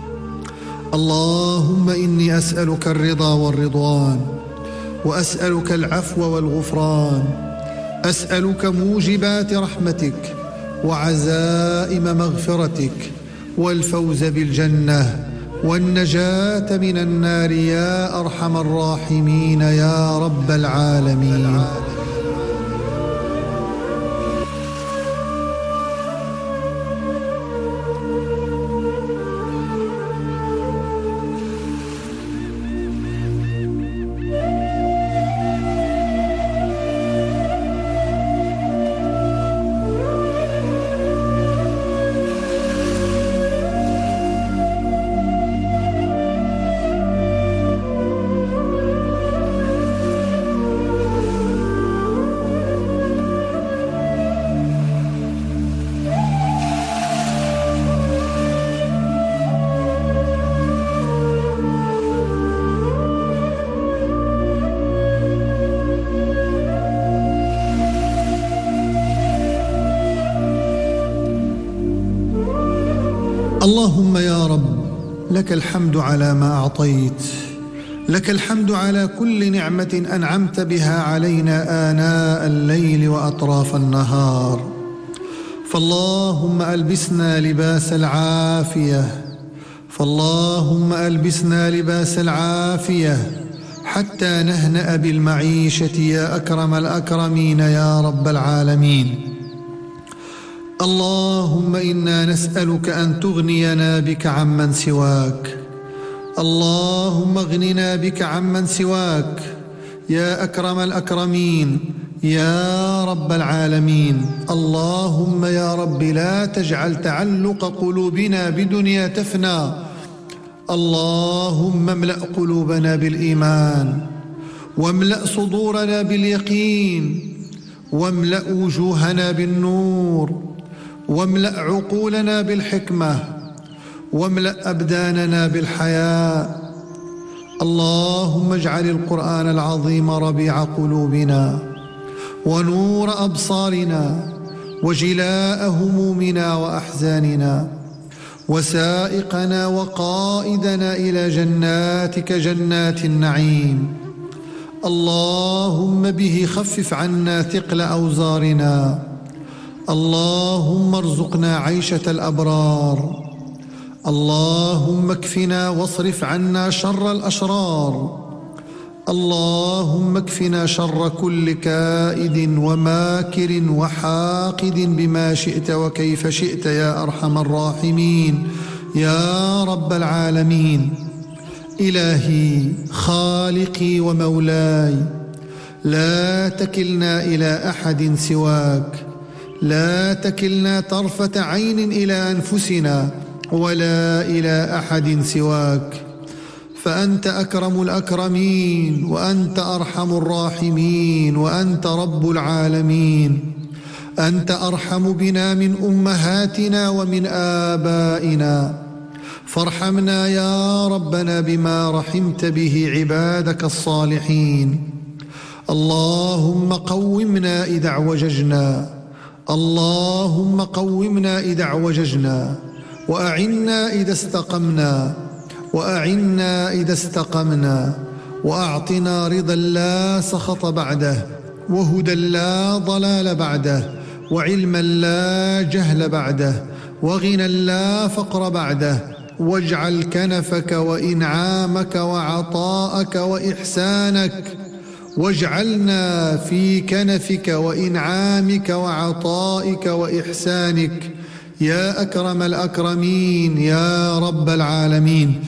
اللهم إني أسألك الرضا والرضوان، وأسألك العفو والغفران، أسألك موجبات رحمتك وعزائم مغفرتك والفوز بالجنة والنجاة من النار يا أرحم الراحمين يا رب العالمين. اللهم يا رب لك الحمد على ما أعطيت، لك الحمد على كل نعمة أنعمت بها علينا آناء الليل وأطراف النهار، فاللهم ألبسنا لباس العافية، فاللهم ألبسنا لباس العافية حتى نهنأ بالمعيشة يا أكرم الأكرمين يا رب العالمين. اللهم إنا نسألك أن تغنينا بك عمن سواك، اللهم اغننا بك عمن سواك يا أكرم الأكرمين يا رب العالمين. اللهم يا رب لا تجعل تعلق قلوبنا بدنيا تفنى، اللهم املأ قلوبنا بالإيمان، واملأ صدورنا باليقين، واملأ وجوهنا بالنور، واملأ عقولنا بالحكمة، واملأ أبداننا بالحياء. اللهم اجعل القرآن العظيم ربيع قلوبنا ونور أبصارنا وجلاء همومنا وأحزاننا، وسائقنا وقائدنا إلى جناتك جنات النعيم. اللهم به خفف عنا ثقل أوزارنا، اللهم ارزقنا عيشة الأبرار، اللهم اكفنا واصرف عنا شر الأشرار، اللهم اكفنا شر كل كائد وماكر وحاقد بما شئت وكيف شئت يا أرحم الراحمين يا رب العالمين. إلهي خالقي ومولاي، لا تكلنا إلى أحد سواك، لا تكلنا طرفة عين إلى أنفسنا ولا إلى أحد سواك، فأنت أكرم الأكرمين، وأنت أرحم الراحمين، وأنت رب العالمين. أنت أرحم بنا من أمهاتنا ومن آبائنا، فارحمنا يا ربنا بما رحمت به عبادك الصالحين. اللهم قومنا إذا اعوججنا، اللهم قومنا إذا اعوججنا، وأعنا إذا استقمنا، وأعنا إذا استقمنا، وأعطنا رضا لا سخط بعده، وهدى لا ضلال بعده، وعلما لا جهل بعده، وغنى لا فقر بعده، واجعل كنفك وإنعامك وعطاءك وإحسانك، واجعلنا في كنفك وإنعامك وعطائك وإحسانك يا أكرم الأكرمين يا رب العالمين.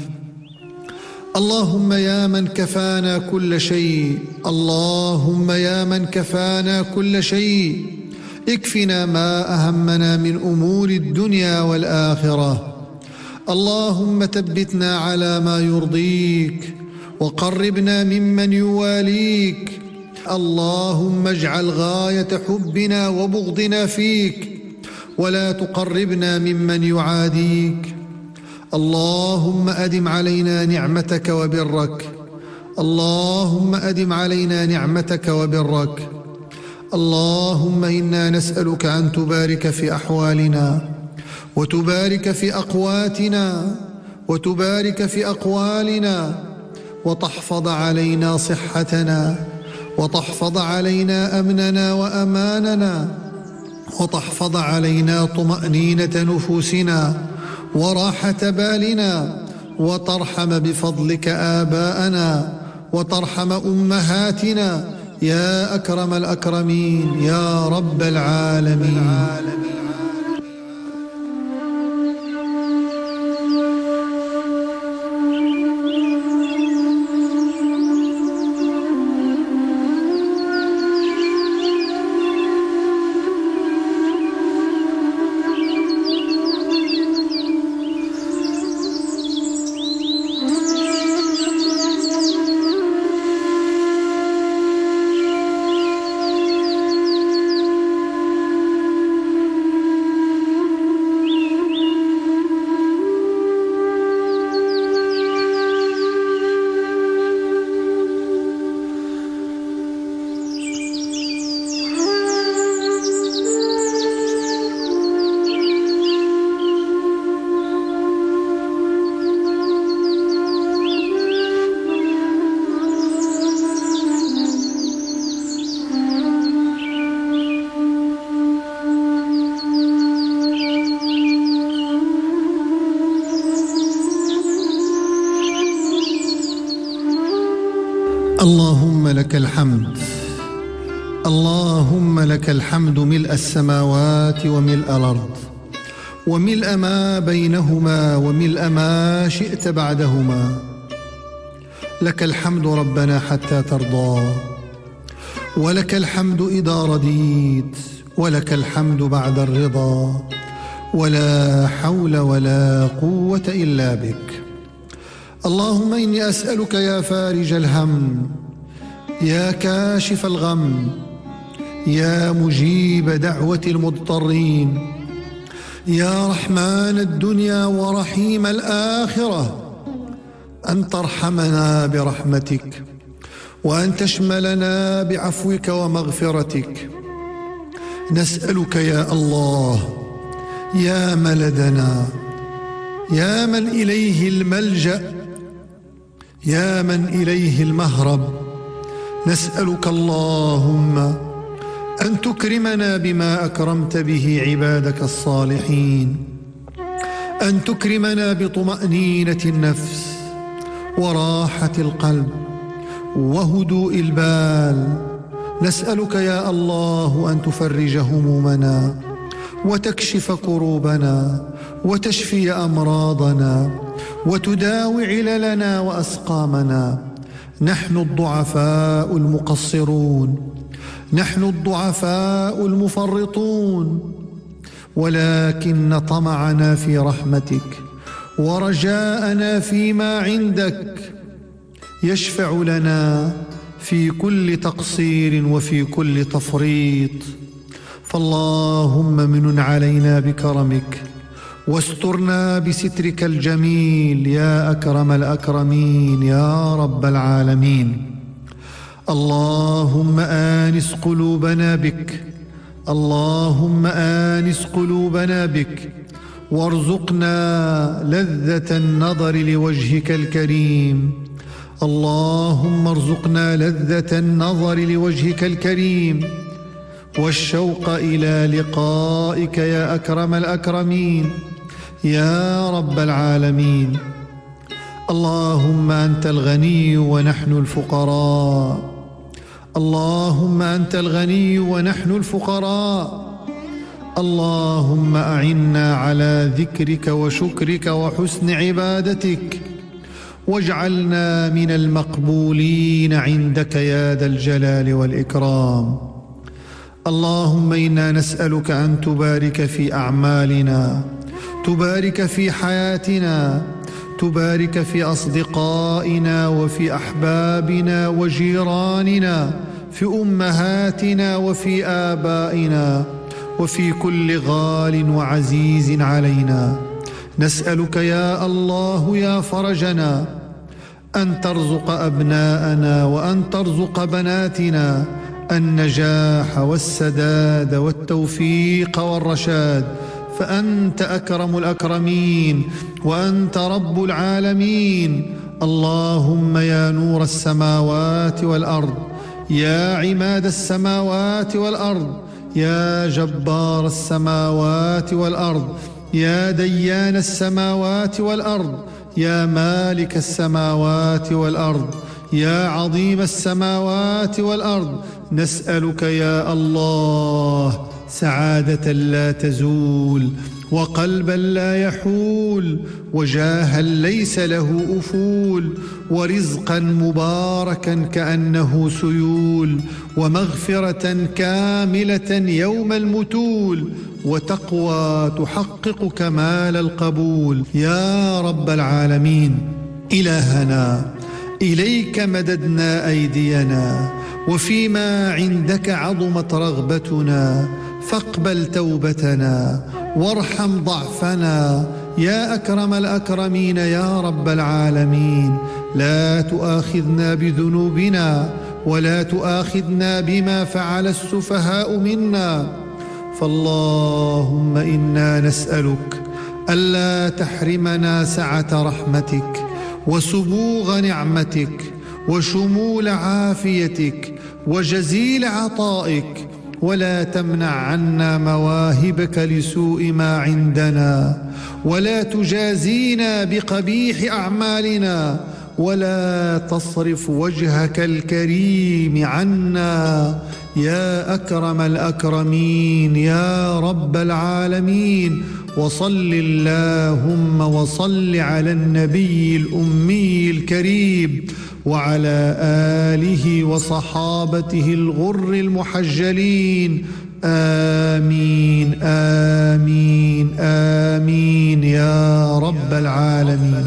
اللهم يا من كفانا كل شيء، اللهم يا من كفانا كل شيء، اكفنا ما أهمنا من أمور الدنيا والآخرة. اللهم ثبتنا على ما يرضيك، وقربنا ممن يواليك. اللهم اجعل غاية حبنا وبغضنا فيك، ولا تقربنا ممن يعاديك. اللهم أدم علينا نعمتك وبرك، اللهم أدم علينا نعمتك وبرك. اللهم إنا نسألك أن تبارك في أحوالنا، وتبارك في أقواتنا، وتبارك في أقوالنا، وتحفظ علينا صحتنا، وتحفظ علينا أمننا وأماننا، وتحفظ علينا طمأنينة نفوسنا وراحة بالنا، وترحم بفضلك آباءنا، وترحم أمهاتنا يا أكرم الأكرمين يا رب العالمين. اللهم لك الحمد، اللهم لك الحمد ملء السماوات وملء الأرض وملء ما بينهما وملء ما شئت بعدهما. لك الحمد ربنا حتى ترضى، ولك الحمد إذا رضيت، ولك الحمد بعد الرضا، ولا حول ولا قوة إلا بك. اللهم إني أسألك يا فارج الهم، يا كاشف الغم، يا مجيب دعوة المضطرين، يا رحمن الدنيا ورحيم الآخرة، أن ترحمنا برحمتك، وأن تشملنا بعفوك ومغفرتك. نسألك يا الله يا ملدنا، يا من إليه الملجأ، يا من إليه المهرب، نسألك اللهم أن تكرمنا بما أكرمت به عبادك الصالحين، أن تكرمنا بطمأنينة النفس وراحة القلب وهدوء البال. نسألك يا الله أن تفرج همومنا وتكشف كروبنا وتشفي أمراضنا وتداوي عللنا وأسقامنا. نحن الضعفاء المقصرون، نحن الضعفاء المفرطون، ولكن طمعنا في رحمتك ورجاءنا فيما عندك يشفع لنا في كل تقصير وفي كل تفريط. فاللهم منن علينا بكرمك واسترنا بسترك الجميل يا أكرم الأكرمين يا رب العالمين. اللهم آنس قلوبنا بك، اللهم آنس قلوبنا بك، وارزقنا لذة النظر لوجهك الكريم. اللهم ارزقنا لذة النظر لوجهك الكريم والشوق إلى لقائك يا أكرم الأكرمين يا رب العالمين. اللهم أنت الغني ونحن الفقراء، اللهم أنت الغني ونحن الفقراء. اللهم أعنا على ذكرك وشكرك وحسن عبادتك، واجعلنا من المقبولين عندك يا ذا الجلال والإكرام. اللهم إنا نسألك أن تبارك في أعمالنا، تبارك في حياتنا، تبارك في أصدقائنا وفي أحبابنا وجيراننا، في أمهاتنا وفي آبائنا، وفي كل غال وعزيز علينا. نسألك يا الله يا فرجنا أن ترزق أبناءنا وأن ترزق بناتنا النجاح والسداد والتوفيق والرشاد، فأنت أكرم الأكرمين وأنت رب العالمين. اللهم يا نور السماوات والأرض، يا عماد السماوات والأرض، يا جبار السماوات والأرض، يا ديان السماوات والأرض، يا مالك السماوات والأرض، يا عظيم السماوات والأرض، نسألك يا الله سعادة لا تزول، وقلبا لا يحول، وجاها ليس له أفول، ورزقا مباركا كأنه سيول، ومغفرة كاملة يوم المتول، وتقوى تحقق كمال القبول يا رب العالمين. إلهنا إليك مددنا أيدينا، وفيما عندك عظمت رغبتنا، فاقبل توبتنا وارحم ضعفنا يا أكرم الأكرمين يا رب العالمين. لا تؤاخذنا بذنوبنا ولا تؤاخذنا بما فعل السفهاء منا. فاللهم إنا نسألك ألا تحرمنا سعة رحمتك وسبوغ نعمتك وشمول عافيتك وجزيل عطائك، ولا تمنع عنا مواهبك لسوء ما عندنا، ولا تجازينا بقبيح أعمالنا، ولا تصرف وجهك الكريم عنا يا أكرم الأكرمين يا رب العالمين. وصل اللهم وصل على النبي الأمي الكريم وعلى آله وصحابته الغر المحجلين. آمين آمين آمين يا رب العالمين.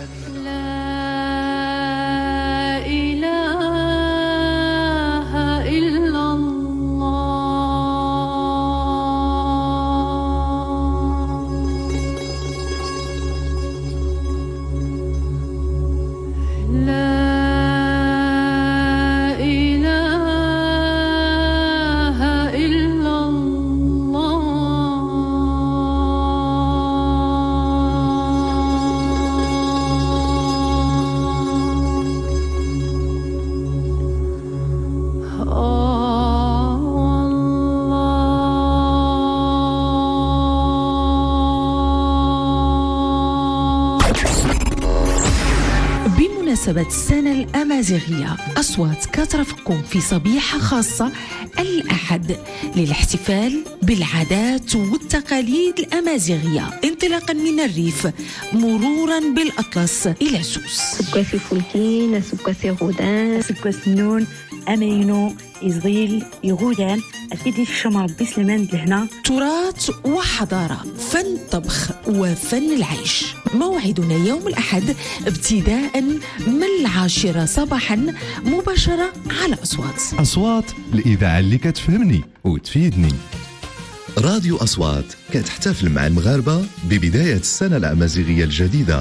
بمناسبة السنة الأمازيغية أصوات كترافقكم في صبيحة خاصة الأحد للاحتفال بالعادات والتقاليد الأمازيغية انطلاقا من الريف مرورا بالأطلس إلى سوس. سكاسي فولكين، سكاسي غودان، سكاس نون، أمينو، إزغيل، يغودان، أكيد يفشم ربي سلمان لهنا. تراث وحضارة، فن طبخ وفن العيش. موعدنا يوم الأحد ابتداء من 10 صباحا مباشرة على أصوات الإذاعة اللي كتفهمني وتفيدني. راديو أصوات كتحتفل مع المغاربة ببداية السنة الأمازيغية الجديدة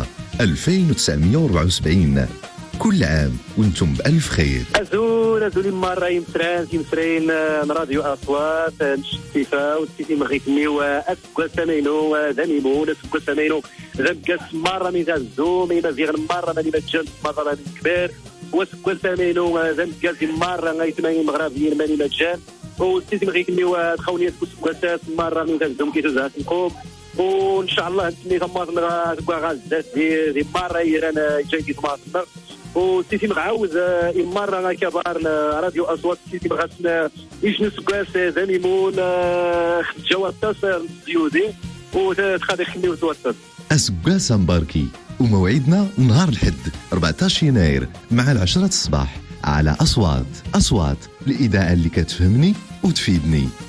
2974. كل عام وانتم بألف خير. أزولي مرة يمسرين راديو أصوات نشتيفا وتسيتي مغيتني وأسكوا سمينو ذنيمو نسكوا سمينو ذنكس مرة من زازو ميما زيغن مرة ماني متجنس مرة ماني كبير وسكوا سمينو ذنكس مرة غيتماني مغربيين ماني متجان وتسيتي مغيتني وتخوني سكوا مرة من زازو كيتوزها سنقوم وإن شاء الله نتني ثماطنا تبقى غازات دي مرة يران جاي ثماطنا وسيتي مغاوز مرة كبار راديو أصوات سيتي مغاسنا إيش نسقاس ذنيمون جوات تصر زيودي وتخادي خلي وتوتر أسقاس مباركي. وموعدنا نهار الحد 14 يناير مع 10 الصباح على أصوات الإذاعة اللي كتفهمني وتفيدني.